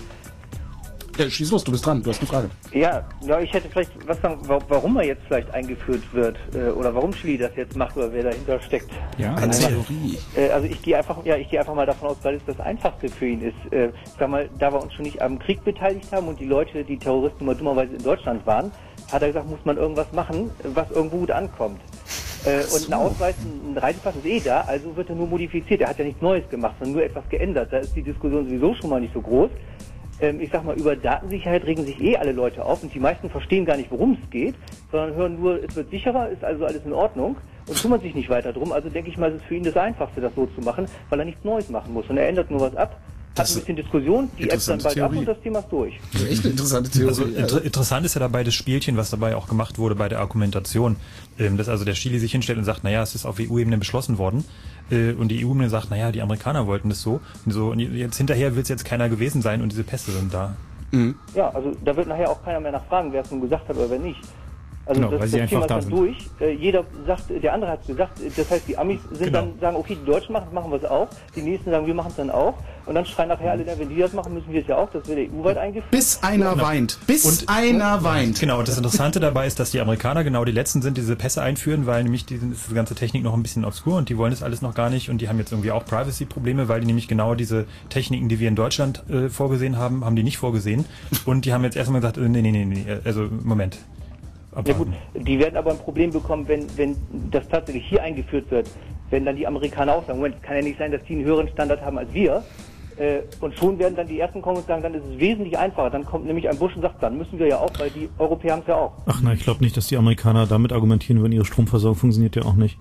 Ja, schieß los, du bist dran. Du hast eine Frage. Ja, ja, ich hätte vielleicht was sagen, warum er jetzt vielleicht eingeführt wird äh, oder warum Chili das jetzt macht oder wer dahinter steckt. Ja, eine Theorie. Äh, also ich gehe einfach, ja, ich gehe einfach mal davon aus, weil es das Einfachste für ihn ist. Äh, sag mal, da wir uns schon nicht am Krieg beteiligt haben und die Leute, die Terroristen mal dummerweise in Deutschland waren, hat er gesagt, muss man irgendwas machen, was irgendwo gut ankommt. Äh, so. Und ein Ausweis, ein Reisepass ist eh da, also wird er nur modifiziert. Er hat ja nichts Neues gemacht, sondern nur etwas geändert. Da ist die Diskussion sowieso schon mal nicht so groß. Ähm, ich sag mal, über Datensicherheit regen sich eh alle Leute auf und die meisten verstehen gar nicht, worum es geht, sondern hören nur, es wird sicherer, ist also alles in Ordnung und kümmern sich nicht weiter drum. Also denke ich mal, es ist für ihn das Einfachste, das so zu machen, weil er nichts Neues machen muss. Und er ändert nur was ab. Hat ein bisschen Diskussion, die App dann bald Theorie. ab und das Thema ist durch. Das ist echt eine interessante Theorie. Also inter interessant ist ja dabei das Spielchen, was dabei auch gemacht wurde bei der Argumentation, ähm, dass also der Chili sich hinstellt und sagt, naja, es ist auf E U-Ebene beschlossen worden äh, und die E U-Ebene sagt, naja, die Amerikaner wollten das so und so und jetzt hinterher will es jetzt keiner gewesen sein und diese Pässe sind da. Mhm. Ja, also da wird nachher auch keiner mehr nachfragen, wer es nun gesagt hat oder wer nicht. Also genau, das, das Thema ist dann durch. Äh, jeder sagt, der andere hat es gesagt. Das heißt, die Amis sind genau. dann sagen, okay, die Deutschen machen es, machen wir es auch. Die Nächsten sagen, wir machen es dann auch. Und dann schreien nachher alle, wenn die das machen, müssen wir es ja auch. Das wird E U-weit eingeführt. Bis einer genau. weint. Bis und, einer weint. Genau, und das Interessante dabei ist, dass die Amerikaner genau die Letzten sind, die diese Pässe einführen, weil nämlich die, diese ganze Technik noch ein bisschen obskur und die wollen das alles noch gar nicht und die haben jetzt irgendwie auch Privacy-Probleme, weil die nämlich genau diese Techniken, die wir in Deutschland äh, vorgesehen haben, haben die nicht vorgesehen. Und die haben jetzt erstmal gesagt, äh, nee, nee, nee, nee, also Moment. Ja gut, die werden aber ein Problem bekommen, wenn, wenn das tatsächlich hier eingeführt wird. Wenn dann die Amerikaner auch sagen, Moment, kann ja nicht sein, dass die einen höheren Standard haben als wir. Äh, und schon werden dann die Ersten kommen und sagen, dann ist es wesentlich einfacher. Dann kommt nämlich ein Busch und sagt, dann müssen wir ja auch, weil die Europäer haben es ja auch. Ach nein, ich glaube nicht, dass die Amerikaner damit argumentieren, wenn ihre Stromversorgung funktioniert ja auch nicht.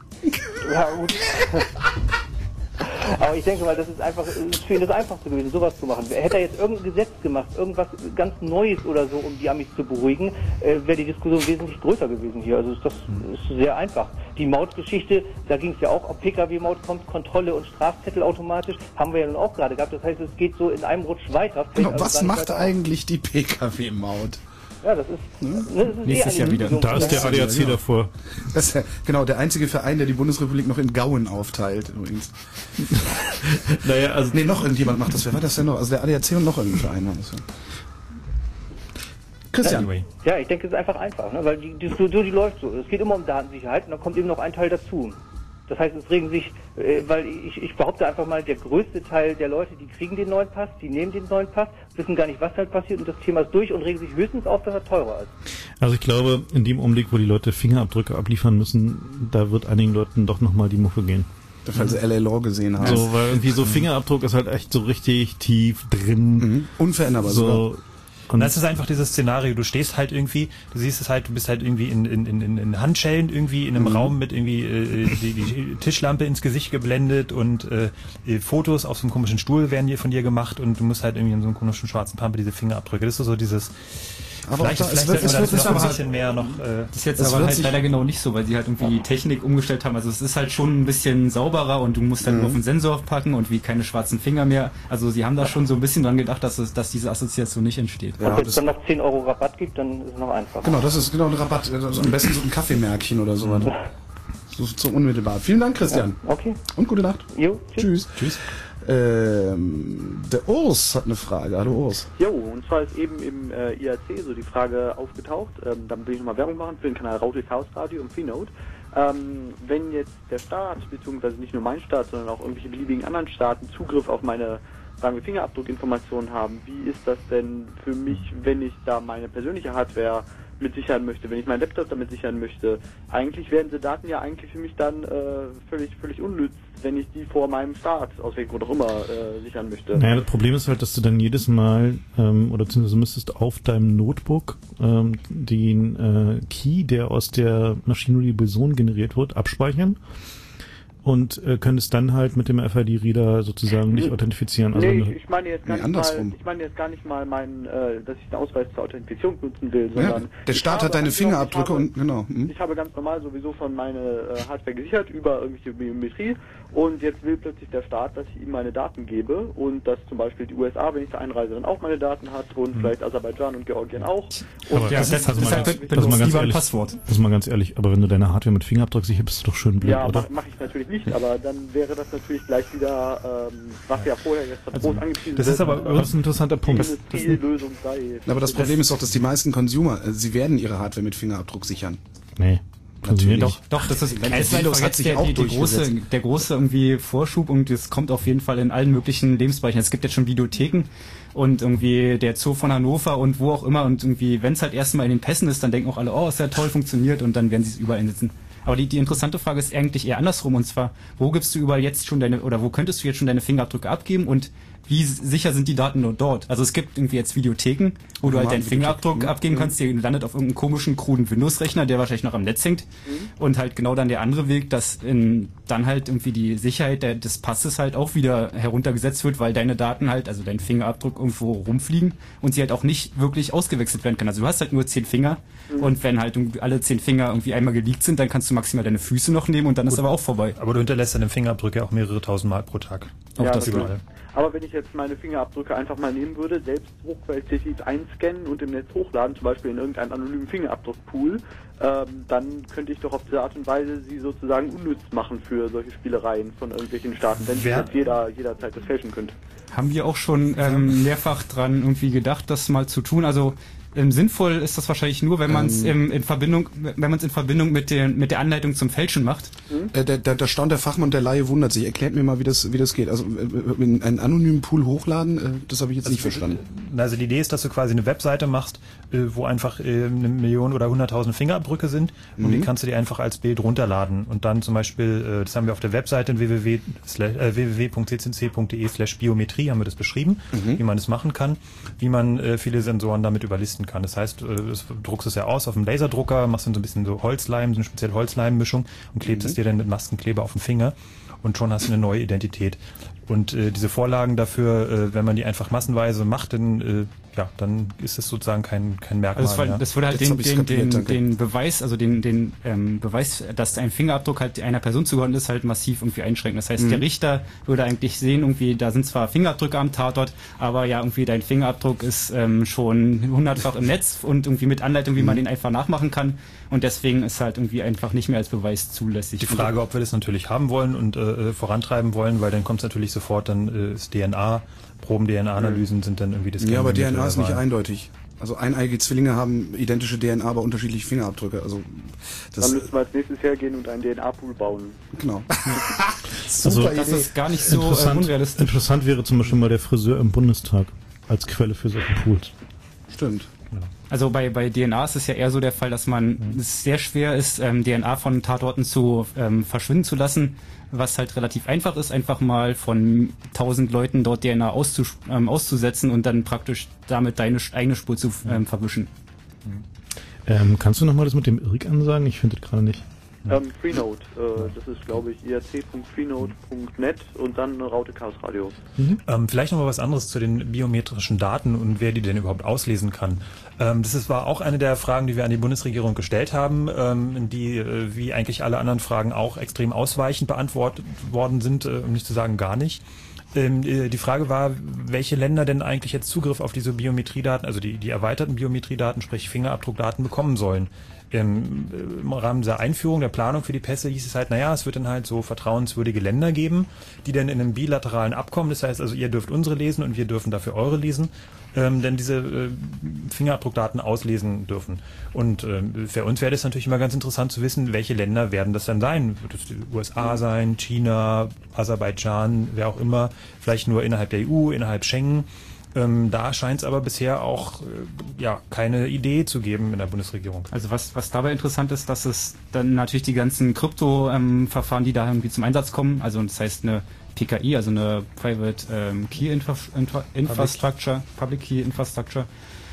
Ja gut. Aber ich denke mal, das ist einfach ist für ihn das Einfachste gewesen, sowas zu machen. Hätte er jetzt irgendein Gesetz gemacht, irgendwas ganz Neues oder so, um die Amis zu beruhigen, äh, wäre die Diskussion wesentlich größer gewesen hier. Also das ist sehr einfach. Die Mautgeschichte, da ging es ja auch, ob Pkw-Maut kommt, Kontrolle und Strafzettel automatisch, haben wir ja nun auch gerade gehabt. Das heißt, es geht so in einem Rutsch weiter. Genau, also was macht eigentlich die Pkw-Maut? Ja, das ist, hm? ne, das ist nächstes eh Jahr wieder. Da ist der A D A C davor. Das ist ja, genau, der einzige Verein, der die Bundesrepublik noch in Gauen aufteilt, übrigens. Naja, also. Nee, noch irgendjemand macht das. Wer war das denn noch? Also der A D A C und noch irgendein Verein haben das. Christian. Ja, ich denke, es ist einfach einfach, ne? Weil die Diskussion, die läuft so. Es geht immer um Datensicherheit und dann kommt eben noch ein Teil dazu. Das heißt, es regen sich, äh, weil ich, ich behaupte einfach mal, der größte Teil der Leute, die kriegen den neuen Pass, die nehmen den neuen Pass, wissen gar nicht, was halt passiert und das Thema ist durch und regen sich höchstens auf, dass er teurer ist. Also ich glaube, in dem Augenblick, wo die Leute Fingerabdrücke abliefern müssen, da wird einigen Leuten doch nochmal die Muffe gehen. Weil sie L A Law gesehen haben. So, weil irgendwie so Fingerabdruck ist halt echt so richtig tief drin. Mhm. Unveränderbar so. sogar. Und das ist einfach dieses Szenario, du stehst halt irgendwie, du siehst es halt, du bist halt irgendwie in, in, in, in Handschellen irgendwie in einem mhm. Raum mit irgendwie äh, die, die Tischlampe ins Gesicht geblendet und äh, Fotos auf so einem komischen Stuhl werden hier von dir gemacht und du musst halt irgendwie in so einem komischen schwarzen Pampe diese Fingerabdrücke. Das ist so dieses... Aber vielleicht da, vielleicht wird, wird, wird das noch ein aber, bisschen mehr noch... Äh, das ist jetzt aber halt leider genau nicht so, weil sie halt irgendwie die Technik umgestellt haben. Also es ist halt schon ein bisschen sauberer und du musst halt mhm. nur auf den Sensor packen und wie keine schwarzen Finger mehr. Also sie haben da schon so ein bisschen dran gedacht, dass, es, dass diese Assoziation nicht entsteht. Ja, und wenn es dann noch zehn Euro Rabatt gibt, dann ist es noch einfacher. Genau, das ist genau ein Rabatt. Also am besten so ein Kaffeemärkchen oder so. Mhm. So, so unmittelbar. Vielen Dank, Christian. Ja, okay. Und gute Nacht. Jo, tschüss. Tschüss. tschüss. Ähm, der Urs hat eine Frage. Hallo Urs. Jo, und zwar ist eben im äh, I A C so die Frage aufgetaucht, ähm, dann will ich nochmal Werbung machen für den Kanal Raute Chaos Radio und Freenode. Ähm, wenn jetzt der Staat, beziehungsweise nicht nur mein Staat, sondern auch irgendwelche beliebigen anderen Staaten Zugriff auf meine, sagen wir, Fingerabdruckinformationen haben, wie ist das denn für mich, wenn ich da meine persönliche Hardware mit sichern möchte, wenn ich meinen Laptop damit sichern möchte? Eigentlich werden diese Daten ja eigentlich für mich dann äh, völlig völlig unnütz, wenn ich die vor meinem Staat, aus welchem Grund auch immer, äh, sichern möchte. Naja, das Problem ist halt, dass du dann jedes Mal, ähm, oder beziehungsweise müsstest auf deinem Notebook ähm, den äh, Key, der aus der Maschine, die Boson generiert wird, abspeichern und äh, könntest dann halt mit dem F I D-Reader sozusagen nicht authentifizieren. Also nee, ich, ich meine jetzt gar nee, nicht mal, ich meine jetzt gar nicht mal meinen, äh, dass ich den Ausweis zur Authentifizierung nutzen will, sondern ja, der Staat hat deine Fingerabdrücke habe, und genau. Hm. Ich habe ganz normal sowieso von meine äh, Hardware gesichert über irgendwelche Biometrie und jetzt will plötzlich der Staat, dass ich ihm meine Daten gebe und dass zum Beispiel die U S A, wenn ich da einreise, dann auch meine Daten hat und hm. vielleicht Aserbaidschan und Georgien auch. Und aber ja, das, das, also das, das, das, das, mal ganz ehrlich, Passwort. Das ist mal ganz ehrlich, aber wenn du deine Hardware mit Fingerabdruck sicher bist, ist doch schön blöd, ja, oder? Ja, mache mach ich natürlich nicht, aber dann wäre das natürlich gleich wieder, ähm, was ja vorher jetzt also, groß angepriesen das ist aber das ist ein interessanter Punkt. Das, das Ziellösung sei. Aber das Problem ist doch, dass die meisten Consumer, äh, sie werden ihre Hardware mit Fingerabdruck sichern. Nee. Natürlich. Doch, doch, das ist es Windows hat sich der, auch die, die große, der große irgendwie Vorschub und das kommt auf jeden Fall in allen möglichen Lebensbereichen. Es gibt jetzt schon Videotheken und irgendwie der Zoo von Hannover und wo auch immer und irgendwie, wenn es halt erstmal in den Pässen ist, dann denken auch alle, oh, ist ja toll, funktioniert und dann werden sie es überall einsetzen. Aber die, die interessante Frage ist eigentlich eher andersrum und zwar, wo gibst du überall jetzt schon deine, oder wo könntest du jetzt schon deine Fingerabdrücke abgeben und wie sicher sind die Daten nur dort? Also es gibt irgendwie jetzt Videotheken, wo du halt deinen Fingerabdruck abgeben kannst, der landet auf irgendeinem komischen, kruden Windows-Rechner, der wahrscheinlich noch am Netz hängt. Mhm. Und halt genau dann der andere Weg, dass in, dann halt irgendwie die Sicherheit der, des Passes halt auch wieder heruntergesetzt wird, weil deine Daten halt, also dein Fingerabdruck irgendwo rumfliegen und sie halt auch nicht wirklich ausgewechselt werden können. Also du hast halt nur zehn Finger mhm. und wenn halt alle zehn Finger irgendwie einmal geleakt sind, dann kannst du maximal deine Füße noch nehmen und dann Gut. ist aber auch vorbei. Aber du hinterlässt deine Fingerabdrücke auch mehrere tausend Mal pro Tag. Auch ja, das überall. Aber wenn ich jetzt meine Fingerabdrücke einfach mal nehmen würde, selbst hochqualitativ einscannen und im Netz hochladen, zum Beispiel in irgendeinen anonymen Fingerabdruckpool, ähm, dann könnte ich doch auf diese Art und Weise sie sozusagen unnütz machen für solche Spielereien von irgendwelchen Staaten, wenn Wer, jetzt jeder jederzeit das fälschen könnte. Haben wir auch schon ähm, mehrfach dran irgendwie gedacht, das mal zu tun. Also Ähm, sinnvoll ist das wahrscheinlich nur, wenn man es ähm, in Verbindung, wenn man es in Verbindung mit der mit der Anleitung zum Fälschen macht. Äh, da, da, da staunt der Fachmann und der Laie wundert sich. Erklärt mir mal, wie das wie das geht. Also äh, in einen anonymen Pool hochladen, äh, das habe ich jetzt also, nicht verstanden. Also die Idee ist, dass du quasi eine Webseite machst, äh, wo einfach äh, eine Million oder hunderttausend Fingerabdrücke sind und mhm. die kannst du dir einfach als Bild runterladen und dann zum Beispiel, äh, das haben wir auf der Webseite w w w punkt c c c punkt d e slash biometrie haben wir das beschrieben, mhm. wie man das machen kann, wie man äh, viele Sensoren damit überlisten kann. Das heißt, du druckst es ja aus auf dem Laserdrucker, machst dann so ein bisschen so Holzleim, so eine spezielle Holzleimmischung und klebst mhm. es dir dann mit Maskenkleber auf den Finger und schon hast du eine neue Identität. Und äh, diese Vorlagen dafür, äh, wenn man die einfach massenweise macht, dann äh, ja, dann ist es sozusagen kein kein Merkmal. Also das, war, ja. das würde halt den, den, den, den Beweis, also den den ähm, Beweis, dass ein Fingerabdruck halt einer Person zugeordnet ist, halt massiv irgendwie einschränken. Das heißt, mhm. der Richter würde eigentlich sehen, irgendwie, da sind zwar Fingerabdrücke am Tatort, aber ja, irgendwie dein Fingerabdruck ist ähm, schon hundertfach im Netz und irgendwie mit Anleitung, wie mhm. man den einfach nachmachen kann. Und deswegen ist halt irgendwie einfach nicht mehr als Beweis zulässig. Die Frage, ob wir das natürlich haben wollen und äh, vorantreiben wollen, weil dann kommt es natürlich sofort, dann äh, ist D N A, Proben, D N A-Analysen sind dann irgendwie das. Ja, aber D N A ist nicht eindeutig. Also eineigige Zwillinge haben identische D N A, aber unterschiedliche Fingerabdrücke. Also das dann müssen wir als nächstes hergehen und einen D N A-Pool bauen. Genau. Also das ist gar nicht so interessant, äh, unrealistisch. Interessant wäre zum Beispiel mal der Friseur im Bundestag als Quelle für solche Pools. Stimmt. Also bei, bei D N A ist es ja eher so der Fall, dass man mhm. es sehr schwer ist, ähm, D N A von Tatorten zu ähm, verschwinden zu lassen, was halt relativ einfach ist, einfach mal von tausend Leuten dort D N A auszus ähm, auszusetzen und dann praktisch damit deine eigene Spur zu ähm, verwischen. Mhm. Ähm, kannst du nochmal das mit dem I R C ansagen? Ich finde das gerade nicht. Ähm, Freenode, äh, das ist glaube ich i r c punkt freenode punkt net und dann Raute Chaos Radio. Mhm. Ähm, vielleicht noch mal was anderes zu den biometrischen Daten und wer die denn überhaupt auslesen kann. Ähm, das ist, war auch eine der Fragen, die wir an die Bundesregierung gestellt haben, ähm, die äh, wie eigentlich alle anderen Fragen auch extrem ausweichend beantwortet worden sind, äh, um nicht zu sagen gar nicht. Ähm, die Frage war, welche Länder denn eigentlich jetzt Zugriff auf diese Biometriedaten, also die, die erweiterten Biometriedaten, sprich Fingerabdruckdaten bekommen sollen. Im, Im Rahmen dieser Einführung, der Planung für die Pässe hieß es halt, naja, es wird dann halt so vertrauenswürdige Länder geben, die dann in einem bilateralen Abkommen, das heißt also, ihr dürft unsere lesen und wir dürfen dafür eure lesen, ähm, denn diese äh, Fingerabdruckdaten auslesen dürfen. Und äh, für uns wäre das natürlich immer ganz interessant zu wissen, welche Länder werden das dann sein? Wird es die U S A sein, China, Aserbaidschan, wer auch immer, vielleicht nur innerhalb der E U, innerhalb Schengen. Ähm, da scheint es aber bisher auch äh, ja keine Idee zu geben in der Bundesregierung. Also was was dabei interessant ist, dass es dann natürlich die ganzen Krypto-Verfahren, ähm, die da irgendwie zum Einsatz kommen, also das heißt eine P K I, also eine Private ähm, Key Infra Infra Infrastructure, Public Key Infrastructure,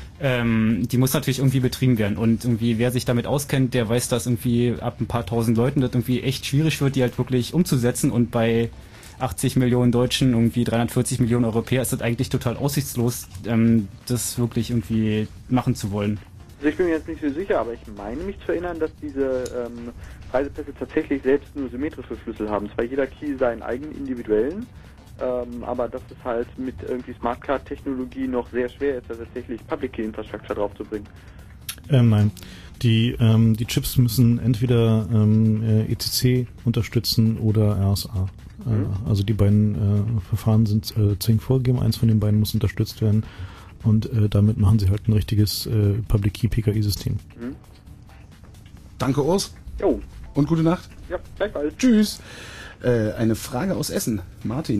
ähm, die muss natürlich irgendwie betrieben werden und irgendwie wer sich damit auskennt, der weiß, dass irgendwie ab ein paar tausend Leuten das irgendwie echt schwierig wird, die halt wirklich umzusetzen und bei achtzig Millionen Deutschen, irgendwie dreihundertvierzig Millionen Europäer, ist das eigentlich total aussichtslos, ähm, das wirklich irgendwie machen zu wollen. Also ich bin mir jetzt nicht so sicher, aber ich meine mich zu erinnern, dass diese ähm, Reisepässe tatsächlich selbst nur symmetrische Schlüssel haben. Zwar jeder Key seinen eigenen individuellen, ähm, aber dass es halt mit irgendwie Smartcard-Technologie noch sehr schwer ist, da tatsächlich Public Key Infrastructure draufzubringen. Ähm, nein. Die, ähm, die Chips müssen entweder ähm, E C C unterstützen oder R S A. Mhm. Äh, also die beiden äh, Verfahren sind äh, zwingend vorgegeben. Eins von den beiden muss unterstützt werden. Und äh, damit machen sie halt ein richtiges äh, Public Key P K I-System. Mhm. Danke, Urs. Jo. Und gute Nacht. Ja, gleichfalls. Tschüss. Äh, eine Frage aus Essen. Martin.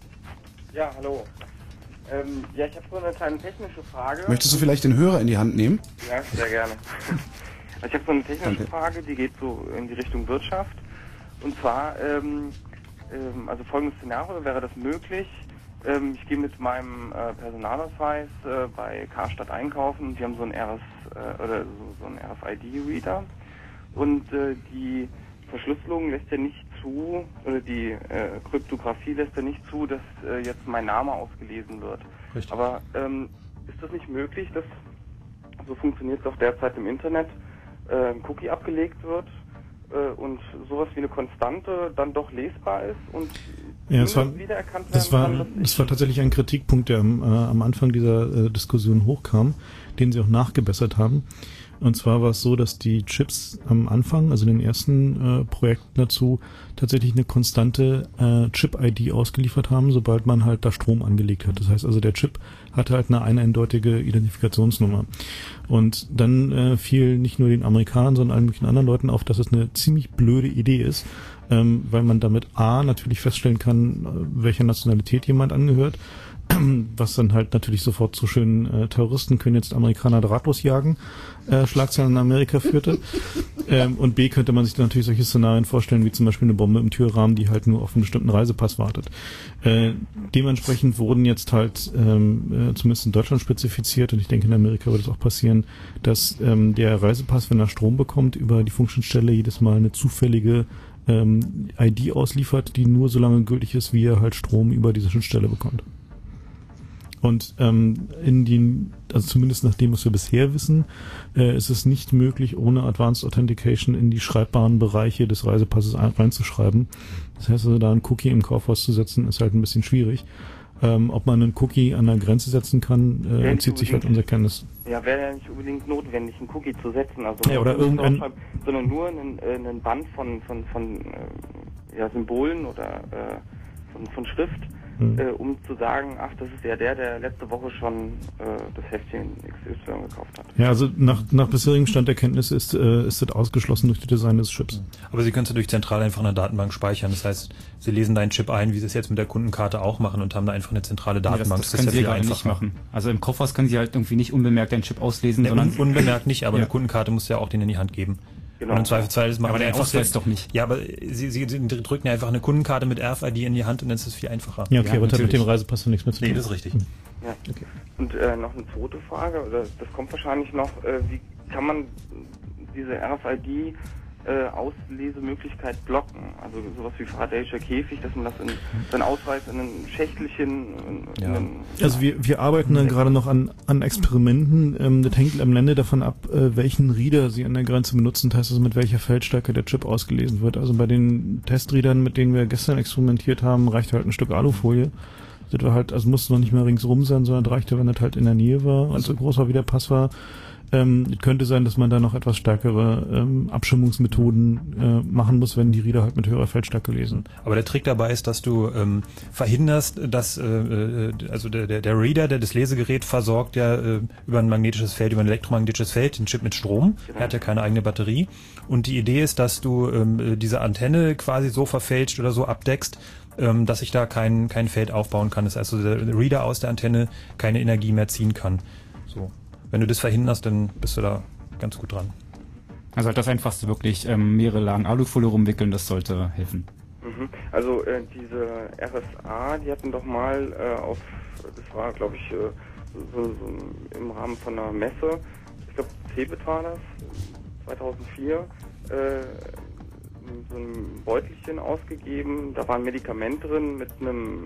Ja, hallo. Ähm, ja, ich habe so eine kleine technische Frage. Möchtest du vielleicht den Hörer in die Hand nehmen? Ja, sehr gerne. Ich habe so eine technische Danke. Frage, die geht so in die Richtung Wirtschaft. Und zwar, ähm, ähm, also folgendes Szenario, wäre das möglich? Ähm, ich gehe mit meinem äh, Personalausweis äh, bei Karstadt einkaufen und die haben so einen R S äh, oder so, so einen R F I D-Reader und äh, die Verschlüsselung lässt ja nicht zu, oder die äh, Kryptographie lässt ja nicht zu, dass äh, jetzt mein Name ausgelesen wird. Richtig. Aber ähm, ist das nicht möglich, dass, so funktioniert es auch derzeit im Internet, äh, ein Cookie abgelegt wird äh, und sowas wie eine Konstante dann doch lesbar ist und ja, das war, wiedererkannt werden das war, kann? das war tatsächlich ein Kritikpunkt, der am, äh, am Anfang dieser äh, Diskussion hochkam, den sie auch nachgebessert haben. Und zwar war es so, dass die Chips am Anfang, also in den ersten äh, Projekten dazu, tatsächlich eine konstante äh, Chip-I D ausgeliefert haben, sobald man halt da Strom angelegt hat. Das heißt also, der Chip hatte halt eine eindeutige Identifikationsnummer. Und dann äh, fiel nicht nur den Amerikanern, sondern allen möglichen anderen Leuten auf, dass es eine ziemlich blöde Idee ist, ähm, weil man damit A natürlich feststellen kann, welcher Nationalität jemand angehört, was dann halt natürlich sofort zu schönen äh, Terroristen können jetzt Amerikaner drahtlos jagen, äh, Schlagzeilen in Amerika führte. ähm, und B könnte man sich dann natürlich solche Szenarien vorstellen, wie zum Beispiel eine Bombe im Türrahmen, die halt nur auf einen bestimmten Reisepass wartet. Äh, dementsprechend wurden jetzt halt ähm, äh, zumindest in Deutschland spezifiziert, und ich denke in Amerika wird es auch passieren, dass ähm, der Reisepass, wenn er Strom bekommt, über die Funktionsstelle jedes Mal eine zufällige ähm, I D ausliefert, die nur so lange gültig ist, wie er halt Strom über diese Schnittstelle bekommt. Und ähm, in den, also zumindest nach dem, was wir bisher wissen, äh, ist es nicht möglich, ohne Advanced Authentication in die schreibbaren Bereiche des Reisepasses ein, reinzuschreiben. Das heißt also, da einen Cookie im Kaufhaus zu setzen, ist halt ein bisschen schwierig. Ähm, ob man einen Cookie an der Grenze setzen kann, äh, entzieht sich halt unserer Kenntnis. Ja, wäre ja nicht unbedingt notwendig, einen Cookie zu setzen, also ja, oder irgendein, sondern nur einen, äh, einen Band von von von äh, ja, Symbolen oder äh, von, von Schrift, Mhm. äh, um zu sagen, ach, das ist ja der, der letzte Woche schon äh, das Heftchen X Y gekauft hat. Ja, also nach, nach bisherigem Stand der Kenntnis ist, äh, ist das ausgeschlossen durch das Design des Chips. Aber Sie können es durch zentral einfach in der Datenbank speichern. Das heißt, Sie lesen deinen Chip ein, wie Sie es jetzt mit der Kundenkarte auch machen und haben da einfach eine zentrale Datenbank. Nee, das, das, das können Sie ja gar nicht machen. Also im Koffer können Sie halt irgendwie nicht unbemerkt deinen Chip auslesen, nee, sondern... Un unbemerkt nicht, aber ja. eine Kundenkarte muss ja auch den in die Hand geben. Genau. Und im Zweifelsfall das machen aber Sie der einfach Ausweis doch nicht. Ja, aber Sie, Sie, Sie drücken ja einfach eine Kundenkarte mit R F I D in die Hand und dann ist es viel einfacher. Ja, okay, ja, aber das hat mit dem Reisepass ja nichts mehr zu tun. Nee, das ist richtig. Ja. Okay. Und äh, noch eine zweite Frage, oder das kommt wahrscheinlich noch, äh, wie kann man diese R F I D äh, Auslesemöglichkeit blocken? Also sowas wie Faraday'scher Käfig, dass man das in seinen Ausweis in ein Schächtelchen... In, Ja. in einen, also wir, wir arbeiten dann gerade noch an, an Experimenten. Ähm, das hängt am Ende davon ab, äh, welchen Reader Sie an der Grenze benutzen, das heißt also mit welcher Feldstärke der Chip ausgelesen wird. Also bei den Testreadern, mit denen wir gestern experimentiert haben, reicht halt ein Stück Alufolie. Das war halt, also musste noch nicht mal ringsrum sein, sondern reichte, wenn das halt in der Nähe war und so groß war, wie der Pass war. Ähm, es könnte sein, dass man da noch etwas stärkere ähm, Abschirmungsmethoden äh, machen muss, wenn die Reader halt mit höherer Feldstärke lesen. Aber der Trick dabei ist, dass du ähm, verhinderst, dass äh, also der, der, der Reader, der das Lesegerät versorgt, ja äh, über ein magnetisches Feld, über ein elektromagnetisches Feld, den Chip mit Strom. Er hat ja keine eigene Batterie. Und die Idee ist, dass du ähm, diese Antenne quasi so verfälscht oder so abdeckst, ähm, dass ich da kein, kein Feld aufbauen kann. Das heißt, also der Reader aus der Antenne keine Energie mehr ziehen kann. So. Wenn du das verhinderst, dann bist du da ganz gut dran. Also halt das Einfachste wirklich ähm, mehrere Lagen Alufolie rumwickeln, das sollte helfen. Mhm. Also äh, diese R S A, die hatten doch mal äh, auf, das war glaube ich äh, so, so im Rahmen von einer Messe, ich glaube Cebit war das, zweitausendvier, äh, so ein Beutelchen ausgegeben, da war ein Medikament drin mit einem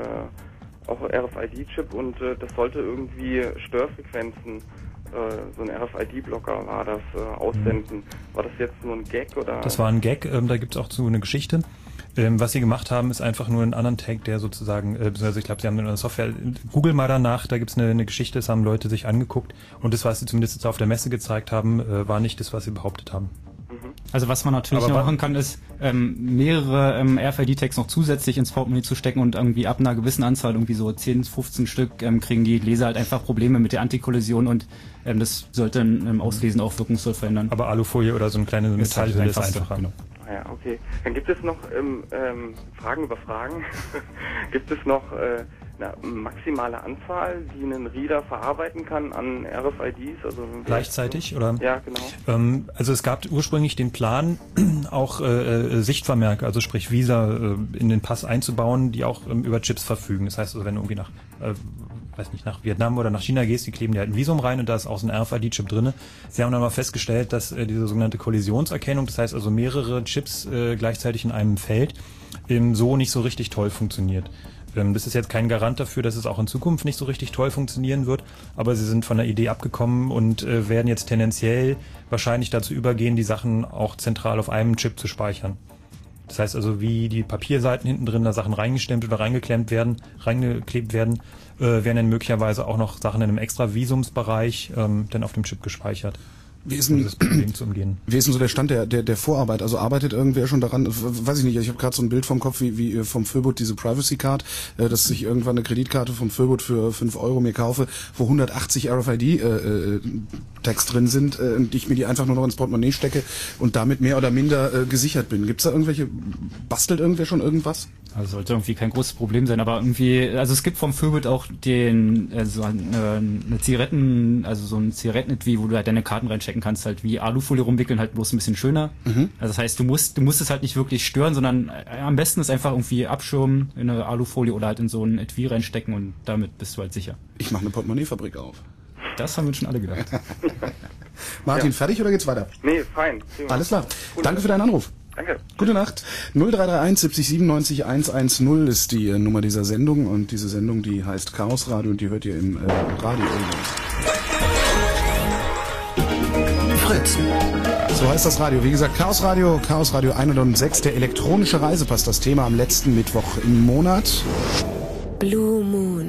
äh, auch R F I D-Chip und äh, das sollte irgendwie Störfrequenzen, äh, so ein R F I D-Blocker war das, äh, aussenden. War das jetzt nur ein Gag oder? Das war ein Gag, ähm, da gibt's auch so eine Geschichte. Ähm, was sie gemacht haben, ist einfach nur einen anderen Tag, der sozusagen, äh, beziehungsweise ich glaube, sie haben eine Software, Google mal danach, da gibt's eine, eine Geschichte, das haben Leute sich angeguckt und das, was sie zumindest jetzt auf der Messe gezeigt haben, äh, war nicht das, was sie behauptet haben. Also was man natürlich Aber noch machen kann, ist ähm, mehrere ähm, R F I D-Tags noch zusätzlich ins Portemonnaie zu stecken und irgendwie ab einer gewissen Anzahl, irgendwie so zehn, fünfzehn Stück, ähm, kriegen die Leser halt einfach Probleme mit der Antikollision und ähm, das sollte im Auslesen auch wirkungsvoll verändern. Aber Alufolie oder so eine kleine Metallhülle ist einfacher. Genau. Ja, okay. Dann gibt es noch ähm, ähm, Fragen über Fragen. Gibt es noch äh, eine maximale Anzahl, die ein Reader verarbeiten kann an R F I Ds? Also Gleichzeitig, oder? Ja, genau. Ähm, also es gab ursprünglich den Plan, auch äh, Sichtvermerke, also sprich Visa, äh, in den Pass einzubauen, die auch ähm, über Chips verfügen. Das heißt, also, wenn du irgendwie nach, äh, weiß nicht, nach Vietnam oder nach China gehst, die kleben dir halt ein Visum rein und da ist auch so ein R F I D-Chip drinne. Sie haben dann mal festgestellt, dass äh, diese sogenannte Kollisionserkennung, das heißt also mehrere Chips äh, gleichzeitig in einem Feld, ähm, so nicht so richtig toll funktioniert. Das ist jetzt kein Garant dafür, dass es auch in Zukunft nicht so richtig toll funktionieren wird, aber sie sind von der Idee abgekommen und äh, werden jetzt tendenziell wahrscheinlich dazu übergehen, die Sachen auch zentral auf einem Chip zu speichern. Das heißt also, wie die Papierseiten hinten drin da Sachen reingestemmt oder reingeklemmt werden, reingeklebt werden, äh, werden dann möglicherweise auch noch Sachen in einem extra Visumsbereich ähm, dann auf dem Chip gespeichert. Wie ist denn, um das Problem zu umgehen. Wie ist denn so der Stand der, der, der Vorarbeit? Also arbeitet irgendwer schon daran? Weiß ich nicht, ich habe gerade so ein Bild vom Kopf, wie, wie vom Föbot diese Privacy Card, äh, dass ich irgendwann eine Kreditkarte vom Föbot für fünf Euro mir kaufe, wo hundertachtzig R F I D-Tags äh, drin sind äh, und ich mir die einfach nur noch ins Portemonnaie stecke und damit mehr oder minder äh, gesichert bin. Gibt's da irgendwelche, bastelt irgendwer schon irgendwas? Also sollte irgendwie kein großes Problem sein, aber irgendwie, also es gibt vom Föbot auch den, also eine, eine Zigaretten, also so ein Zigarettenetui, wo du halt deine Karten reinstecken kannst, halt wie Alufolie rumwickeln, halt bloß ein bisschen schöner. Mhm. Also das heißt, du musst, du musst es halt nicht wirklich stören, sondern am besten ist einfach irgendwie abschirmen in eine Alufolie oder halt in so ein Etui reinstecken und damit bist du halt sicher. Ich mache eine Portemonnaiefabrik auf. Das haben wir schon alle gedacht. Martin, Ja. fertig oder geht's weiter? Nee, fein. Prima. Alles klar. Gut. Danke für deinen Anruf. Danke. Gute Nacht. null drei drei eins siebzig siebenundneunzig hundertzehn ist die äh, Nummer dieser Sendung und diese Sendung, die heißt Chaos Radio und die hört ihr im äh, Radio. Fritz. So heißt das Radio. Wie gesagt, Chaos Radio, Chaos Radio hundertsechs, der elektronische Reisepass, das Thema am letzten Mittwoch im Monat. Blue Moon.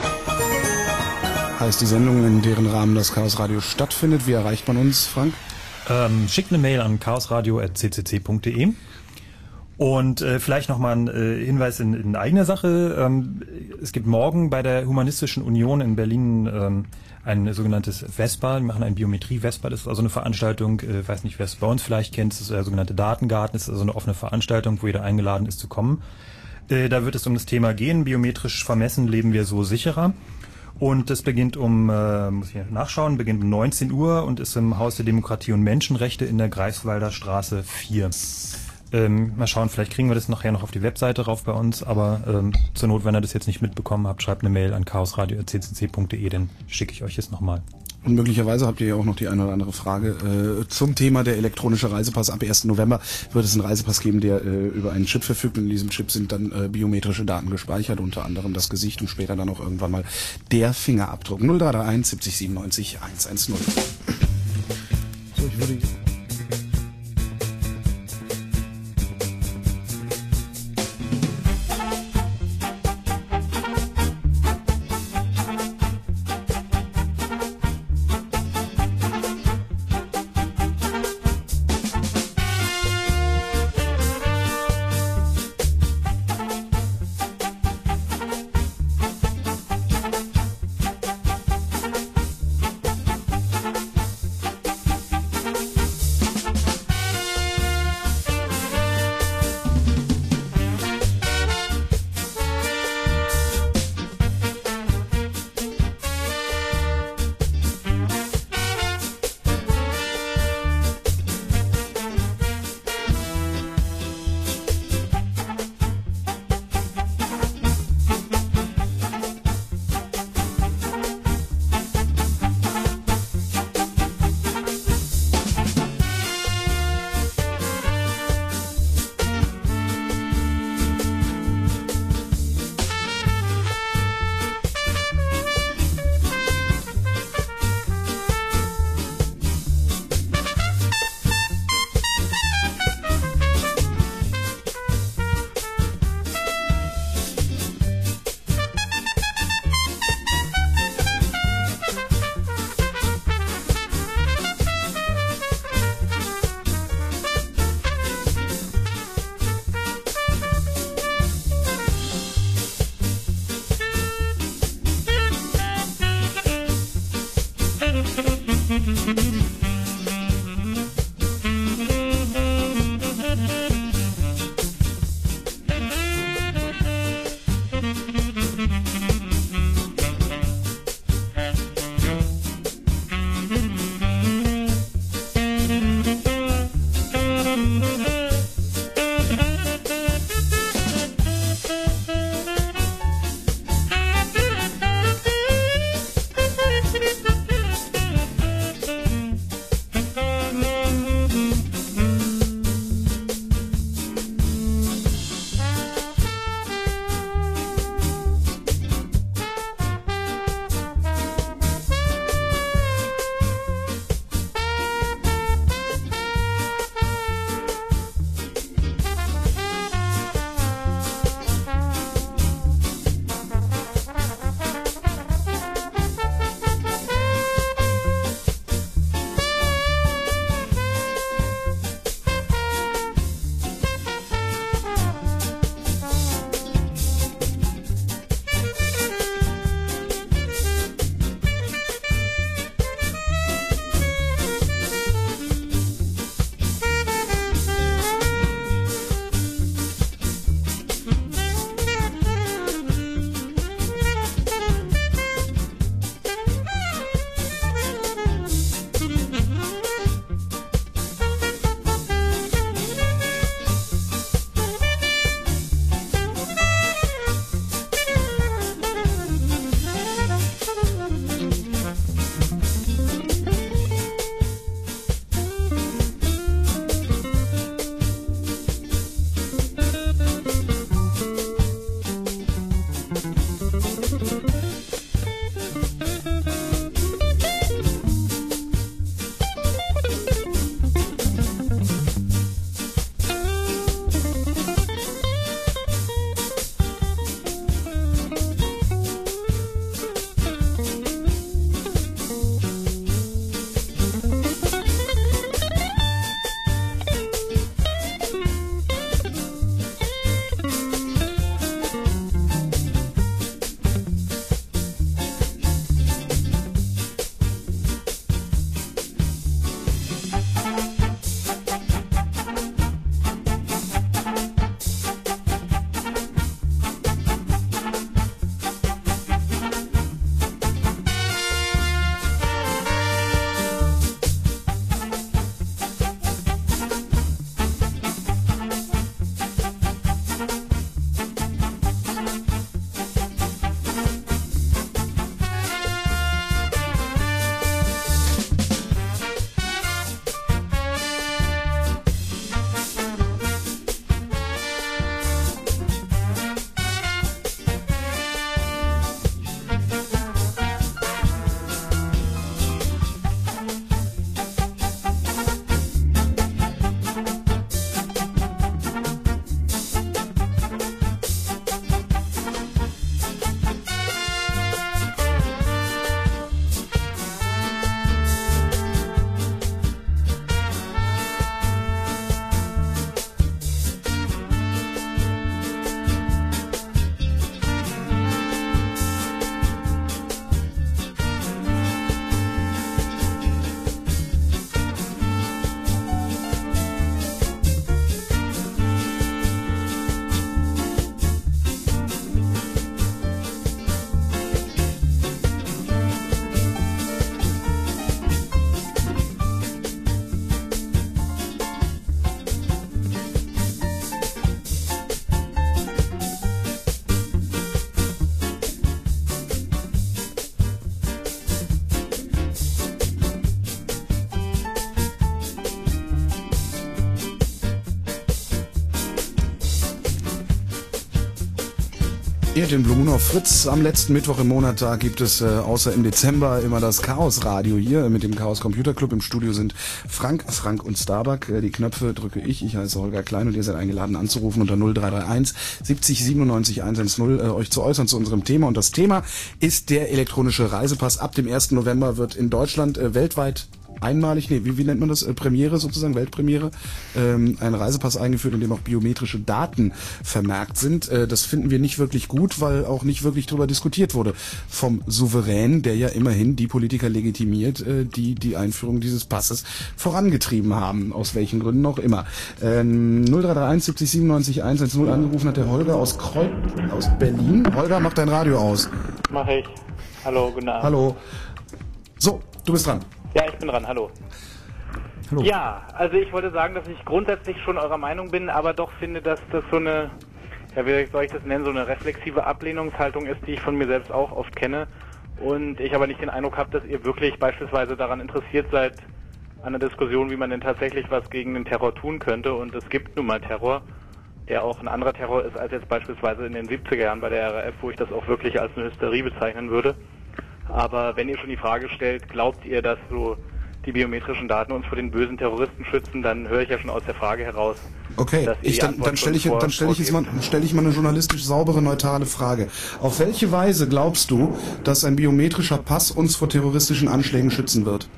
Heißt die Sendung, in deren Rahmen das Chaos Radio stattfindet. Wie erreicht man uns, Frank? Ähm, schickt eine Mail an chaosradio at c c c punkt d e Und äh, vielleicht nochmal ein äh, Hinweis in, in eigener Sache. Ähm, es gibt morgen bei der Humanistischen Union in Berlin ähm, ein sogenanntes Vespa. Wir machen ein Biometrie-Vespa. Das ist also eine Veranstaltung, äh, weiß nicht, wer es bei uns vielleicht kennt, das ist der sogenannte Datengarten. Das ist also eine offene Veranstaltung, wo jeder eingeladen ist zu kommen. Äh, da wird es um das Thema gehen. Biometrisch vermessen leben wir so sicherer. Und das beginnt um, äh, muss ich nachschauen, beginnt um neunzehn Uhr und ist im Haus der Demokratie und Menschenrechte in der Greifswalder Straße vier. Ähm, mal schauen, vielleicht kriegen wir das nachher noch auf die Webseite rauf bei uns, aber ähm, zur Not, wenn ihr das jetzt nicht mitbekommen habt, schreibt eine Mail an chaosradio punkt c c c punkt d e, dann schicke ich euch es nochmal. Und möglicherweise habt ihr ja auch noch die eine oder andere Frage äh, zum Thema der elektronische Reisepass. Ab ersten November wird es einen Reisepass geben, der äh, über einen Chip verfügt. Und in diesem Chip sind dann äh, biometrische Daten gespeichert, unter anderem das Gesicht und später dann auch irgendwann mal der Fingerabdruck. null drei drei eins siebzig siebenundneunzig hundertzehn. So, ich würde... Ihr den Blue Moon auf Fritz. Am letzten Mittwoch im Monat, da gibt es äh, außer im Dezember immer das Chaos Radio hier mit dem Chaos Computer Club. Im Studio sind Frank, Frank und Starbuck. Äh, die Knöpfe drücke ich. Ich heiße Holger Klein und ihr seid eingeladen anzurufen unter null drei drei eins siebzig siebenundneunzig hundertzehn, äh, euch zu äußern zu unserem Thema. Und das Thema ist der elektronische Reisepass. Ab dem ersten November wird in Deutschland äh, weltweit einmalig, nee, wie, wie nennt man das, äh, Premiere sozusagen, Weltpremiere, ähm, ein Reisepass eingeführt, in dem auch biometrische Daten vermerkt sind. Äh, das finden wir nicht wirklich gut, weil auch nicht wirklich darüber diskutiert wurde vom Souverän, der ja immerhin die Politiker legitimiert, äh, die die Einführung dieses Passes vorangetrieben haben, aus welchen Gründen auch immer. Ähm, null drei drei eins siebzig siebenundneunzig hundertzehn angerufen hat der Holger aus Kreuz, aus Berlin. Holger, mach dein Radio aus. Mach ich. Hallo, guten Abend. Hallo. So, du bist dran. Ja, ich bin dran, hallo. Hallo. Ja, also ich wollte sagen, dass ich grundsätzlich schon eurer Meinung bin, aber doch finde, dass das so eine, ja, wie soll ich das nennen, so eine reflexive Ablehnungshaltung ist, die ich von mir selbst auch oft kenne. Und ich aber nicht den Eindruck habe, dass ihr wirklich beispielsweise daran interessiert seid, an der Diskussion, wie man denn tatsächlich was gegen den Terror tun könnte. Und es gibt nun mal Terror, der auch ein anderer Terror ist als jetzt beispielsweise in den siebziger Jahren bei der R A F, wo ich das auch wirklich als eine Hysterie bezeichnen würde. Aber wenn ihr schon die Frage stellt, glaubt ihr, dass so die biometrischen Daten uns vor den bösen Terroristen schützen, dann höre ich ja schon aus der Frage heraus. Okay, dass ihr ich, die dann, Antwort dann stelle ich, schon dann stelle ich jetzt mal, stelle ich mal eine journalistisch saubere, neutrale Frage. Auf welche Weise glaubst du, dass ein biometrischer Pass uns vor terroristischen Anschlägen schützen wird?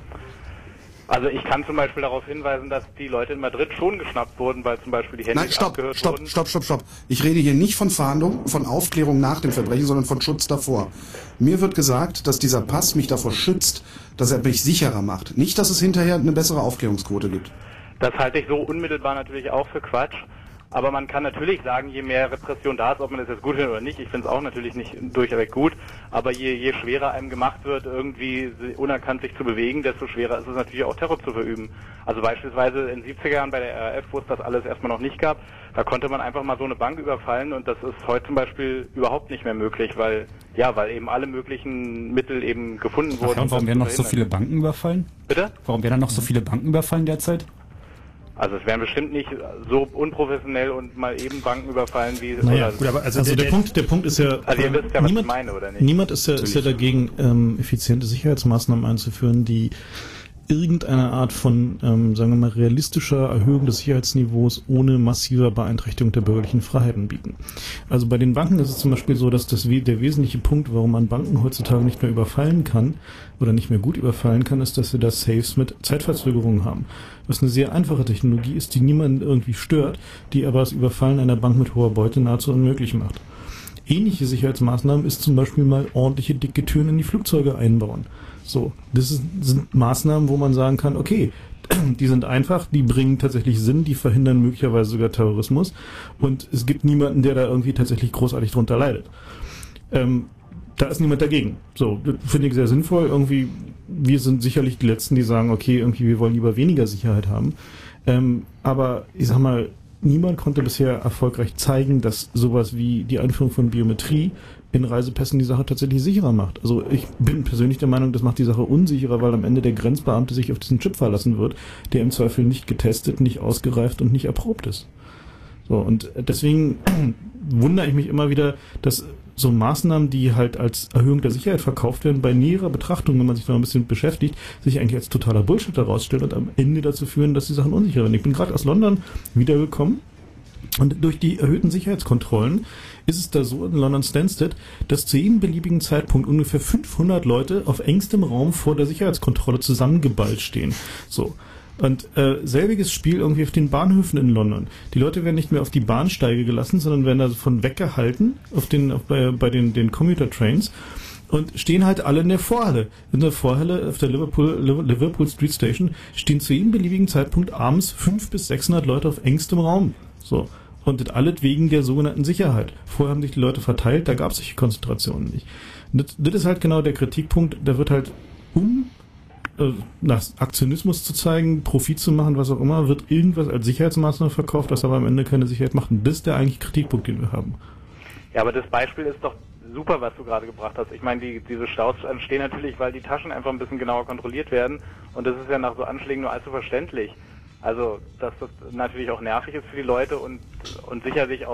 Also ich kann zum Beispiel darauf hinweisen, dass die Leute in Madrid schon geschnappt wurden, weil zum Beispiel die Handys Nein, stopp, abgehört stopp, wurden. stopp, stopp, stopp. Ich rede hier nicht von Fahndung, von Aufklärung nach dem Verbrechen, sondern von Schutz davor. Mir wird gesagt, dass dieser Pass mich davor schützt, dass er mich sicherer macht. Nicht, dass es hinterher eine bessere Aufklärungsquote gibt. Das halte ich so unmittelbar natürlich auch für Quatsch. Aber man kann natürlich sagen, je mehr Repression da ist, ob man das jetzt gut findet oder nicht, ich finde es auch natürlich nicht durchweg gut, aber je, je schwerer einem gemacht wird, irgendwie unerkannt sich zu bewegen, desto schwerer ist es natürlich auch Terror zu verüben. Also beispielsweise in den siebziger Jahren bei der R A F, wo es das alles erstmal noch nicht gab, da konnte man einfach mal so eine Bank überfallen und das ist heute zum Beispiel überhaupt nicht mehr möglich, weil ja, weil eben alle möglichen Mittel eben gefunden wurden. Ach, und warum werden noch so viele Banken überfallen? Bitte? Warum werden noch so viele Banken überfallen derzeit? Also es werden bestimmt nicht so unprofessionell und mal eben Banken überfallen wie... Naja, gut, aber also, also der, der Punkt, der Punkt ist ja... Also ihr wisst ja, was niemand, ich meine, oder nicht? Niemand ist ja, ist ja dagegen, ähm, effiziente Sicherheitsmaßnahmen einzuführen, die irgendeine Art von, ähm, sagen wir mal, realistischer Erhöhung des Sicherheitsniveaus ohne massiver Beeinträchtigung der bürgerlichen Freiheiten bieten. Also bei den Banken ist es zum Beispiel so, dass das der wesentliche Punkt, warum man Banken heutzutage nicht mehr überfallen kann oder nicht mehr gut überfallen kann, ist, dass wir da Safes mit Zeitverzögerungen haben. Was eine sehr einfache Technologie ist, die niemanden irgendwie stört, die aber das Überfallen einer Bank mit hoher Beute nahezu unmöglich macht. Ähnliche Sicherheitsmaßnahmen ist zum Beispiel mal ordentliche dicke Türen in die Flugzeuge einbauen. So, das ist, sind Maßnahmen, wo man sagen kann, okay, die sind einfach, die bringen tatsächlich Sinn, die verhindern möglicherweise sogar Terrorismus und es gibt niemanden, der da irgendwie tatsächlich großartig drunter leidet. Ähm, da ist niemand dagegen. So, das finde ich sehr sinnvoll. Irgendwie, wir sind sicherlich die Letzten, die sagen, okay, irgendwie, wir wollen lieber weniger Sicherheit haben. Ähm, aber ich sag mal, niemand konnte bisher erfolgreich zeigen, dass sowas wie die Einführung von Biometrie in Reisepässen die Sache tatsächlich sicherer macht. Also ich bin persönlich der Meinung, das macht die Sache unsicherer, weil am Ende der Grenzbeamte sich auf diesen Chip verlassen wird, der im Zweifel nicht getestet, nicht ausgereift und nicht erprobt ist. So, und deswegen wundere ich mich immer wieder, dass so Maßnahmen, die halt als Erhöhung der Sicherheit verkauft werden, bei näherer Betrachtung, wenn man sich da ein bisschen beschäftigt, sich eigentlich als totaler Bullshit herausstellen und am Ende dazu führen, dass die Sachen unsicher werden. Ich bin gerade aus London wiedergekommen und durch die erhöhten Sicherheitskontrollen ist es da so in London Stansted, dass zu jedem beliebigen Zeitpunkt ungefähr fünfhundert Leute auf engstem Raum vor der Sicherheitskontrolle zusammengeballt stehen. So. Und äh, selbiges Spiel irgendwie auf den Bahnhöfen in London. Die Leute werden nicht mehr auf die Bahnsteige gelassen, sondern werden davon weggehalten auf den, auf, bei, bei den, den Commuter Trains und stehen halt alle in der Vorhalle. In der Vorhalle auf der Liverpool, Liverpool Street Station stehen zu jedem beliebigen Zeitpunkt abends fünfhundert bis sechshundert Leute auf engstem Raum. So. Und das alles wegen der sogenannten Sicherheit. Vorher haben sich die Leute verteilt, da gab es solche Konzentrationen nicht. Und das, das ist halt genau der Kritikpunkt, da wird halt um nach Aktionismus zu zeigen, Profit zu machen, was auch immer, wird irgendwas als Sicherheitsmaßnahme verkauft, das aber am Ende keine Sicherheit macht. Und das ist der eigentliche Kritikpunkt, den wir haben. Ja, aber das Beispiel ist doch super, was du gerade gebracht hast. Ich meine, die, diese Staus entstehen natürlich, weil die Taschen einfach ein bisschen genauer kontrolliert werden. Und das ist ja nach so Anschlägen nur allzu verständlich. Also, dass das natürlich auch nervig ist für die Leute und, und sicherlich auch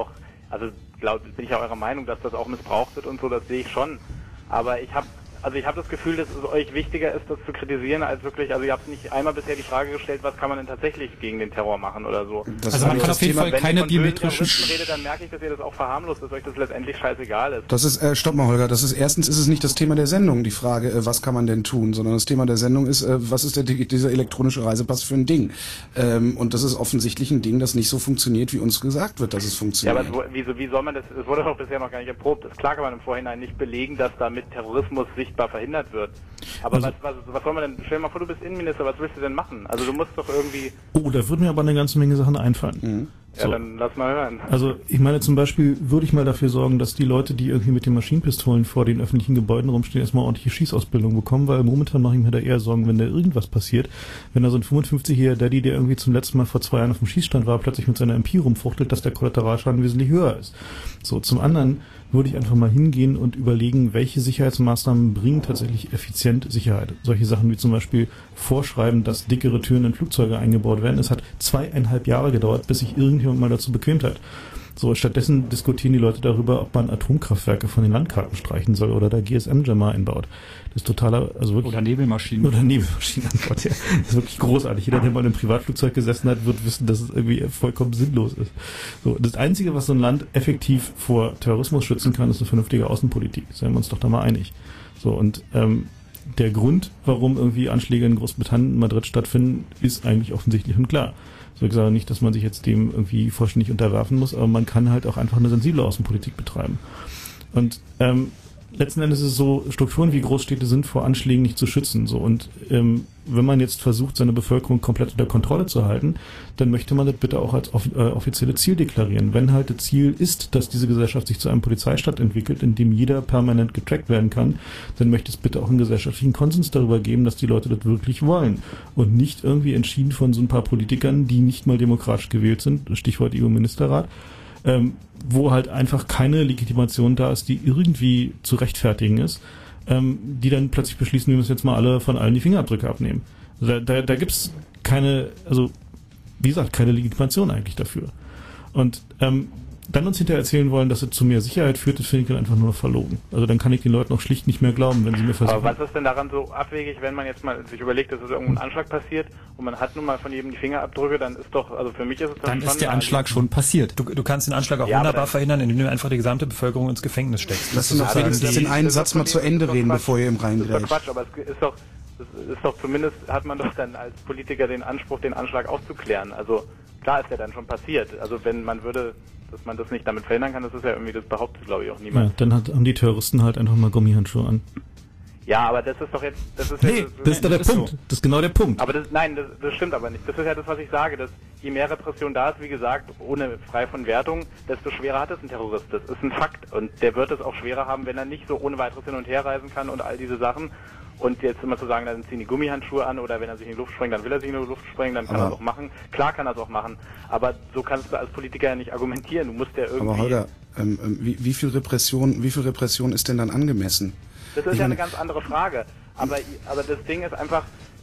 also glaub, bin ich ja eurer Meinung, dass das auch missbraucht wird und so, das sehe ich schon. Aber ich habe Also ich habe das Gefühl, dass es euch wichtiger ist, das zu kritisieren, als wirklich, also ihr habt nicht einmal bisher die Frage gestellt, was kann man denn tatsächlich gegen den Terror machen oder so. Das also man kann auf jeden Fall keine biometrischen... Wenn ihr von redet, dann merke ich, dass ihr das auch verharmlost, dass euch das letztendlich scheißegal ist. Das ist, äh, stopp mal Holger, das ist erstens ist es nicht das Thema der Sendung, die Frage, äh, was kann man denn tun, sondern das Thema der Sendung ist, äh, was ist der, dieser elektronische Reisepass für ein Ding? Ähm, und das ist offensichtlich ein Ding, das nicht so funktioniert, wie uns gesagt wird, dass es funktioniert. Ja, aber wie, wie soll man das, es wurde doch bisher noch gar nicht erprobt. Das klar kann man im Vorhinein nicht belegen, dass damit Terrorismus sichtbar verhindert wird. Aber also, was, was, was soll man denn, stell dir mal vor, du bist Innenminister, was willst du denn machen? Also du musst doch irgendwie... Oh, da würden mir aber eine ganze Menge Sachen einfallen. Mhm. Ja, so. Dann lass mal hören. Also ich meine zum Beispiel, würde ich mal dafür sorgen, dass die Leute, die irgendwie mit den Maschinenpistolen vor den öffentlichen Gebäuden rumstehen, erstmal ordentliche Schießausbildung bekommen, weil momentan mache ich mir da eher Sorgen, wenn da irgendwas passiert, wenn da so ein fünfundfünfzigjähriger Daddy, der irgendwie zum letzten Mal vor zwei Jahren auf dem Schießstand war, plötzlich mit seiner M P rumfuchtelt, dass der Kollateralschaden wesentlich höher ist. So, zum anderen würde ich einfach mal hingehen und überlegen, welche Sicherheitsmaßnahmen bringen tatsächlich effizient Sicherheit. Solche Sachen wie zum Beispiel vorschreiben, dass dickere Türen in Flugzeuge eingebaut werden. Es hat zweieinhalb Jahre gedauert, bis sich irgendjemand mal dazu bequemt hat. So, stattdessen diskutieren die Leute darüber, ob man Atomkraftwerke von den Landkarten streichen soll oder da G S M-Jammer einbaut. Das ist totaler, also wirklich. Oder Nebelmaschinen. Oder Nebelmaschinen anbaut, ja. Das ist wirklich großartig. Jeder, der mal in einem Privatflugzeug gesessen hat, wird wissen, dass es irgendwie vollkommen sinnlos ist. So, das Einzige, was so ein Land effektiv vor Terrorismus schützen kann, ist eine vernünftige Außenpolitik. Seien wir uns doch da mal einig. So, und, ähm, der Grund, warum irgendwie Anschläge in Großbritannien und Madrid stattfinden, ist eigentlich offensichtlich und klar. So, ich sage nicht, dass man sich jetzt dem irgendwie vollständig unterwerfen muss, aber man kann halt auch einfach eine sensible Außenpolitik betreiben. Und ähm, letzten Endes ist es so, Strukturen wie Großstädte sind vor Anschlägen nicht zu schützen. So, und ähm, wenn man jetzt versucht, seine Bevölkerung komplett unter Kontrolle zu halten, dann möchte man das bitte auch als off äh, offizielle Ziel deklarieren. Wenn halt das Ziel ist, dass diese Gesellschaft sich zu einem Polizeistaat entwickelt, in dem jeder permanent getrackt werden kann, dann möchte es bitte auch einen gesellschaftlichen Konsens darüber geben, dass die Leute das wirklich wollen. Und nicht irgendwie entschieden von so ein paar Politikern, die nicht mal demokratisch gewählt sind, Stichwort E U-Ministerrat, ähm, wo halt einfach keine Legitimation da ist, die irgendwie zu rechtfertigen ist, ähm, die dann plötzlich beschließen, wir müssen jetzt mal alle von allen die Fingerabdrücke abnehmen. Da, da, da gibt's keine, also wie gesagt, keine Legitimation eigentlich dafür. Und ähm, dann uns hinterher erzählen wollen, dass es zu mehr Sicherheit führt, das finde ich dann einfach nur noch verlogen. Also dann kann ich den Leuten auch schlicht nicht mehr glauben, wenn sie mir versuchen. Aber was ist denn daran so abwegig, wenn man jetzt mal sich überlegt, dass es irgendwo ein Anschlag passiert und man hat nun mal von jedem die Fingerabdrücke, dann ist doch, also für mich ist es dann schon... ist der Anschlag schon passiert. Du, du kannst den Anschlag auch ja, wunderbar verhindern, indem du einfach die gesamte Bevölkerung ins Gefängnis steckst. Lass uns doch wenigstens den einen Satz mal zu Ende reden, bevor ihr ihm reingreift. Das ist doch Quatsch, aber es ist doch, es ist doch zumindest, hat man doch dann als Politiker den Anspruch, den Anschlag aufzuklären. Also klar ist der dann schon passiert. Also wenn man würde... dass man das nicht damit verhindern kann, das ist ja irgendwie, das behauptet glaube ich auch niemand. Ja, dann hat, haben die Terroristen halt einfach mal Gummihandschuhe an. Ja, aber das ist doch jetzt, das ist nee, ja, das ist doch der Punkt. So. Das ist genau der Punkt. Aber das, nein, das, das stimmt aber nicht. Das ist ja das, was ich sage, dass je mehr Repression da ist, wie gesagt, ohne frei von Wertung, desto schwerer hat es ein Terrorist. Das ist ein Fakt. Und der wird es auch schwerer haben, wenn er nicht so ohne weiteres hin und her reisen kann und all diese Sachen. Und jetzt immer zu sagen, dann ziehen die Gummihandschuhe an oder wenn er sich in die Luft sprengt, dann will er sich in die Luft sprengen, dann kann er es auch machen. Klar kann er es auch machen, aber so kannst du als Politiker ja nicht argumentieren. Du musst ja irgendwie... Aber Holger, ähm, wie, wie viel Repression, wie viel Repression ist denn dann angemessen? Das ist ich ja meine, eine ganz andere Frage. Aber, aber das Ding ist einfach,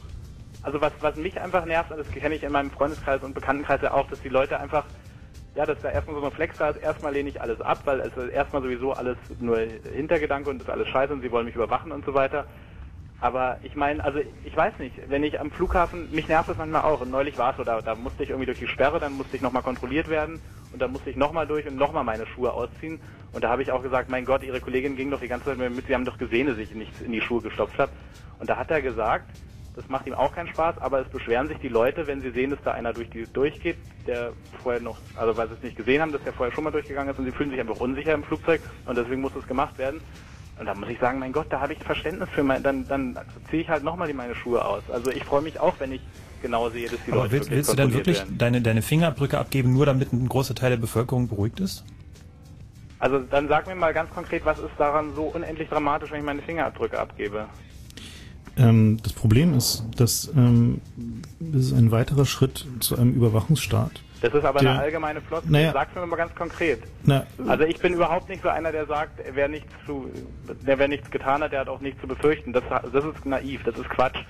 also was, was mich einfach nervt, und das kenne ich in meinem Freundeskreis und Bekanntenkreis ja auch, dass die Leute einfach, ja, dass da erstmal so ein Flex da ist, erstmal lehne ich alles ab, weil es ist erstmal sowieso alles nur Hintergedanke und das ist alles scheiße und sie wollen mich überwachen und so weiter. Aber ich meine, also ich weiß nicht, wenn ich am Flughafen, mich nervt das manchmal auch. Und neulich war es so, da, da musste ich irgendwie durch die Sperre, dann musste ich nochmal kontrolliert werden und dann musste ich nochmal durch und nochmal meine Schuhe ausziehen. Und da habe ich auch gesagt, mein Gott, Ihre Kollegin ging doch die ganze Zeit mit, Sie haben doch gesehen, dass ich nichts in die Schuhe gestopft habe. Und da hat er gesagt, das macht ihm auch keinen Spaß, aber es beschweren sich die Leute, wenn sie sehen, dass da einer durch die durchgeht, der vorher noch, also weil sie es nicht gesehen haben, dass der vorher schon mal durchgegangen ist und sie fühlen sich einfach unsicher im Flugzeug und deswegen muss das gemacht werden. Und da muss ich sagen, mein Gott, da habe ich Verständnis für, mein, dann, dann ziehe ich halt nochmal meine Schuhe aus. Also ich freue mich auch, wenn ich genau sehe, dass die Aber Leute willst, willst du dann wirklich deine, deine Fingerabdrücke abgeben, nur damit ein großer Teil der Bevölkerung beruhigt ist? Also dann sag mir mal ganz konkret, was ist daran so unendlich dramatisch, wenn ich meine Fingerabdrücke abgebe? Ähm, das Problem ist, dass ähm, das ist ein weiterer Schritt zu einem Überwachungsstaat. Das ist aber der, eine allgemeine Floskel. Naja, Sag's mir mal ganz konkret. Na, also ich bin überhaupt nicht so einer, der sagt, wer nichts zu, der wer nichts getan hat, der hat auch nichts zu befürchten. Das, das ist naiv, das ist Quatsch.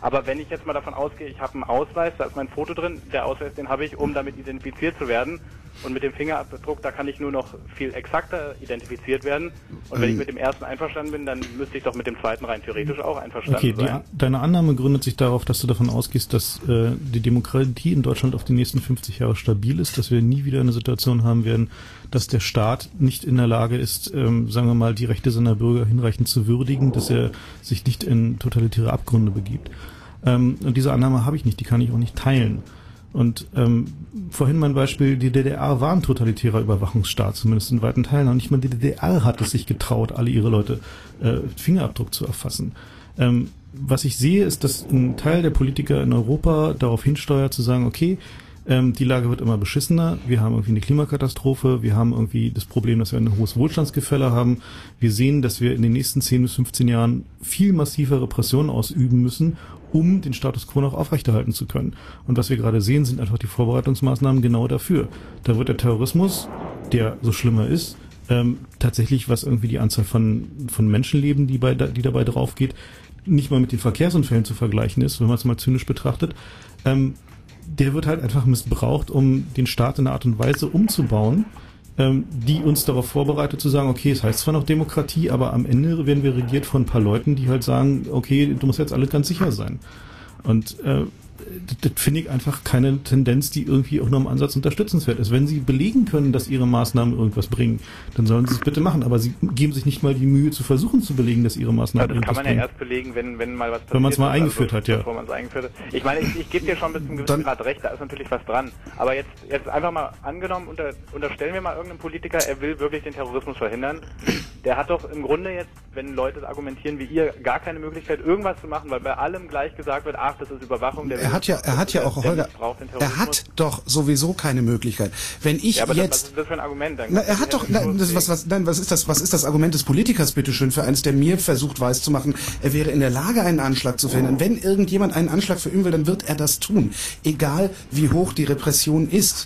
Aber wenn ich jetzt mal davon ausgehe, ich habe einen Ausweis, da ist mein Foto drin, der Ausweis, den habe ich, um damit identifiziert zu werden. Und mit dem Fingerabdruck, da kann ich nur noch viel exakter identifiziert werden. Und wenn ich mit dem ersten einverstanden bin, dann müsste ich doch mit dem zweiten rein theoretisch auch einverstanden okay, sein. Okay, deine Annahme gründet sich darauf, dass du davon ausgehst, dass äh, die Demokratie in Deutschland auf die nächsten fünfzig Jahre stabil ist, dass wir nie wieder eine Situation haben werden, dass der Staat nicht in der Lage ist, ähm, sagen wir mal, die Rechte seiner Bürger hinreichend zu würdigen, dass er sich nicht in totalitäre Abgründe begibt. Ähm, und diese Annahme habe ich nicht, die kann ich auch nicht teilen. Und ähm, vorhin mein Beispiel, die D D R war ein totalitärer Überwachungsstaat, zumindest in weiten Teilen. Und nicht mal die D D R hat es sich getraut, alle ihre Leute äh, Fingerabdruck zu erfassen. Ähm, was ich sehe, ist, dass ein Teil der Politiker in Europa darauf hinsteuert, zu sagen, okay, ähm, die Lage wird immer beschissener, wir haben irgendwie eine Klimakatastrophe, wir haben irgendwie das Problem, dass wir ein hohes Wohlstandsgefälle haben. Wir sehen, dass wir in den nächsten zehn bis fünfzehn Jahren viel massiver Repression ausüben müssen, um den Status quo noch aufrechterhalten zu können. Und was wir gerade sehen, sind einfach die Vorbereitungsmaßnahmen genau dafür. Da wird der Terrorismus, der so schlimmer ist, ähm, tatsächlich, was irgendwie die Anzahl von von Menschenleben, die bei die dabei drauf geht, nicht mal mit den Verkehrsunfällen zu vergleichen ist, wenn man es mal zynisch betrachtet. Ähm, der wird halt einfach missbraucht, um den Staat in einer Art und Weise umzubauen, ähm, die uns darauf vorbereitet zu sagen, okay, es heißt zwar noch Demokratie, aber am Ende werden wir regiert von ein paar Leuten, die halt sagen, okay, du musst jetzt alle ganz sicher sein. Und äh, das, das finde ich einfach keine Tendenz, die irgendwie auch nur im Ansatz unterstützenswert ist. Wenn sie belegen können, dass ihre Maßnahmen irgendwas bringen, dann sollen sie es bitte machen. Aber sie geben sich nicht mal die Mühe zu versuchen zu belegen, dass ihre Maßnahmen ja, irgendwas bringen. Das kann man ja erst belegen, wenn, wenn mal was passiert. Wenn man es mal eingeführt also, hat, ja. Bevor man es eingeführt hat. Ich meine, ich, ich gebe dir schon bis zum gewissen Grad recht, da ist natürlich was dran. Aber jetzt, jetzt einfach mal angenommen, unter, unterstellen wir mal irgendeinen Politiker, er will wirklich den Terrorismus verhindern. Der hat doch im Grunde jetzt, wenn Leute argumentieren wie ihr, gar keine Möglichkeit, irgendwas zu machen, weil bei allem gleich gesagt wird, ach, das ist Überwachung. Der er hat ja, er hat ja auch, Holger, er hat doch sowieso keine Möglichkeit. Wenn ich ja, aber jetzt, was ist das für ein Argument? Dann na, er hat doch, nein, das, was, was, nein, was ist das, was ist das Argument des Politikers, bitteschön, für eins, der mir versucht weiszumachen, er wäre in der Lage, einen Anschlag zu verhindern. Wenn irgendjemand einen Anschlag verüben will, dann wird er das tun. Egal, wie hoch die Repression ist.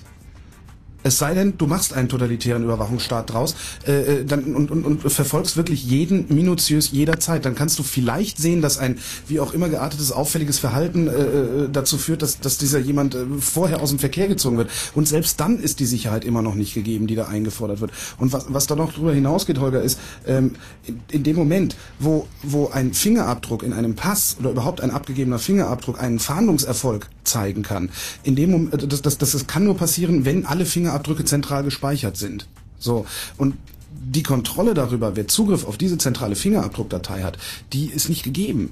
Es sei denn, du machst einen totalitären Überwachungsstaat draus äh, dann, und, und, und verfolgst wirklich jeden minutiös jederzeit. Dann kannst du vielleicht sehen, dass ein wie auch immer geartetes, auffälliges Verhalten äh, dazu führt, dass, dass dieser jemand äh, vorher aus dem Verkehr gezogen wird. Und selbst dann ist die Sicherheit immer noch nicht gegeben, die da eingefordert wird. Und was, was da noch drüber hinausgeht, Holger, ist, ähm, in, in dem Moment, wo, wo ein Fingerabdruck in einem Pass oder überhaupt ein abgegebener Fingerabdruck einen Fahndungserfolg zeigen kann, in dem Moment, das, das, das, das kann nur passieren, wenn alle Fingerabdrücke Abdrücke zentral gespeichert sind. So. Und die Kontrolle darüber, wer Zugriff auf diese zentrale Fingerabdruckdatei hat, die ist nicht gegeben.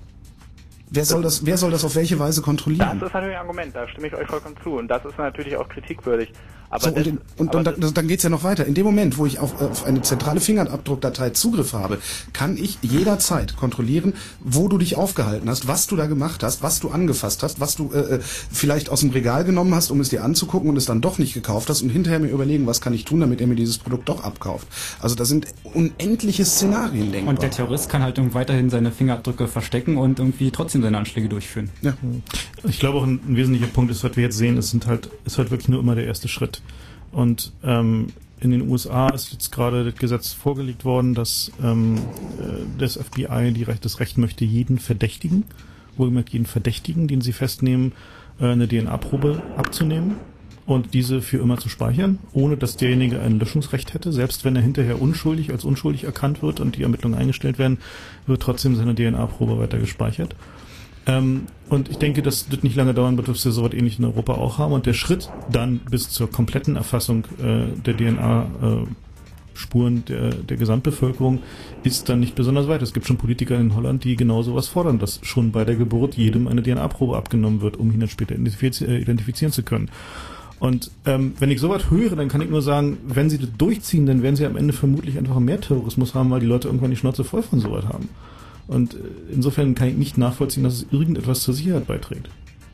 Wer soll das, wer soll das auf welche Weise kontrollieren? Das ist natürlich ein Argument, da stimme ich euch vollkommen zu. Und das ist natürlich auch kritikwürdig. Aber so, das, und in, und, aber und dann, dann geht's ja noch weiter. In dem Moment, wo ich auf, auf eine zentrale Fingerabdruckdatei Zugriff habe, kann ich jederzeit kontrollieren, wo du dich aufgehalten hast, was du da gemacht hast, was du angefasst hast, was du äh, vielleicht aus dem Regal genommen hast, um es dir anzugucken und es dann doch nicht gekauft hast und hinterher mir überlegen, was kann ich tun, damit er mir dieses Produkt doch abkauft. Also da sind unendliche Szenarien denkbar. Und der Terrorist kann halt weiterhin seine Fingerabdrücke verstecken und irgendwie trotzdem seine Anschläge durchführen. Ja. Ich glaube auch ein, ein wesentlicher Punkt ist, was wir jetzt sehen, es sind halt, ist halt wirklich nur immer der erste Schritt. Und ähm, in den U S A ist jetzt gerade das Gesetz vorgelegt worden, dass ähm, das F B I die Recht, das Recht möchte, jeden Verdächtigen, wohlgemerkt jeden Verdächtigen, den sie festnehmen, äh, eine D N A-Probe abzunehmen und diese für immer zu speichern, ohne dass derjenige ein Löschungsrecht hätte. Selbst wenn er hinterher unschuldig als unschuldig erkannt wird und die Ermittlungen eingestellt werden, wird trotzdem seine D N A-Probe weiter gespeichert. Ähm, und ich denke, dass das nicht lange dauern wird, bis wir so was ähnlich in Europa auch haben. Und der Schritt dann bis zur kompletten Erfassung äh, der D N A-Spuren äh, der, der Gesamtbevölkerung ist dann nicht besonders weit. Es gibt schon Politiker in Holland, die genau sowas fordern, dass schon bei der Geburt jedem eine D N A-Probe abgenommen wird, um ihn dann später identifiz- äh, identifizieren zu können. Und ähm, wenn ich sowas höre, dann kann ich nur sagen, wenn sie das durchziehen, dann werden sie am Ende vermutlich einfach mehr Terrorismus haben, weil die Leute irgendwann die Schnauze voll von sowas haben. Und insofern kann ich nicht nachvollziehen, dass es irgendetwas zur Sicherheit beiträgt.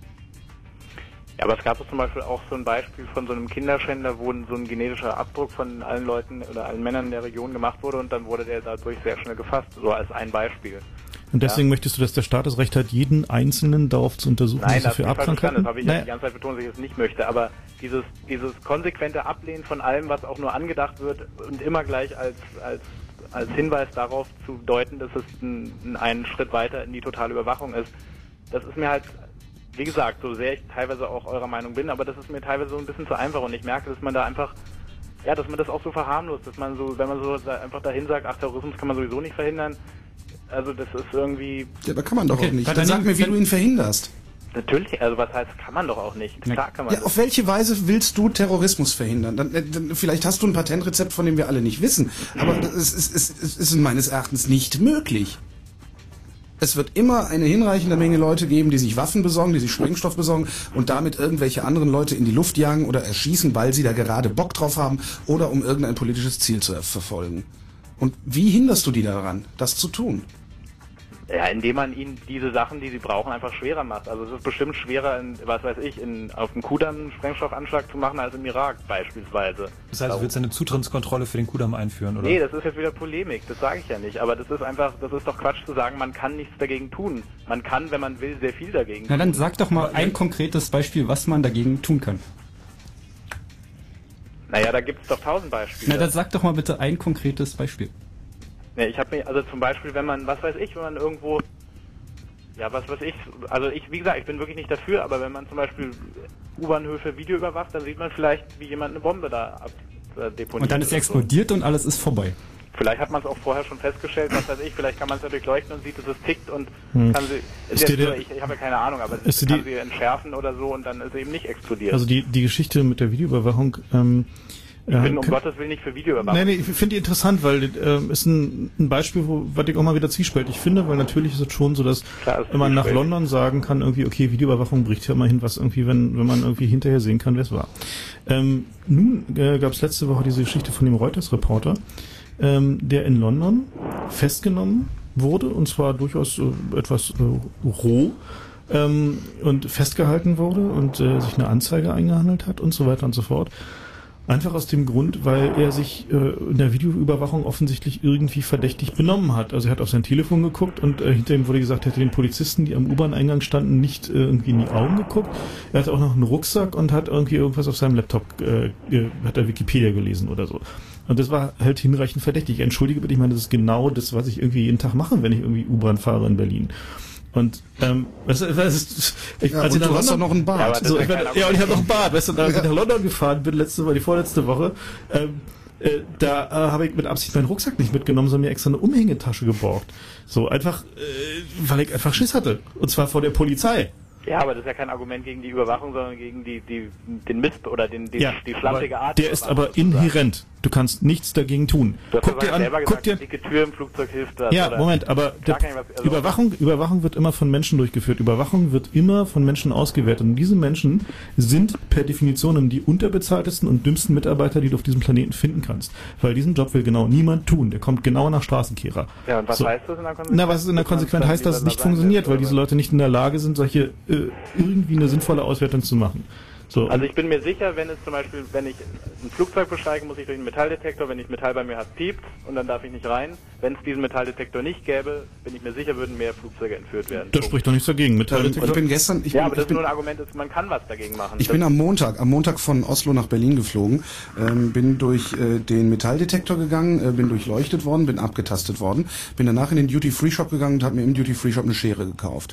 Ja, aber es gab zum Beispiel auch so ein Beispiel von so einem Kinderschänder, wo so ein genetischer Abdruck von allen Leuten oder allen Männern in der Region gemacht wurde und dann wurde der dadurch sehr schnell gefasst, so als ein Beispiel. Und deswegen ja. möchtest du, dass der Staat das Recht hat, jeden Einzelnen darauf zu untersuchen, Nein, was er für Erbkrankheiten hat? Das habe ich naja. die ganze Zeit betont, dass ich es nicht möchte, aber dieses, dieses konsequente Ablehnen von allem, was auch nur angedacht wird und immer gleich als, als als Hinweis darauf zu deuten, dass es ein, ein Schritt weiter in die totale Überwachung ist, das ist mir halt, wie gesagt, so sehr ich teilweise auch eurer Meinung bin, aber das ist mir teilweise so ein bisschen zu einfach und ich merke, dass man da einfach, ja, dass man das auch so verharmlost, dass man so, wenn man so da einfach dahin sagt, ach, Terrorismus kann man sowieso nicht verhindern, also das ist irgendwie... Ja, aber kann man doch okay, auch nicht. Dann sag mir, wie du ihn verhinderst. Natürlich, also was heißt, kann man doch auch nicht. Klar kann man ja, auf welche Weise willst du Terrorismus verhindern? Dann, dann, vielleicht hast du ein Patentrezept, von dem wir alle nicht wissen, aber es ist, es, ist, es ist meines Erachtens nicht möglich. Es wird immer eine hinreichende Menge Leute geben, die sich Waffen besorgen, die sich Sprengstoff besorgen und damit irgendwelche anderen Leute in die Luft jagen oder erschießen, weil sie da gerade Bock drauf haben oder um irgendein politisches Ziel zu verfolgen. Und wie hinderst du die daran, das zu tun? Ja, indem man ihnen diese Sachen, die sie brauchen, einfach schwerer macht. Also es ist bestimmt schwerer, in, was weiß ich, in, auf dem Kudamm einen Sprengstoffanschlag zu machen, als im Irak beispielsweise. Das heißt, du willst eine Zutrittskontrolle für den Kudamm einführen, oder? Nee, das ist jetzt wieder Polemik, das sage ich ja nicht. Aber das ist einfach, das ist doch Quatsch zu sagen, man kann nichts dagegen tun. Man kann, wenn man will, sehr viel dagegen tun. Na dann sag doch mal ein konkretes Beispiel, was man dagegen tun kann. Naja, da gibt es doch tausend Beispiele. Na dann sag doch mal bitte ein konkretes Beispiel. Ne, ich habe mir, also zum Beispiel, wenn man, was weiß ich, wenn man irgendwo, ja, was weiß ich, also ich, wie gesagt, ich bin wirklich nicht dafür, aber wenn man zum Beispiel U-Bahnhöfe Video überwacht, dann sieht man vielleicht, wie jemand eine Bombe da ab, äh, deponiert. Und dann ist sie explodiert so. Und alles ist vorbei. Vielleicht hat man es auch vorher schon festgestellt, was weiß ich, vielleicht kann man es ja durchleuchten und sieht, dass es tickt und hm. kann sie, ist jetzt nur, ich, ich habe ja keine Ahnung, aber es kann sie entschärfen oder so und dann ist sie eben nicht explodiert. Also die, die Geschichte mit der Videoüberwachung, ähm, Ich bin um Gottes Willen nicht für Videoüberwachung. Nee, nee, ich finde die interessant, weil äh, ist ein, ein Beispiel, wo, was ich auch mal wieder zwiespältig finde, weil natürlich ist es schon so, dass Klar, wenn man nach London sagen kann, irgendwie, okay, Videoüberwachung bricht ja immerhin was irgendwie, wenn, wenn man irgendwie hinterher sehen kann, wer es war. Ähm, nun äh, gab es letzte Woche diese Geschichte von dem Reuters-Reporter, ähm, der in London festgenommen wurde, und zwar durchaus äh, etwas äh, roh, ähm, und festgehalten wurde und äh, sich eine Anzeige eingehandelt hat und so weiter und so fort. Einfach aus dem Grund, weil er sich äh, in der Videoüberwachung offensichtlich irgendwie verdächtig benommen hat. Also er hat auf sein Telefon geguckt und äh, hinter ihm wurde gesagt, er hätte den Polizisten, die am U-Bahn-Eingang standen, nicht äh, irgendwie in die Augen geguckt. Er hatte auch noch einen Rucksack und hat irgendwie irgendwas auf seinem Laptop, äh, hat er Wikipedia gelesen oder so. Und das war halt hinreichend verdächtig. Entschuldige bitte, ich meine, das ist genau das, was ich irgendwie jeden Tag mache, wenn ich irgendwie U-Bahn fahre in Berlin. Und ähm, weißt du, was ist, ich, ja, als und ich du hast London, doch noch einen Bart. Ja, so, ich meine, ja, und ich habe noch einen Bart. Weißt du, da, als ich nach London gefahren bin, letzte Woche, die vorletzte Woche, ähm, äh, da äh, habe ich mit Absicht meinen Rucksack nicht mitgenommen, sondern mir extra eine Umhängetasche geborgt. So einfach, äh, weil ich einfach Schiss hatte. Und zwar vor der Polizei. Ja, aber das ist ja kein Argument gegen die Überwachung, sondern gegen die, die, den Mist oder den, den, ja, die schlampige Art. Der ist aber inhärent. Du kannst nichts dagegen tun. Du hast guck dir an, selber guck gesagt, dir, dicke Tür im Flugzeug hilft das. ja, oder Moment, aber der, was, also Überwachung, Überwachung wird immer von Menschen durchgeführt. Überwachung wird immer von Menschen ausgewertet. Und diese Menschen sind per Definition die unterbezahltesten und dümmsten Mitarbeiter, die du auf diesem Planeten finden kannst. Weil diesen Job will genau niemand tun. Der kommt genau nach Straßenkehrer. Ja, und was so. heißt das in der Konsequenz? Na, was ist in der Konsequenz heißt, dass es nicht funktioniert, weil diese Leute nicht in der Lage sind, solche äh, irgendwie eine sinnvolle Auswertung zu machen. So. Also ich bin mir sicher, wenn es zum Beispiel, wenn ich ein Flugzeug besteige, muss ich durch einen Metalldetektor, wenn ich Metall bei mir habe, piept und dann darf ich nicht rein. Wenn es diesen Metalldetektor nicht gäbe, bin ich mir sicher, würden mehr Flugzeuge entführt werden. Das spricht doch nichts dagegen. Metalldetektor. Ich bin gestern, ich ja, bin, aber das ich bin, ist nur ein Argument, dass man kann was dagegen machen. Ich das bin am Montag, am Montag von Oslo nach Berlin geflogen, ähm, bin durch äh, den Metalldetektor gegangen, äh, bin durchleuchtet worden, bin abgetastet worden, bin danach in den Duty-Free-Shop gegangen und habe mir im Duty-Free-Shop eine Schere gekauft.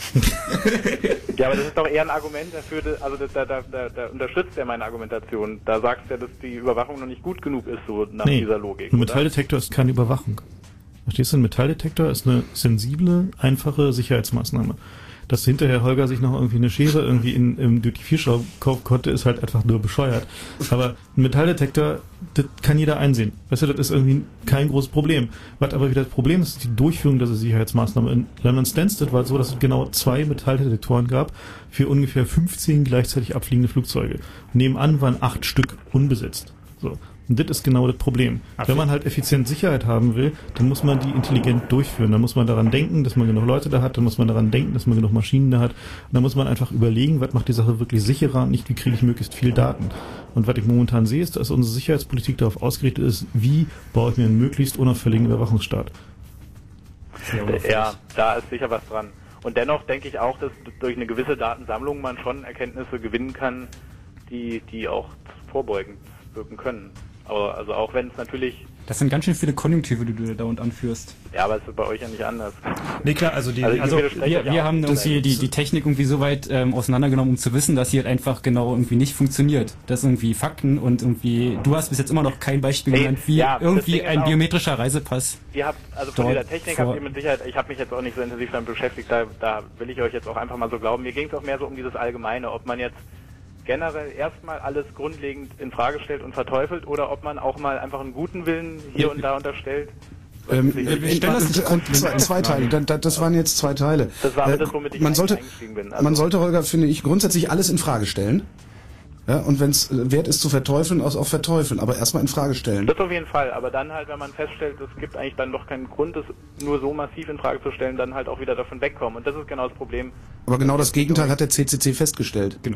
Ja, aber das ist doch eher ein Argument dafür, also da, da, da, da unterstützt er meine Argumentation. Da sagst du ja, dass die Überwachung noch nicht gut genug ist, so nach nee, dieser Logik. Ein Metalldetektor ist keine Überwachung. Verstehst du, ein Metalldetektor ist eine sensible, einfache Sicherheitsmaßnahme. Dass hinterher Holger sich noch irgendwie eine Schere irgendwie in, im Duty-Free-Shop kaufen konnte, ist halt einfach nur bescheuert. Aber ein Metalldetektor, das kann jeder einsehen. Weißt du, das ist irgendwie kein großes Problem. Was aber wieder das Problem ist, ist die Durchführung dieser Sicherheitsmaßnahme. In London Stansted war es so, dass es genau zwei Metalldetektoren gab für ungefähr fünfzehn gleichzeitig abfliegende Flugzeuge. Nebenan waren acht Stück unbesetzt. So. Und das ist genau das Problem. Ach, wenn man halt effizient Sicherheit haben will, dann muss man die intelligent durchführen. Dann muss man daran denken, dass man genug Leute da hat. Dann muss man daran denken, dass man genug Maschinen da hat. Und dann muss man einfach überlegen, was macht die Sache wirklich sicherer und nicht, wie kriege ich möglichst viel Daten. Und was ich momentan sehe, ist, dass unsere Sicherheitspolitik darauf ausgerichtet ist, wie baue ich mir einen möglichst unauffälligen Überwachungsstaat. Ja, da ist sicher was dran. Und dennoch denke ich auch, dass durch eine gewisse Datensammlung man schon Erkenntnisse gewinnen kann, die, die auch vorbeugend wirken können. Aber also auch wenn es natürlich Das sind ganz schön viele Konjunktive, die du da und anführst. Ja, aber es ist bei euch ja nicht anders. Nee, klar, also die, also, also wir, wir haben irgendwie die, die Technik irgendwie so weit ähm, auseinandergenommen, um zu wissen, dass sie halt einfach genau irgendwie nicht funktioniert. Das sind irgendwie Fakten und irgendwie, du hast bis jetzt immer noch kein Beispiel nee, genannt, wie ja, irgendwie ein auch, biometrischer Reisepass. Ihr habt, also von dieser Technik habt ihr mit Sicherheit, ich habe mich jetzt auch nicht so intensiv damit beschäftigt, da, da will ich euch jetzt auch einfach mal so glauben. Mir ging es auch mehr so um dieses Allgemeine, ob man jetzt generell erstmal alles grundlegend in Frage stellt und verteufelt oder ob man auch mal einfach einen guten Willen hier und da unterstellt. Ähm, wir stellen das nicht an, zwei, zwei Teile. Das, das waren jetzt zwei Teile. Das war das, womit ich man sollte, eingestiegen bin. Also man sollte, Holger, finde ich, grundsätzlich alles in Frage stellen. Ja, und wenn es wert ist zu verteufeln, auch verteufeln, aber erstmal in Frage stellen. Das auf jeden Fall, aber dann halt, wenn man feststellt, es gibt eigentlich dann doch keinen Grund, das nur so massiv in Frage zu stellen, dann halt auch wieder davon wegkommen. Und das ist genau das Problem. Aber genau das Gegenteil hat der C C C festgestellt. Genau.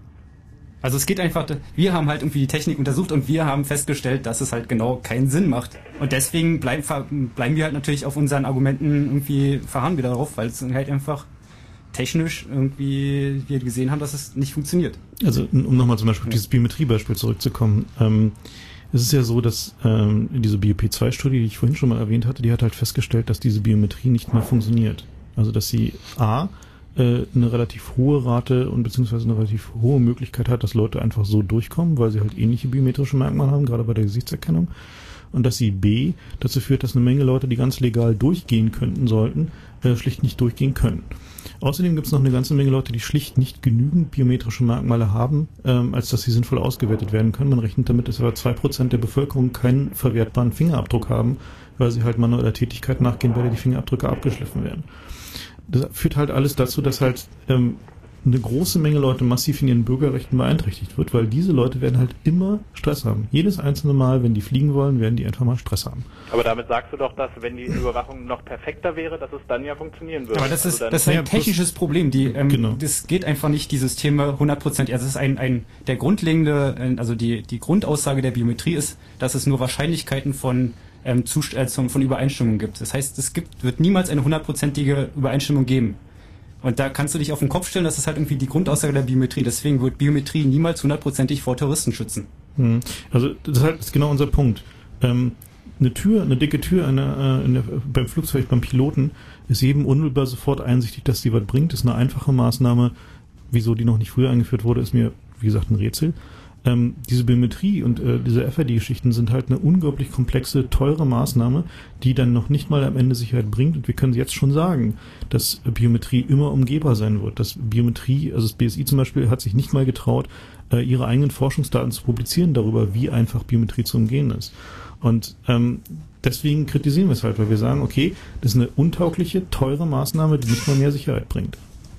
Also es geht einfach, wir haben halt irgendwie die Technik untersucht und wir haben festgestellt, dass es halt genau keinen Sinn macht. Und deswegen bleiben, bleiben wir halt natürlich auf unseren Argumenten irgendwie verharren wieder darauf, weil es halt einfach technisch irgendwie wir gesehen haben, dass es nicht funktioniert. Also um nochmal zum Beispiel auf dieses Biometrie-Beispiel zurückzukommen. Ähm, es ist ja so, dass ähm, diese B O P zwei Studie, die ich vorhin schon mal erwähnt hatte, die hat halt festgestellt, dass diese Biometrie nicht mehr funktioniert. Also dass sie A, eine relativ hohe Rate und beziehungsweise eine relativ hohe Möglichkeit hat, dass Leute einfach so durchkommen, weil sie halt ähnliche biometrische Merkmale haben, gerade bei der Gesichtserkennung. Und dass sie B dazu führt, dass eine Menge Leute, die ganz legal durchgehen könnten, sollten, äh, schlicht nicht durchgehen können. Außerdem gibt es noch eine ganze Menge Leute, die schlicht nicht genügend biometrische Merkmale haben, ähm, als dass sie sinnvoll ausgewertet werden können. Man rechnet damit, dass aber zwei Prozent der Bevölkerung keinen verwertbaren Fingerabdruck haben, weil sie halt manueller Tätigkeit nachgehen, bei der die Fingerabdrücke abgeschliffen werden. Das führt halt alles dazu, dass halt ähm, eine große Menge Leute massiv in ihren Bürgerrechten beeinträchtigt wird, weil diese Leute werden halt immer Stress haben. Jedes einzelne Mal, wenn die fliegen wollen, werden die einfach mal Stress haben. Aber damit sagst du doch, dass wenn die Überwachung noch perfekter wäre, dass es dann ja funktionieren würde. Aber das ist, also das ist ein technisches Problem. Die, ähm, genau. Das geht einfach nicht, dieses Thema hundert Prozent. Also es ist ein, ein, der grundlegende, also die, die Grundaussage der Biometrie ist, dass es nur Wahrscheinlichkeiten von Ähm, Zustellung von Übereinstimmung gibt. Das heißt, es gibt, wird niemals eine hundertprozentige Übereinstimmung geben. Und da kannst du dich auf den Kopf stellen, das ist halt irgendwie die Grundaussage der Biometrie. Deswegen wird Biometrie niemals hundertprozentig vor Terroristen schützen. Hm. Also das ist halt ist genau unser Punkt. Ähm, eine Tür, eine dicke Tür eine, äh, in der, beim Flugzeug, beim Piloten ist jedem unmittelbar sofort einsichtig, dass die was bringt. Das ist eine einfache Maßnahme. Wieso die noch nicht früher eingeführt wurde, ist mir, wie gesagt, ein Rätsel. Ähm, diese Biometrie und äh, diese F I D-Geschichten sind halt eine unglaublich komplexe, teure Maßnahme, die dann noch nicht mal am Ende Sicherheit bringt. Und wir können jetzt schon sagen, dass Biometrie immer umgehbar sein wird. Dass Biometrie, also das B S I zum Beispiel, hat sich nicht mal getraut, äh, ihre eigenen Forschungsdaten zu publizieren darüber, wie einfach Biometrie zu umgehen ist. Und ähm, deswegen kritisieren wir es halt, weil wir sagen, okay, das ist eine untaugliche, teure Maßnahme, die nicht mal mehr Sicherheit bringt.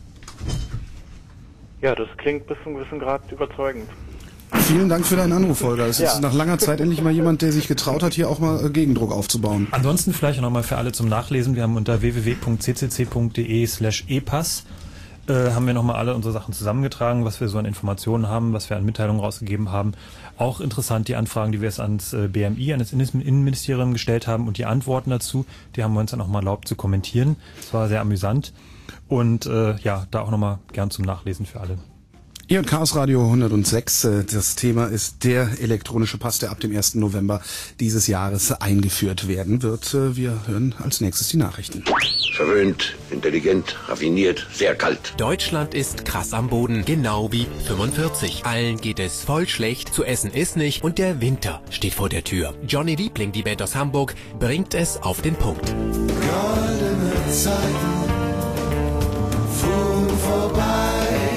Ja, das klingt bis zu einem gewissen Grad überzeugend. Vielen Dank für deinen Anruf, Holger. Es ja. ist nach langer Zeit endlich mal jemand, der sich getraut hat, hier auch mal Gegendruck aufzubauen. Ansonsten vielleicht nochmal für alle zum Nachlesen. Wir haben unter w w w punkt c c c punkt d e slash e pass äh, haben wir nochmal alle unsere Sachen zusammengetragen, was wir so an Informationen haben, was wir an Mitteilungen rausgegeben haben. Auch interessant die Anfragen, die wir jetzt ans äh, B M I, an das Innenministerium gestellt haben und die Antworten dazu. Die haben wir uns dann auch mal erlaubt zu kommentieren. Das war sehr amüsant. Und äh, ja, da auch nochmal gern zum Nachlesen für alle. Ihr und Chaos Radio hundertsechs, das Thema ist der elektronische Pass, der ab dem ersten November dieses Jahres eingeführt werden wird. Wir hören als nächstes die Nachrichten. Verwöhnt, intelligent, raffiniert, sehr kalt. Deutschland ist krass am Boden, genau wie fünfundvierzig. Allen geht es voll schlecht, zu essen ist nicht und der Winter steht vor der Tür. Johnny Liebling, die Band aus Hamburg, bringt es auf den Punkt. Goldene Zeiten fuhren vorbei.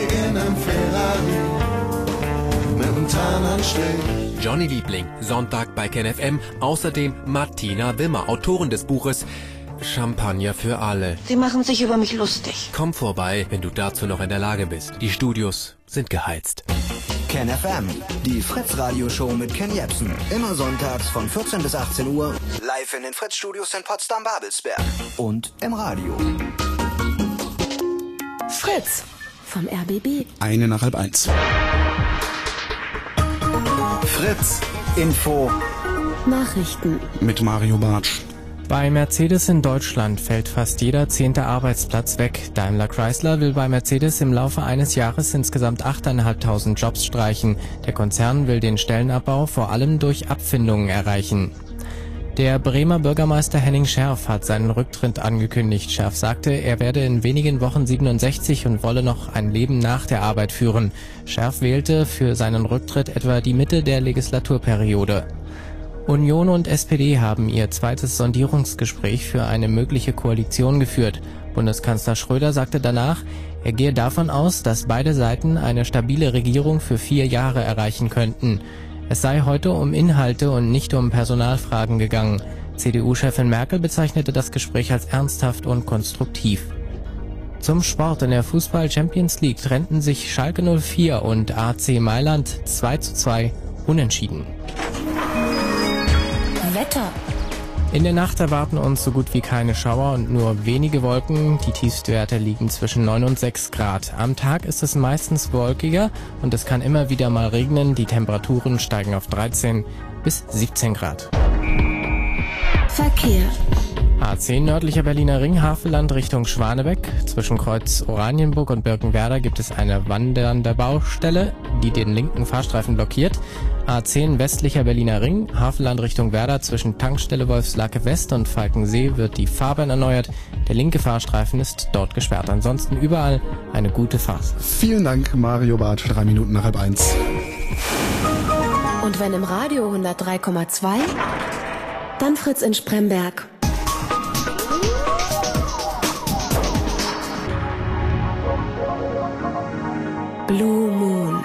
Johnny Liebling, Sonntag bei Ken F M. Außerdem Martina Wimmer, Autorin des Buches Champagner für alle. Sie machen sich über mich lustig. Komm vorbei, wenn du dazu noch in der Lage bist. Die Studios sind geheizt. Ken F M, die Fritz-Radio-Show mit Ken Jebsen. Immer sonntags von vierzehn bis achtzehn Uhr. Live in den Fritz-Studios in Potsdam-Babelsberg. Und im Radio. Fritz vom R B B. Eine nach halb eins. Fritz Info Nachrichten mit Mario Bartsch. Bei Mercedes in Deutschland fällt fast jeder zehnte Arbeitsplatz weg. Daimler Chrysler will bei Mercedes im Laufe eines Jahres insgesamt achttausendfünfhundert Jobs streichen. Der Konzern will den Stellenabbau vor allem durch Abfindungen erreichen. Der Bremer Bürgermeister Henning Scherf hat seinen Rücktritt angekündigt. Scherf sagte, er werde in wenigen Wochen siebenundsechzig und wolle noch ein Leben nach der Arbeit führen. Scherf wählte für seinen Rücktritt etwa die Mitte der Legislaturperiode. Union und S P D haben ihr zweites Sondierungsgespräch für eine mögliche Koalition geführt. Bundeskanzler Schröder sagte danach, er gehe davon aus, dass beide Seiten eine stabile Regierung für vier Jahre erreichen könnten. Es sei heute um Inhalte und nicht um Personalfragen gegangen. C D U-Chefin Merkel bezeichnete das Gespräch als ernsthaft und konstruktiv. Zum Sport: In der Fußball-Champions League trennten sich Schalke null vier und A C Mailand zwei zu zwei unentschieden. Wetter. In der Nacht erwarten uns so gut wie keine Schauer und nur wenige Wolken. Die Tiefstwerte liegen zwischen neun und sechs Grad. Am Tag ist es meistens wolkiger und es kann immer wieder mal regnen. Die Temperaturen steigen auf dreizehn bis siebzehn Grad. Verkehr. A zehn nördlicher Berliner Ring, Havelland Richtung Schwanebeck. Zwischen Kreuz Oranienburg und Birkenwerder gibt es eine wandernde Baustelle, die den linken Fahrstreifen blockiert. A zehn westlicher Berliner Ring, Havelland Richtung Werder. Zwischen Tankstelle Wolfslake West und Falkensee wird die Fahrbahn erneuert. Der linke Fahrstreifen ist dort gesperrt. Ansonsten überall eine gute Fahrt. Vielen Dank, Mario Bartsch. Drei Minuten nach halb eins. Und wenn im Radio hundertdrei Komma zwei, dann Fritz in Spremberg. Blue Moon.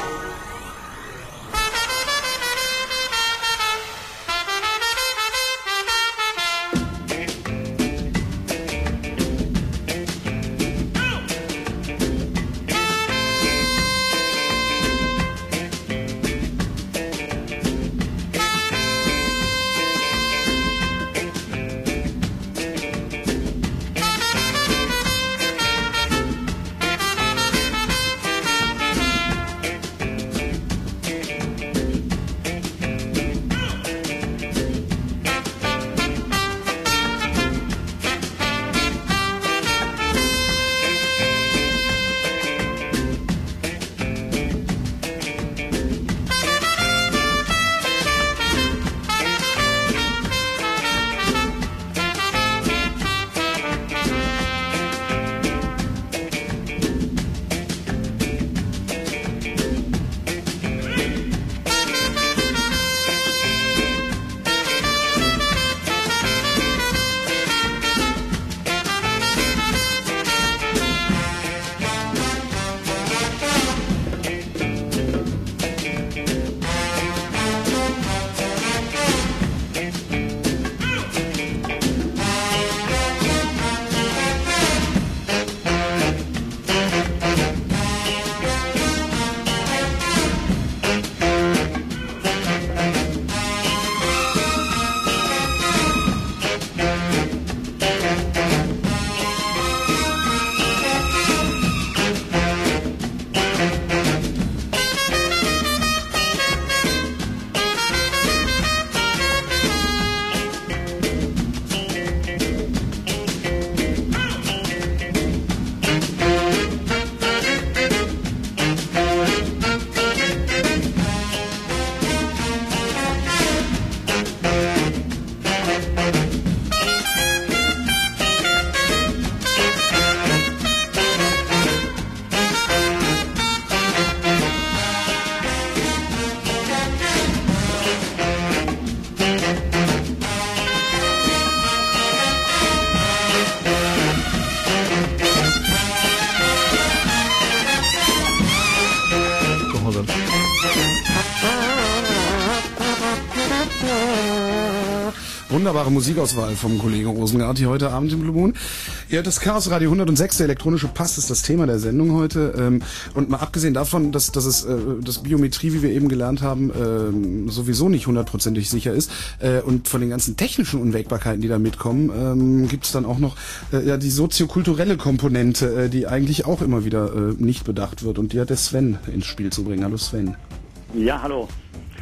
Wunderbare Musikauswahl vom Kollegen Rosengart hier heute Abend im Blue Moon. Ja, das Chaos Radio hundertsechs, der elektronische Pass, ist das Thema der Sendung heute. Und mal abgesehen davon, dass, dass es dass Biometrie, wie wir eben gelernt haben, sowieso nicht hundertprozentig sicher ist und von den ganzen technischen Unwägbarkeiten, die da mitkommen, gibt es dann auch noch ja, die soziokulturelle Komponente, die eigentlich auch immer wieder nicht bedacht wird. Und die hat der Sven ins Spiel zu bringen. Hallo Sven. Ja, hallo.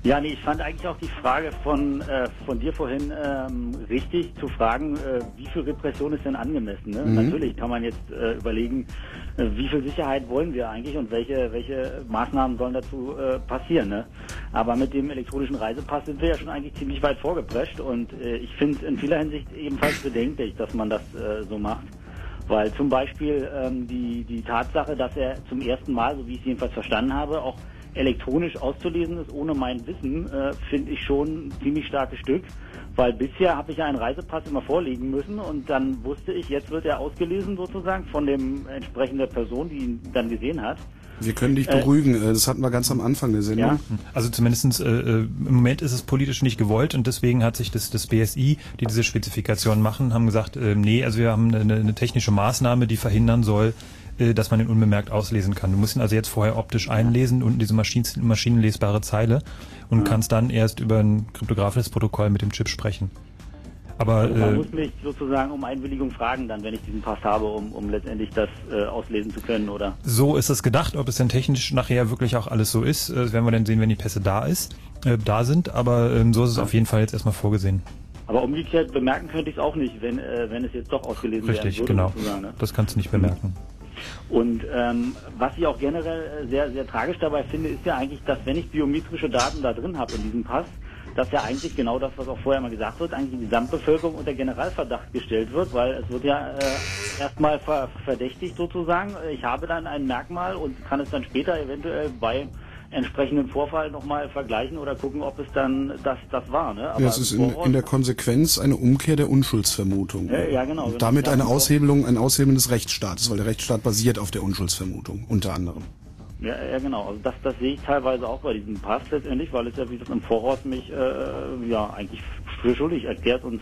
Ja, nee, ich fand eigentlich auch die Frage von äh, von dir vorhin ähm, richtig, zu fragen, äh, wie viel Repression ist denn angemessen? Ne? Mhm. Natürlich kann man jetzt äh, überlegen, äh, wie viel Sicherheit wollen wir eigentlich und welche welche Maßnahmen sollen dazu äh, passieren. Ne? Aber mit dem elektronischen Reisepass sind wir ja schon eigentlich ziemlich weit vorgeprescht und äh, ich finde es in vieler Hinsicht ebenfalls bedenklich, dass man das äh, so macht. Weil zum Beispiel ähm, die die Tatsache, dass er zum ersten Mal, so wie ich es jedenfalls verstanden habe, auch elektronisch auszulesen ist, ohne mein Wissen, äh, finde ich schon ein ziemlich starkes Stück, weil bisher habe ich ja einen Reisepass immer vorlegen müssen und dann wusste ich, jetzt wird er ausgelesen sozusagen von dem entsprechenden Person, die ihn dann gesehen hat. Wir können dich beruhigen, äh, das hatten wir ganz am Anfang der Sendung. Ja. Also zumindestens äh, im Moment ist es politisch nicht gewollt und deswegen hat sich das, das B S I, die diese Spezifikation machen, haben gesagt, äh, nee, also wir haben eine, eine technische Maßnahme, die verhindern soll, dass man ihn unbemerkt auslesen kann. Du musst ihn also jetzt vorher optisch einlesen und diese Maschinen, maschinenlesbare Zeile und ja. kannst dann erst über ein kryptografisches Protokoll mit dem Chip sprechen. Aber also man äh, muss mich sozusagen um Einwilligung fragen, dann, wenn ich diesen Pass habe, um, um letztendlich das äh, auslesen zu können, oder? So ist es gedacht. Ob es denn technisch nachher wirklich auch alles so ist, äh, werden wir dann sehen, wenn die Pässe da ist, äh, da sind. Aber ähm, so ist es ja. auf jeden Fall jetzt erstmal vorgesehen. Aber umgekehrt bemerken könnte ich es auch nicht, wenn äh, wenn es jetzt doch ausgelesen Richtig, werden würde. Richtig, genau. Ne? Das kannst du nicht bemerken. Und ähm, was ich auch generell sehr, sehr tragisch dabei finde, ist ja eigentlich, dass wenn ich biometrische Daten da drin habe in diesem Pass, dass ja eigentlich genau das, was auch vorher mal gesagt wird, eigentlich die Gesamtbevölkerung unter Generalverdacht gestellt wird, weil es wird ja äh, erstmal ver verdächtigt sozusagen. Ich habe dann ein Merkmal und kann es dann später eventuell bei entsprechenden Vorfall nochmal vergleichen oder gucken, ob es dann das, das war. Ne? Aber ja, es ist in, in der Konsequenz eine Umkehr der Unschuldsvermutung. Ja, ja genau. Und damit ja, eine Aushebelung, ein Aushebeln des Rechtsstaates, weil der Rechtsstaat basiert auf der Unschuldsvermutung, unter anderem. Ja, ja genau. Also das, das sehe ich teilweise auch bei diesem Pass letztendlich, weil es ja wie das im Voraus mich äh, ja eigentlich für schuldig erklärt und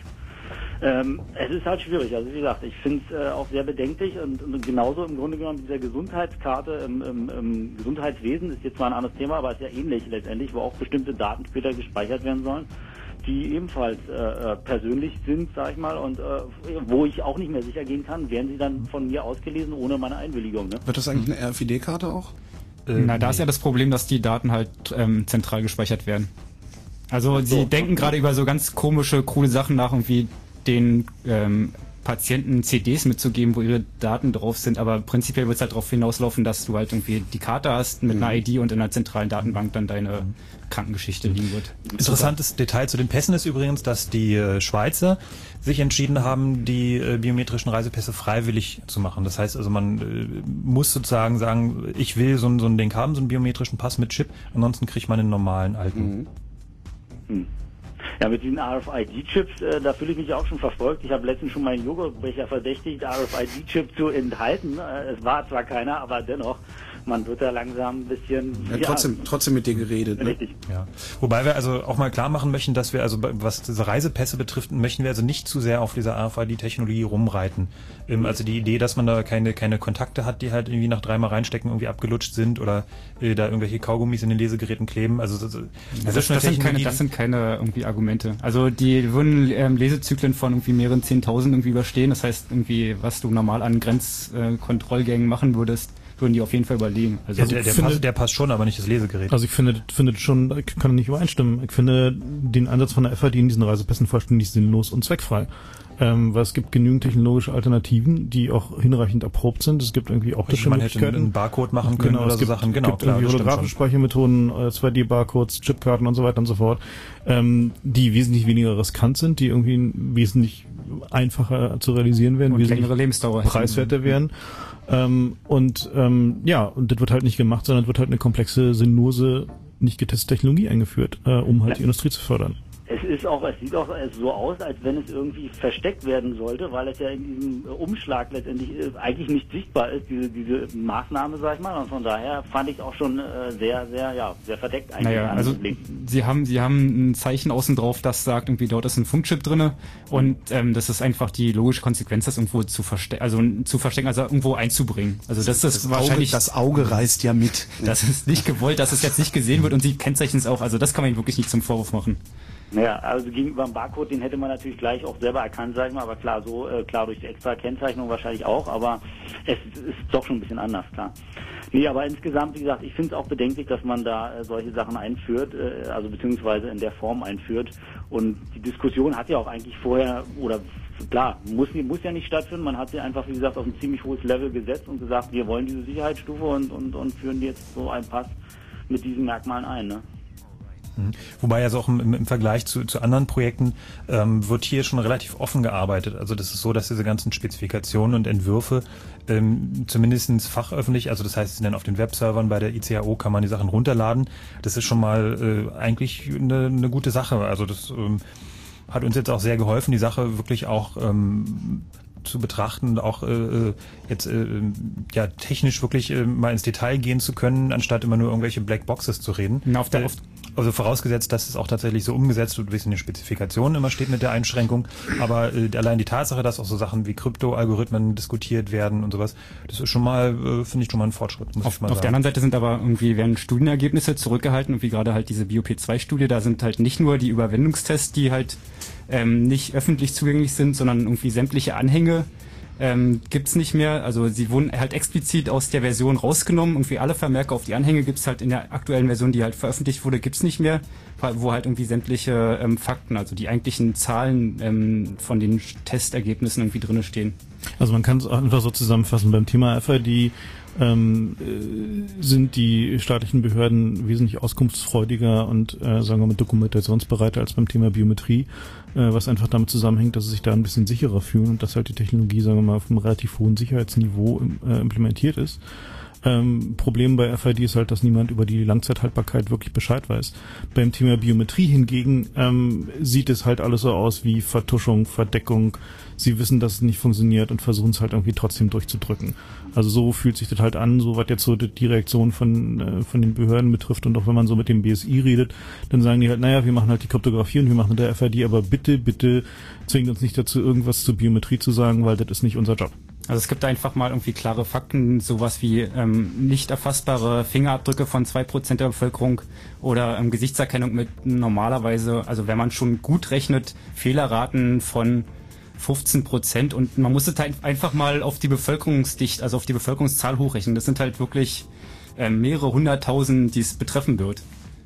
ähm, es ist halt schwierig. Also wie gesagt, ich finde es äh, auch sehr bedenklich und, und genauso im Grunde genommen dieser Gesundheitskarte im, im, im Gesundheitswesen ist jetzt zwar ein anderes Thema, aber ist ja ähnlich letztendlich, wo auch bestimmte Daten später gespeichert werden sollen, die ebenfalls äh, persönlich sind, sag ich mal, und äh, wo ich auch nicht mehr sicher gehen kann, werden sie dann von mir ausgelesen ohne meine Einwilligung. Ne? Wird das eigentlich eine R F I D-Karte auch? Ähm, Na, da ist ja das Problem, dass die Daten halt ähm, zentral gespeichert werden. Also so. Sie denken gerade über so ganz komische, coole Sachen nach, irgendwie den ähm, Patienten C Ds mitzugeben, wo ihre Daten drauf sind, aber prinzipiell wird es halt darauf hinauslaufen, dass du halt irgendwie die Karte hast mit mhm. einer I D und in einer zentralen Datenbank dann deine mhm. Krankengeschichte liegen wird. Interessantes Detail zu den Pässen ist übrigens, dass die äh, Schweizer sich entschieden haben, die äh, biometrischen Reisepässe freiwillig zu machen. Das heißt also, man äh, muss sozusagen sagen, ich will so, so ein Ding haben, so einen biometrischen Pass mit Chip, ansonsten kriegt man einen normalen alten. Mhm. Mhm. Ja, mit diesen R F I D-Chips, äh, da fühle ich mich auch schon verfolgt. Ich habe letztens schon meinen Joghurtbecher verdächtigt, R F I D-Chip zu enthalten. Äh, es war zwar keiner, aber dennoch, man wird da langsam ein bisschen... Ja, trotzdem, ja, trotzdem mit dir geredet. Ne? Richtig. Ja. Wobei wir also auch mal klar machen möchten, dass wir also, was diese Reisepässe betrifft, möchten wir also nicht zu sehr auf dieser R F I D-Technologie rumreiten. Ähm, also die Idee, dass man da keine keine Kontakte hat, die halt irgendwie nach dreimal reinstecken irgendwie abgelutscht sind oder äh, da irgendwelche Kaugummis in den Lesegeräten kleben. Also das, also das, das, sind, keine, das sind keine irgendwie Argumente. Also die würden ähm, Lesezyklen von irgendwie mehreren Zehntausend irgendwie überstehen. Das heißt irgendwie, was du normal an Grenzkontrollgängen äh, machen würdest, würden die auf jeden Fall überlegen. Also ja, der, der, finde, passt, der passt schon, aber nicht das Lesegerät. Also ich finde, finde schon, ich kann nicht übereinstimmen. Ich finde den Ansatz von der F A D in diesen Reisepässen vollständig sinnlos und zweckfrei. Ähm, weil es gibt genügend technologische Alternativen, die auch hinreichend erprobt sind. Es gibt irgendwie optische man Möglichkeiten. Man hätte einen Barcode machen können genau, oder es so gibt, Sachen. Genau, gibt klar, irgendwie holographische Speichermethoden, äh, zwei D Barcodes, Chipkarten und so weiter und so fort, ähm, die wesentlich weniger riskant sind, die irgendwie wesentlich einfacher zu realisieren werden, und wesentlich längere Lebensdauer preiswerter hätten. werden. Ähm, und ähm, ja, und das wird halt nicht gemacht, sondern es wird halt eine komplexe, sinnlose, nicht getestete Technologie eingeführt, äh, um halt ja. die Industrie zu fördern. Es ist auch, es sieht auch so aus, als wenn es irgendwie versteckt werden sollte, weil es ja in diesem Umschlag letztendlich eigentlich nicht sichtbar ist, diese, diese Maßnahme, sag ich mal. Und von daher fand ich es auch schon sehr, sehr, ja, sehr verdeckt eigentlich. Naja, also sie haben, sie haben ein Zeichen außen drauf, das sagt irgendwie, dort ist ein Funkchip drinne und ähm, das ist einfach die logische Konsequenz, das irgendwo zu verstecken, also zu verstecken, also irgendwo einzubringen. Also das ist das wahrscheinlich. Auge, das Auge reißt ja mit. Das ist nicht gewollt, dass es jetzt nicht gesehen wird und sie kennzeichnen es auch. Also das kann man ihnen wirklich nicht zum Vorwurf machen. Naja, also gegenüber dem Barcode, den hätte man natürlich gleich auch selber erkannt, sag ich mal, aber klar, so, äh, klar, durch die extra Kennzeichnung wahrscheinlich auch, aber es ist doch schon ein bisschen anders, klar. Nee, aber insgesamt, wie gesagt, ich finde es auch bedenklich, dass man da äh, solche Sachen einführt, äh, also beziehungsweise in der Form einführt. Und die Diskussion hat ja auch eigentlich vorher, oder klar, muss, muss ja nicht stattfinden, man hat sie einfach, wie gesagt, auf ein ziemlich hohes Level gesetzt und gesagt, wir wollen diese Sicherheitsstufe und, und, und führen jetzt so einen Pass mit diesen Merkmalen ein, ne? Wobei also auch im, im Vergleich zu, zu anderen Projekten ähm, wird hier schon relativ offen gearbeitet. Also das ist so, dass diese ganzen Spezifikationen und Entwürfe ähm, zumindest fachöffentlich, also das heißt, sie dann auf den Webservern bei der I C A O kann man die Sachen runterladen. Das ist schon mal äh, eigentlich eine, eine gute Sache. Also das ähm, hat uns jetzt auch sehr geholfen, die Sache wirklich auch ähm, zu betrachten, auch äh, jetzt äh, ja technisch wirklich äh, mal ins Detail gehen zu können, anstatt immer nur irgendwelche Blackboxes zu reden. Na, auf der, auf Also vorausgesetzt, dass es auch tatsächlich so umgesetzt wird, wie es in den Spezifikationen immer steht mit der Einschränkung. Aber äh, allein die Tatsache, dass auch so Sachen wie Krypto-Algorithmen diskutiert werden und sowas, das ist schon mal, äh, finde ich schon mal ein Fortschritt, muss auf, ich mal auf sagen. der anderen Seite sind aber irgendwie, werden Studienergebnisse zurückgehalten und wie gerade halt diese B O P zwei Studie, da sind halt nicht nur die Überwindungstests, die halt ähm, nicht öffentlich zugänglich sind, sondern irgendwie sämtliche Anhänge ähm, gibt's nicht mehr. Also sie wurden halt explizit aus der Version rausgenommen. Irgendwie alle Vermerke auf die Anhänge gibt's halt in der aktuellen Version, die halt veröffentlicht wurde, gibt's nicht mehr, wo halt irgendwie sämtliche ähm, Fakten, also die eigentlichen Zahlen ähm, von den Testergebnissen irgendwie drinne stehen. Also man kann es einfach so zusammenfassen. Beim Thema F I D ähm, äh, sind die staatlichen Behörden wesentlich auskunftsfreudiger und äh, sagen wir mal dokumentationsbereiter als beim Thema Biometrie, äh, was einfach damit zusammenhängt, dass sie sich da ein bisschen sicherer fühlen und dass halt die Technologie, sagen wir mal, auf einem relativ hohen Sicherheitsniveau äh, implementiert ist. Ähm, Problem bei F I D ist halt, dass niemand über die Langzeithaltbarkeit wirklich Bescheid weiß. Beim Thema Biometrie hingegen ähm, sieht es halt alles so aus wie Vertuschung, Verdeckung. Sie wissen, dass es nicht funktioniert und versuchen es halt irgendwie trotzdem durchzudrücken. Also so fühlt sich das halt an, so was jetzt so die, die Reaktion von äh, von den Behörden betrifft und auch wenn man so mit dem B S I redet, dann sagen die halt, naja, wir machen halt die Kryptographie und wir machen der F I D, aber bitte, bitte zwingt uns nicht dazu, irgendwas zur Biometrie zu sagen, weil das ist nicht unser Job. Also es gibt einfach mal irgendwie klare Fakten, sowas wie ähm, nicht erfassbare Fingerabdrücke von zwei Prozent der Bevölkerung oder ähm, Gesichtserkennung mit normalerweise, also wenn man schon gut rechnet, Fehlerraten von fünfzehn Prozent und man muss es halt einfach mal auf die Bevölkerungsdicht, also auf die Bevölkerungszahl hochrechnen. Das sind halt wirklich äh, mehrere hunderttausend, die es betreffen wird.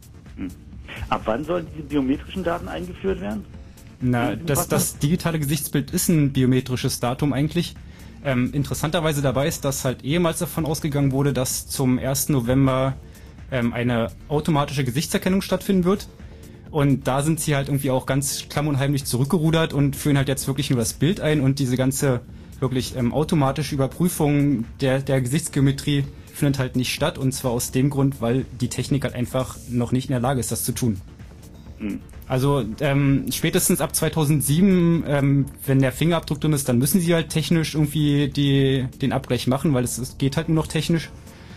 Ab wann sollen diese biometrischen Daten eingeführt werden? Na, das, das digitale Gesichtsbild ist ein biometrisches Datum eigentlich. Ähm, interessanterweise dabei ist, dass halt ehemals davon ausgegangen wurde, dass zum ersten November ähm, eine automatische Gesichtserkennung stattfinden wird. Und da sind sie halt irgendwie auch ganz klamm und heimlich zurückgerudert und führen halt jetzt wirklich nur das Bild ein und diese ganze wirklich ähm, automatische Überprüfung der, der Gesichtsgeometrie findet halt nicht statt. Und zwar aus dem Grund, weil die Technik halt einfach noch nicht in der Lage ist, das zu tun. Mhm. Also ähm, spätestens ab zweitausendsieben, ähm, wenn der Fingerabdruck drin ist, dann müssen sie halt technisch irgendwie die, den Abgleich machen, weil es, es geht halt nur noch technisch.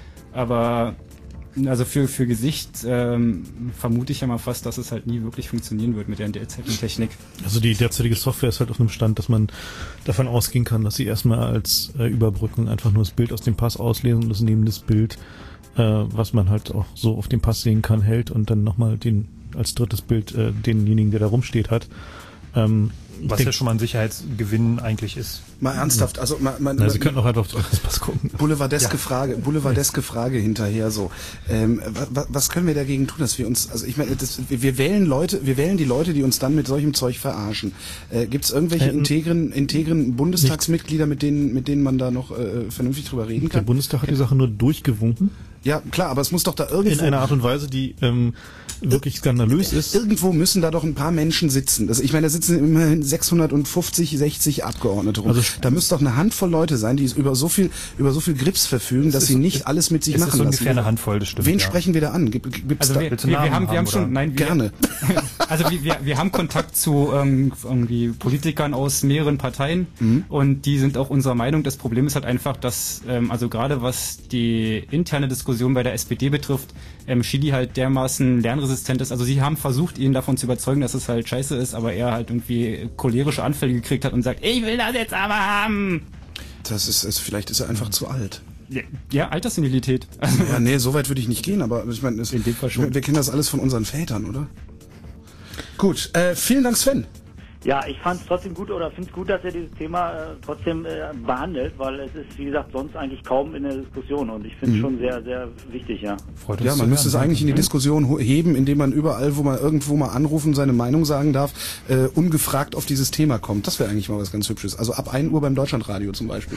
Aber also für, für Gesicht ähm, vermute ich ja mal fast, dass es halt nie wirklich funktionieren wird mit der derzeitigen Technik. Also die derzeitige Software ist halt auf einem Stand, dass man davon ausgehen kann, dass sie erstmal als äh, Überbrückung einfach nur das Bild aus dem Pass auslesen und das neben das Bild, äh, was man halt auch so auf dem Pass sehen kann, hält und dann nochmal den als drittes Bild äh, denjenigen, der da rumsteht, hat. Ähm, Was denk, ja schon mal ein Sicherheitsgewinn eigentlich ist. Mal ernsthaft, also man, man, Na, Sie könnten auch einfach auf das Pass gucken. Boulevardeske Ja. Frage, Boulevardeske Frage hinterher so. Ähm, was, was können wir dagegen tun, dass wir uns, also ich meine, das, wir wählen Leute, wir wählen die Leute, die uns dann mit solchem Zeug verarschen. Äh, Gibt es irgendwelche Hätten- integren, integren Bundestagsmitglieder, mit denen, mit denen man da noch äh, vernünftig drüber reden Der kann? Bundestag hat die Sache nur durchgewunken. Ja, klar, aber es muss doch da irgendwo... In einer Art und Weise, die ähm, wirklich skandalös ist. Irgendwo müssen da doch ein paar Menschen sitzen. Das, ich meine, da sitzen immerhin sechshundertfünfzig, sechzig Abgeordnete rum. Also, da müsste doch eine Handvoll Leute sein, die über so viel über so viel Grips verfügen, dass ist- sie nicht ist- alles mit sich es ist machen so lassen. ungefähr eine Handvoll, das stimmt, Wen ja. sprechen wir da an? Gibt, gibt's Also da wir, Willst du wir, wir Namen haben, wir haben, haben schon, oder? nein, wir, Gerne. also wir, wir, wir haben Kontakt zu ähm, irgendwie Politikern aus mehreren Parteien Mhm. und die sind auch unserer Meinung. Das Problem ist halt einfach, dass ähm, also gerade was die interne Diskussion bei der S P D betrifft, ähm, Chili halt dermaßen lernresistent ist. Also sie haben versucht, ihn davon zu überzeugen, dass es halt scheiße ist, aber er halt irgendwie cholerische Anfälle gekriegt hat und sagt, ich will das jetzt aber haben. Das ist, ist vielleicht ist er einfach zu alt. Ja, ja, Alterssenilität. Also, Ja, nee, so weit würde ich nicht gehen, aber ich meine, es- In dem Fall schon. wir, wir kennen das alles von unseren Vätern, oder? Gut, äh, vielen Dank, Sven. Ja, ich fand es trotzdem gut oder finde es gut, dass er dieses Thema äh, trotzdem äh, behandelt, weil es ist, wie gesagt, sonst eigentlich kaum in der Diskussion und ich finde es Mhm. schon sehr, sehr wichtig, ja. Freut ja, man müsste es eigentlich in die Diskussion ho- heben, indem man überall, wo man irgendwo mal anrufen, seine Meinung sagen darf, äh, ungefragt auf dieses Thema kommt. Das wäre eigentlich mal was ganz Hübsches. Also ab ein Uhr beim Deutschlandradio zum Beispiel.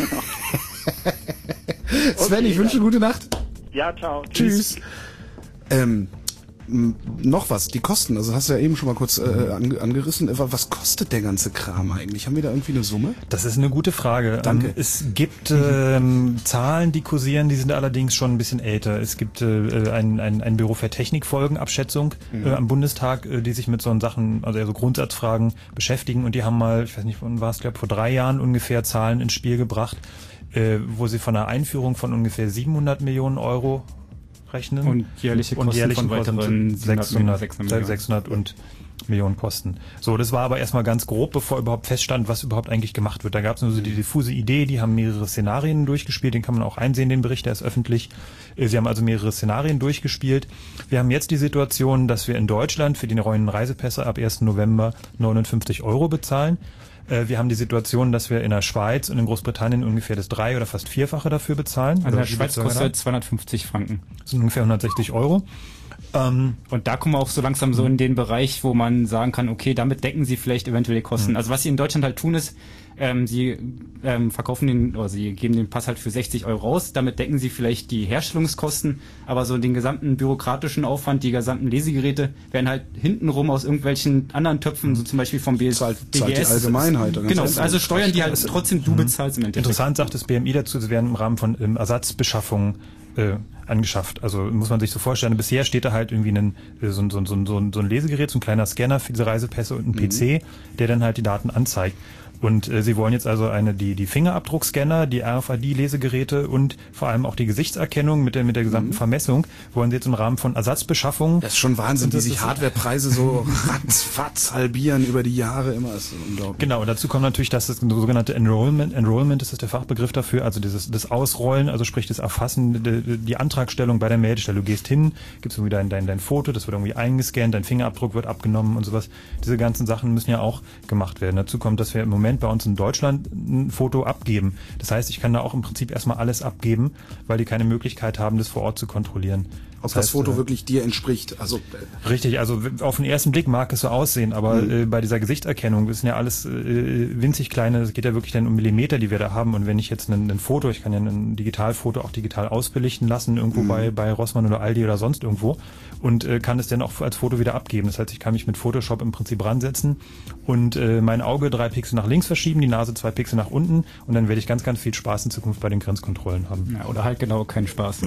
Sven, Okay, ich wünsche ja. gute Nacht. Ja, ciao. Tschüss. Ähm, m- noch was, die Kosten, also hast du ja eben schon mal kurz äh, ange angerissen. Äh, Was kostet der ganze Kram eigentlich? Haben wir da irgendwie eine Summe? Das ist eine gute Frage. Danke. Ähm, es gibt ähm, Zahlen, die kursieren, die sind allerdings schon ein bisschen älter. Es gibt äh, ein, ein, ein Büro für Technikfolgenabschätzung Mhm. äh, am Bundestag, äh, die sich mit so Sachen, also eher so Grundsatzfragen beschäftigen und die haben mal, ich weiß nicht, wann war es, glaube vor drei Jahren ungefähr Zahlen ins Spiel gebracht, äh, wo sie von einer Einführung von ungefähr siebenhundert Millionen Euro rechnen. Und jährliche Kosten von weiteren sechshundert, sechshundert sechshundert und Millionen Kosten. So, das war aber erstmal ganz grob, bevor überhaupt feststand, was überhaupt eigentlich gemacht wird. Da gab es nur so die diffuse Idee, die haben mehrere Szenarien durchgespielt, den kann man auch einsehen, den Bericht, der ist öffentlich. Äh, Sie haben also mehrere Szenarien durchgespielt. Wir haben jetzt die Situation, dass wir in Deutschland für die neuen Reisepässe ab ersten November neunundfünfzig Euro bezahlen. Äh, Wir haben die Situation, dass wir in der Schweiz und in Großbritannien ungefähr das drei- oder fast vierfache dafür bezahlen. Also in der Oder Schweiz sogar kostet da. zweihundertfünfzig Franken. Das sind ungefähr hundertsechzig Euro. Ähm, und da kommen wir auch so langsam so in den Bereich, wo man sagen kann, okay, damit decken sie vielleicht eventuell die Kosten. Mhm. Also was sie in Deutschland halt tun ist, ähm, sie ähm, verkaufen den, oder sie geben den Pass halt für sechzig Euro raus, damit decken sie vielleicht die Herstellungskosten, aber so den gesamten bürokratischen Aufwand, die gesamten Lesegeräte werden halt hintenrum aus irgendwelchen anderen Töpfen, so zum Beispiel vom B S, Zahlt- B G S. zahlt die Allgemeinheit, ganz Genau, einfach. also Steuern, die halt trotzdem du bezahlst im Endeffekt. Interessant sagt das B M I dazu, sie werden im Rahmen von ähm, Ersatzbeschaffungen äh, angeschafft. Also muss man sich so vorstellen, bisher steht da halt irgendwie ein, äh, so, ein- so, ein- so, ein- so, ein- so ein Lesegerät, so ein kleiner Scanner für diese Reisepässe und ein P C, der dann halt die Daten anzeigt. Und äh, sie wollen jetzt also eine die die Fingerabdruckscanner, die R F I D-Lesegeräte und vor allem auch die Gesichtserkennung mit der mit der gesamten Vermessung wollen sie jetzt im Rahmen von Ersatzbeschaffungen. Das ist schon Wahnsinn, wie Das sich ist- Hardwarepreise so ratzfatz halbieren über die Jahre immer. Das ist unglaublich. Genau, und dazu kommt natürlich, dass das sogenannte Enrollment, Enrollment, das ist der Fachbegriff dafür, also dieses das Ausrollen, also sprich das Erfassen, die, die Antragstellung bei der Meldestelle. Du gehst hin, gibst irgendwie dein, dein, dein Foto, das wird irgendwie eingescannt, dein Fingerabdruck wird abgenommen und sowas. Diese ganzen Sachen müssen ja auch gemacht werden. Dazu kommt, dass wir im Moment bei uns in Deutschland ein Foto abgeben. Das heißt, ich kann da auch im Prinzip erstmal alles abgeben, weil die keine Möglichkeit haben, das vor Ort zu kontrollieren. Ob das Foto wirklich dir entspricht. Also äh, Richtig, also w- auf den ersten Blick mag es so aussehen, aber Mhm. äh, bei dieser Gesichtserkennung, das sind ja alles äh, winzig kleine, es geht ja wirklich dann um Millimeter, die wir da haben. Und wenn ich jetzt ein, ein Foto, ich kann ja ein Digitalfoto auch digital ausbelichten lassen, irgendwo Mhm. bei, bei Rossmann oder Aldi oder sonst irgendwo und äh, kann es dann auch als Foto wieder abgeben. Das heißt, ich kann mich mit Photoshop im Prinzip ransetzen und äh, mein Auge drei Pixel nach links verschieben, die Nase zwei Pixel nach unten und dann werde ich ganz, ganz viel Spaß in Zukunft bei den Grenzkontrollen haben. Ja, oder halt genau keinen Spaß.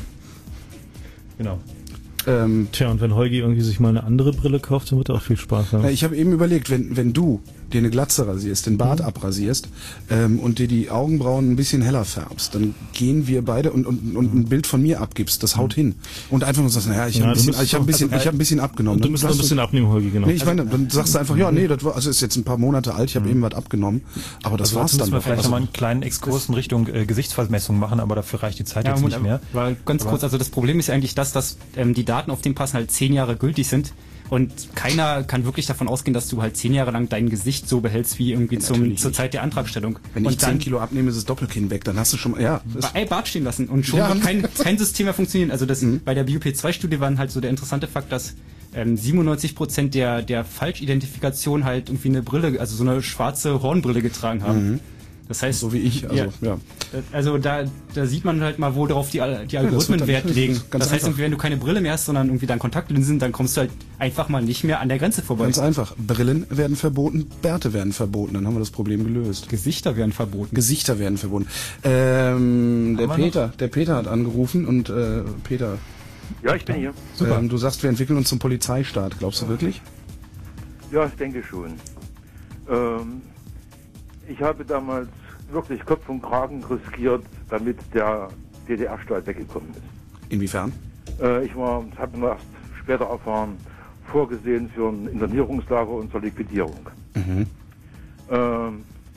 Genau. Ähm, Tja, und wenn Holgi irgendwie sich mal eine andere Brille kauft, dann wird er auch viel Spaß haben. Ja, ich habe eben überlegt, wenn, wenn du dir eine Glatze rasierst, den Bart abrasierst ähm, und dir die Augenbrauen ein bisschen heller färbst, dann gehen wir beide und, und, und ein Bild von mir abgibst, das haut hin. Und einfach nur sagst, naja, ich habe Ja, ein du bisschen, musst ich hab ein doch- bisschen, also, ich hab ein bisschen abgenommen. du Dann musst noch ein sagst bisschen abnehmen, Holgi, genau. Nee, ich meine, dann sagst du einfach, ja, nee, das war, also ist jetzt ein paar Monate alt, ich habe eben was abgenommen, aber das Also war's dazu dann. müssen wir doch. vielleicht Also, nochmal einen kleinen Exkurs in Richtung äh, Gesichtsvermessung machen, aber dafür reicht die Zeit Ja, jetzt Moment, nicht mehr. aber ganz Aber- kurz, also das Problem ist ja eigentlich das, dass ähm, die Daten auf dem Pass halt zehn Jahre gültig sind und keiner kann wirklich davon ausgehen, dass du halt zehn Jahre lang dein Gesicht so behältst wie irgendwie Ja, zum, natürlich zur nicht. Zeit der Antragstellung. wenn ich und zehn dann Kilo abnehme, ist das Doppelkinn weg, dann hast du schon mal, ja. das- bei Bart stehen lassen und schon Ja. wird kein, kein System mehr funktionieren. Also das Mhm. bei der B U P zwei Studie war halt so der interessante Fakt, dass ähm, siebenundneunzig Prozent der, der Falschidentifikation halt irgendwie eine Brille, also so eine schwarze Hornbrille getragen haben. Mhm. Das heißt, So wie ich, also, ja. Also da, da sieht man halt mal, worauf die, Al- die das Algorithmen wird dann- Wert das ist legen. ganz Das heißt, einfach. irgendwie, wenn du keine Brille mehr hast, sondern irgendwie dann Kontaktlinsen, dann kommst du halt einfach mal nicht mehr an der Grenze vorbei. Ganz einfach. Brillen werden verboten, Bärte werden verboten, dann haben wir das Problem gelöst. Gesichter werden verboten. Gesichter werden verboten. Ähm, der Haben wir Peter, der Peter hat angerufen und äh, Peter. Ja, ich bin hier. Ähm, du sagst, wir entwickeln uns zum Polizeistaat. Glaubst du wirklich? Ja, ich denke schon. Ähm, ich habe damals wirklich Kopf und Kragen riskiert, damit der D D R-Staat weggekommen ist. Inwiefern? Äh, ich war, habe nur erst später erfahren, vorgesehen für ein Internierungslager und zur Liquidierung. Mhm. Ähm,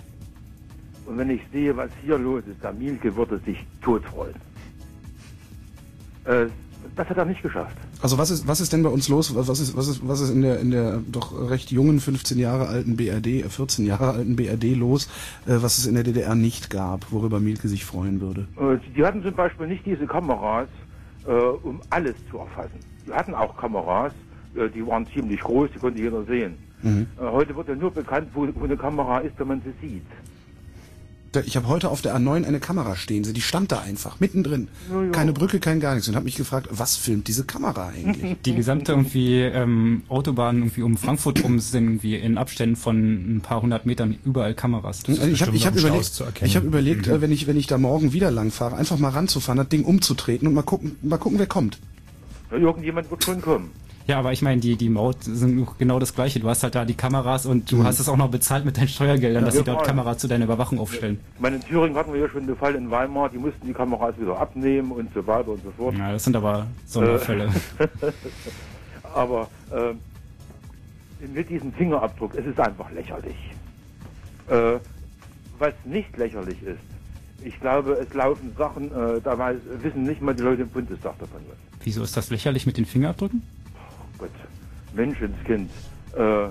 und wenn ich sehe, was hier los ist, der Mielke würde sich tot freuen. Äh, das hat er nicht geschafft. Also was ist was ist denn bei uns los? Was ist was ist was ist in der in der doch recht jungen fünfzehn Jahre alten B R D, vierzehn Jahre alten B R D los, äh, was es in der D D R nicht gab, worüber Mielke sich freuen würde? Äh, die hatten zum Beispiel nicht diese Kameras, äh, um alles zu erfassen. Die hatten auch Kameras, äh, die waren ziemlich groß, die konnte jeder sehen. Mhm. Äh, heute wird ja nur bekannt, wo, wo eine Kamera ist, wenn man sie sieht. Ich habe heute auf der A neun eine Kamera stehen, die stand da einfach, mittendrin. Ja, ja. Keine Brücke, kein gar nichts. Und habe mich gefragt, was filmt diese Kamera eigentlich? Die gesamte irgendwie ähm, Autobahn irgendwie um Frankfurt rum sind irgendwie in Abständen von ein paar hundert Metern überall Kameras. Also ich habe ich hab überlegt, ich hab überlegt mhm. wenn ich wenn ich da morgen wieder lang fahre, einfach mal ranzufahren, das Ding umzutreten und mal gucken, mal gucken, wer kommt. Ja, irgendjemand wird schon kommen. Ja, aber ich meine, die, die Maut sind genau das Gleiche. Du hast halt da die Kameras und du mhm. hast es auch noch bezahlt mit deinen Steuergeldern, ja, dass sie dort Kameras zu deiner Überwachung aufstellen. Ich meine, in Thüringen hatten wir ja schon den Fall in Weimar, die mussten die Kameras wieder abnehmen und so weiter und so fort. Ja, das sind aber Sonderfälle. Äh, aber äh, mit diesem Fingerabdruck, es ist einfach lächerlich. Äh, was nicht lächerlich ist, ich glaube, es laufen Sachen, äh, dabei wissen nicht mal die Leute im Bundestag davon was. Wieso ist das lächerlich mit den Fingerabdrücken? Gott, Menschenskind, äh,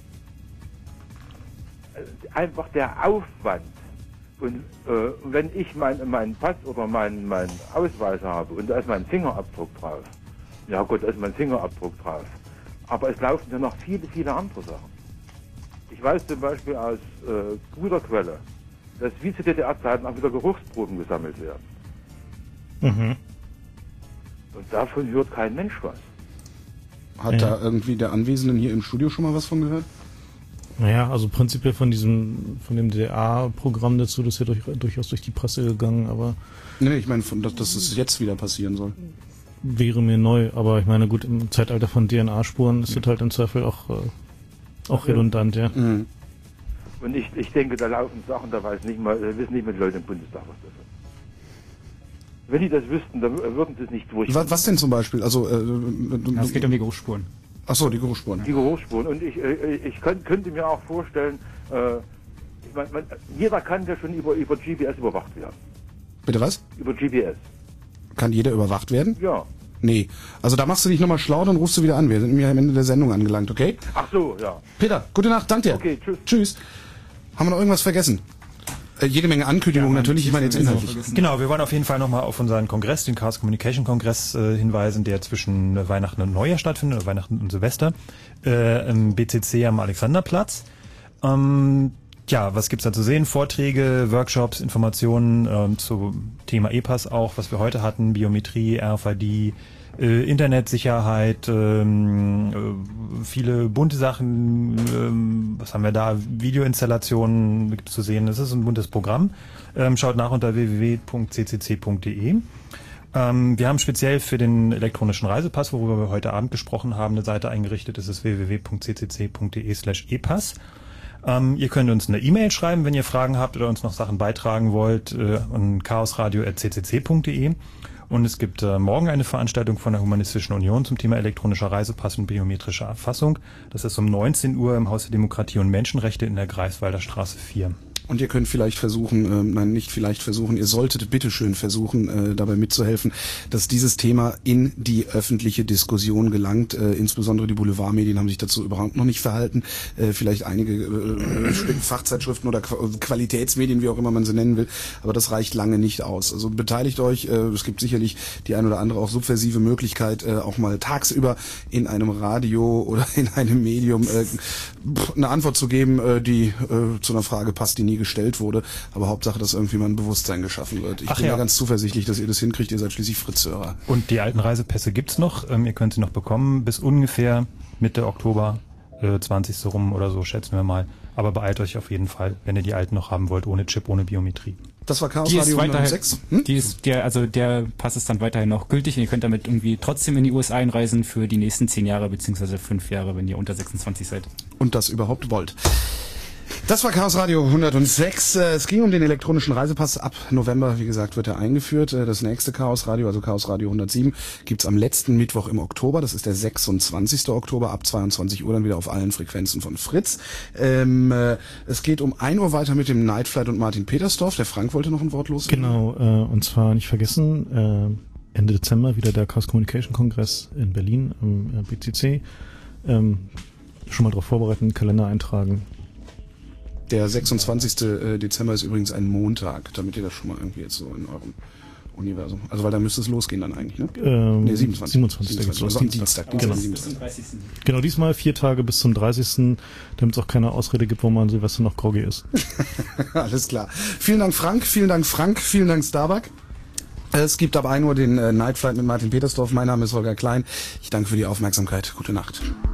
einfach der Aufwand. Und äh, wenn ich meinen mein Pass oder meinen mein Ausweis habe und da ist mein Fingerabdruck drauf, ja gut, da ist mein Fingerabdruck drauf. Aber es laufen ja noch viele, viele andere Sachen. Ich weiß zum Beispiel aus äh, guter Quelle, dass wie zu D D R-Zeiten auch wieder Geruchsproben gesammelt werden. Mhm. Und davon hört kein Mensch was. Hat ja. da irgendwie der Anwesenden hier im Studio schon mal was von gehört? Naja, also prinzipiell von diesem, von dem D D R-Programm dazu, das ist ja durch, durchaus durch die Presse gegangen, aber... Nee, ich meine, dass, dass es jetzt wieder passieren soll. Wäre mir neu, aber ich meine, gut, im Zeitalter von D N A-Spuren ist ja. das halt im Zweifel auch, äh, auch redundant, ja. Mhm. Und ich, ich denke, da laufen Sachen, da weiß nicht mal, da wissen nicht mal die Leute im Bundestag was davon. Wenn die das wüssten, dann würden sie es nicht durchführen. Was, was denn zum Beispiel? Also, äh, ja, es geht um die Geruchsspuren. Ach so, die Geruchsspuren. Die Geruchsspuren. Und ich, äh, ich könnt, könnte mir auch vorstellen, äh, ich mein, man, jeder kann ja schon über, über G P S überwacht werden. Bitte was? Über G P S. Kann jeder überwacht werden? Ja. Nee. Also da machst du dich nochmal schlau, dann rufst du wieder an. Wir sind nämlich am Ende der Sendung angelangt, okay? Ach so, ja. Peter, gute Nacht, danke dir. Okay, tschüss. Tschüss. Haben wir noch irgendwas vergessen? Äh, jede Menge Ankündigungen ja, natürlich, ich meine jetzt inhaltlich. Genau, wir wollen auf jeden Fall nochmal auf unseren Kongress, den Chaos Communication Kongress, äh, hinweisen, der zwischen äh, Weihnachten und Neujahr stattfindet, oder Weihnachten und Silvester, äh, im B C C am Alexanderplatz. Ähm, ja, was gibt's da zu sehen? Vorträge, Workshops, Informationen ähm, zum Thema E-Pass auch, was wir heute hatten, Biometrie, R F I D, äh, Internetsicherheit, ähm, äh, viele bunte Sachen, ähm, was haben wir da, Videoinstallationen gibt's zu sehen, das ist ein buntes Programm. Ähm, schaut nach unter w w w punkt c c c punkt d e. Ähm, wir haben speziell für den elektronischen Reisepass, worüber wir heute Abend gesprochen haben, eine Seite eingerichtet, das ist w w w punkt c c c punkt d e slash e pass. Ähm, ihr könnt uns eine E-Mail schreiben, wenn ihr Fragen habt oder uns noch Sachen beitragen wollt, äh, an chaosradio at c c c punkt d e. Und es gibt äh, morgen eine Veranstaltung von der Humanistischen Union zum Thema elektronischer Reisepass und biometrische Erfassung. Das ist um neunzehn Uhr im Haus der Demokratie und Menschenrechte in der Greifswalder Straße vier. Und ihr könnt vielleicht versuchen, äh, nein, nicht vielleicht versuchen, ihr solltet bitteschön versuchen, äh, dabei mitzuhelfen, dass dieses Thema in die öffentliche Diskussion gelangt. Äh, insbesondere die Boulevardmedien haben sich dazu überhaupt noch nicht verhalten. Äh, vielleicht einige äh, Fachzeitschriften oder Qu- Qualitätsmedien, wie auch immer man sie nennen will. Aber das reicht lange nicht aus. Also beteiligt euch. Äh, es gibt sicherlich die ein oder andere auch subversive Möglichkeit, äh, auch mal tagsüber in einem Radio oder in einem Medium äh, eine Antwort zu geben, äh, die äh, zu einer Frage passt, die nie gestellt wurde, aber Hauptsache, dass irgendwie mal ein Bewusstsein geschaffen wird. Ich Ach bin ja. ganz zuversichtlich, dass ihr das hinkriegt, ihr seid schließlich Fritz-Hörer. Und die alten Reisepässe gibt's noch, ähm, ihr könnt sie noch bekommen, bis ungefähr Mitte Oktober, äh, zwanzigsten rum oder so, schätzen wir mal. Aber beeilt euch auf jeden Fall, wenn ihr die alten noch haben wollt, ohne Chip, ohne Biometrie. Das war Chaos Radio hundertsechs. Hm? Die ist der, also der Pass ist dann weiterhin noch gültig und ihr könnt damit irgendwie trotzdem in die U S A einreisen für die nächsten zehn Jahre beziehungsweise fünf Jahre, wenn ihr unter sechsundzwanzig seid. Und das überhaupt wollt. Das war Chaos Radio hundertsechs. Es ging um den elektronischen Reisepass. Ab November, wie gesagt, wird er eingeführt. Das nächste Chaos Radio, also Chaos Radio hundertsieben, gibt's am letzten Mittwoch im Oktober. Das ist der sechsundzwanzigsten Oktober ab zweiundzwanzig Uhr dann wieder auf allen Frequenzen von Fritz. Ähm, äh, es geht um ein Uhr weiter mit dem Nightflight und Martin Petersdorf. Der Frank wollte noch ein Wort loswerden. Genau, äh, und zwar nicht vergessen, äh, Ende Dezember wieder der Chaos Communication Kongress in Berlin am äh, B C C. Ähm, schon mal darauf vorbereiten, Kalender eintragen. Der sechsundzwanzigste Dezember ist übrigens ein Montag, damit ihr das schon mal irgendwie jetzt so in eurem Universum. Also weil da müsste es losgehen dann eigentlich, ne? Ähm, nee, siebenundzwanzigsten siebenundzwanzigsten Also geht's am los. Dienstag. Genau. Dienstag, Dienstag. Genau, diesmal vier Tage bis zum dreißigsten damit es auch keine Ausrede gibt, wo man Silvester noch groggy ist. Alles klar. Vielen Dank Frank, vielen Dank Frank, vielen Dank Starbuck. Es gibt ab ein Uhr den äh, Night Flight mit Martin Petersdorf. Mein Name ist Holger Klein. Ich danke für die Aufmerksamkeit. Gute Nacht.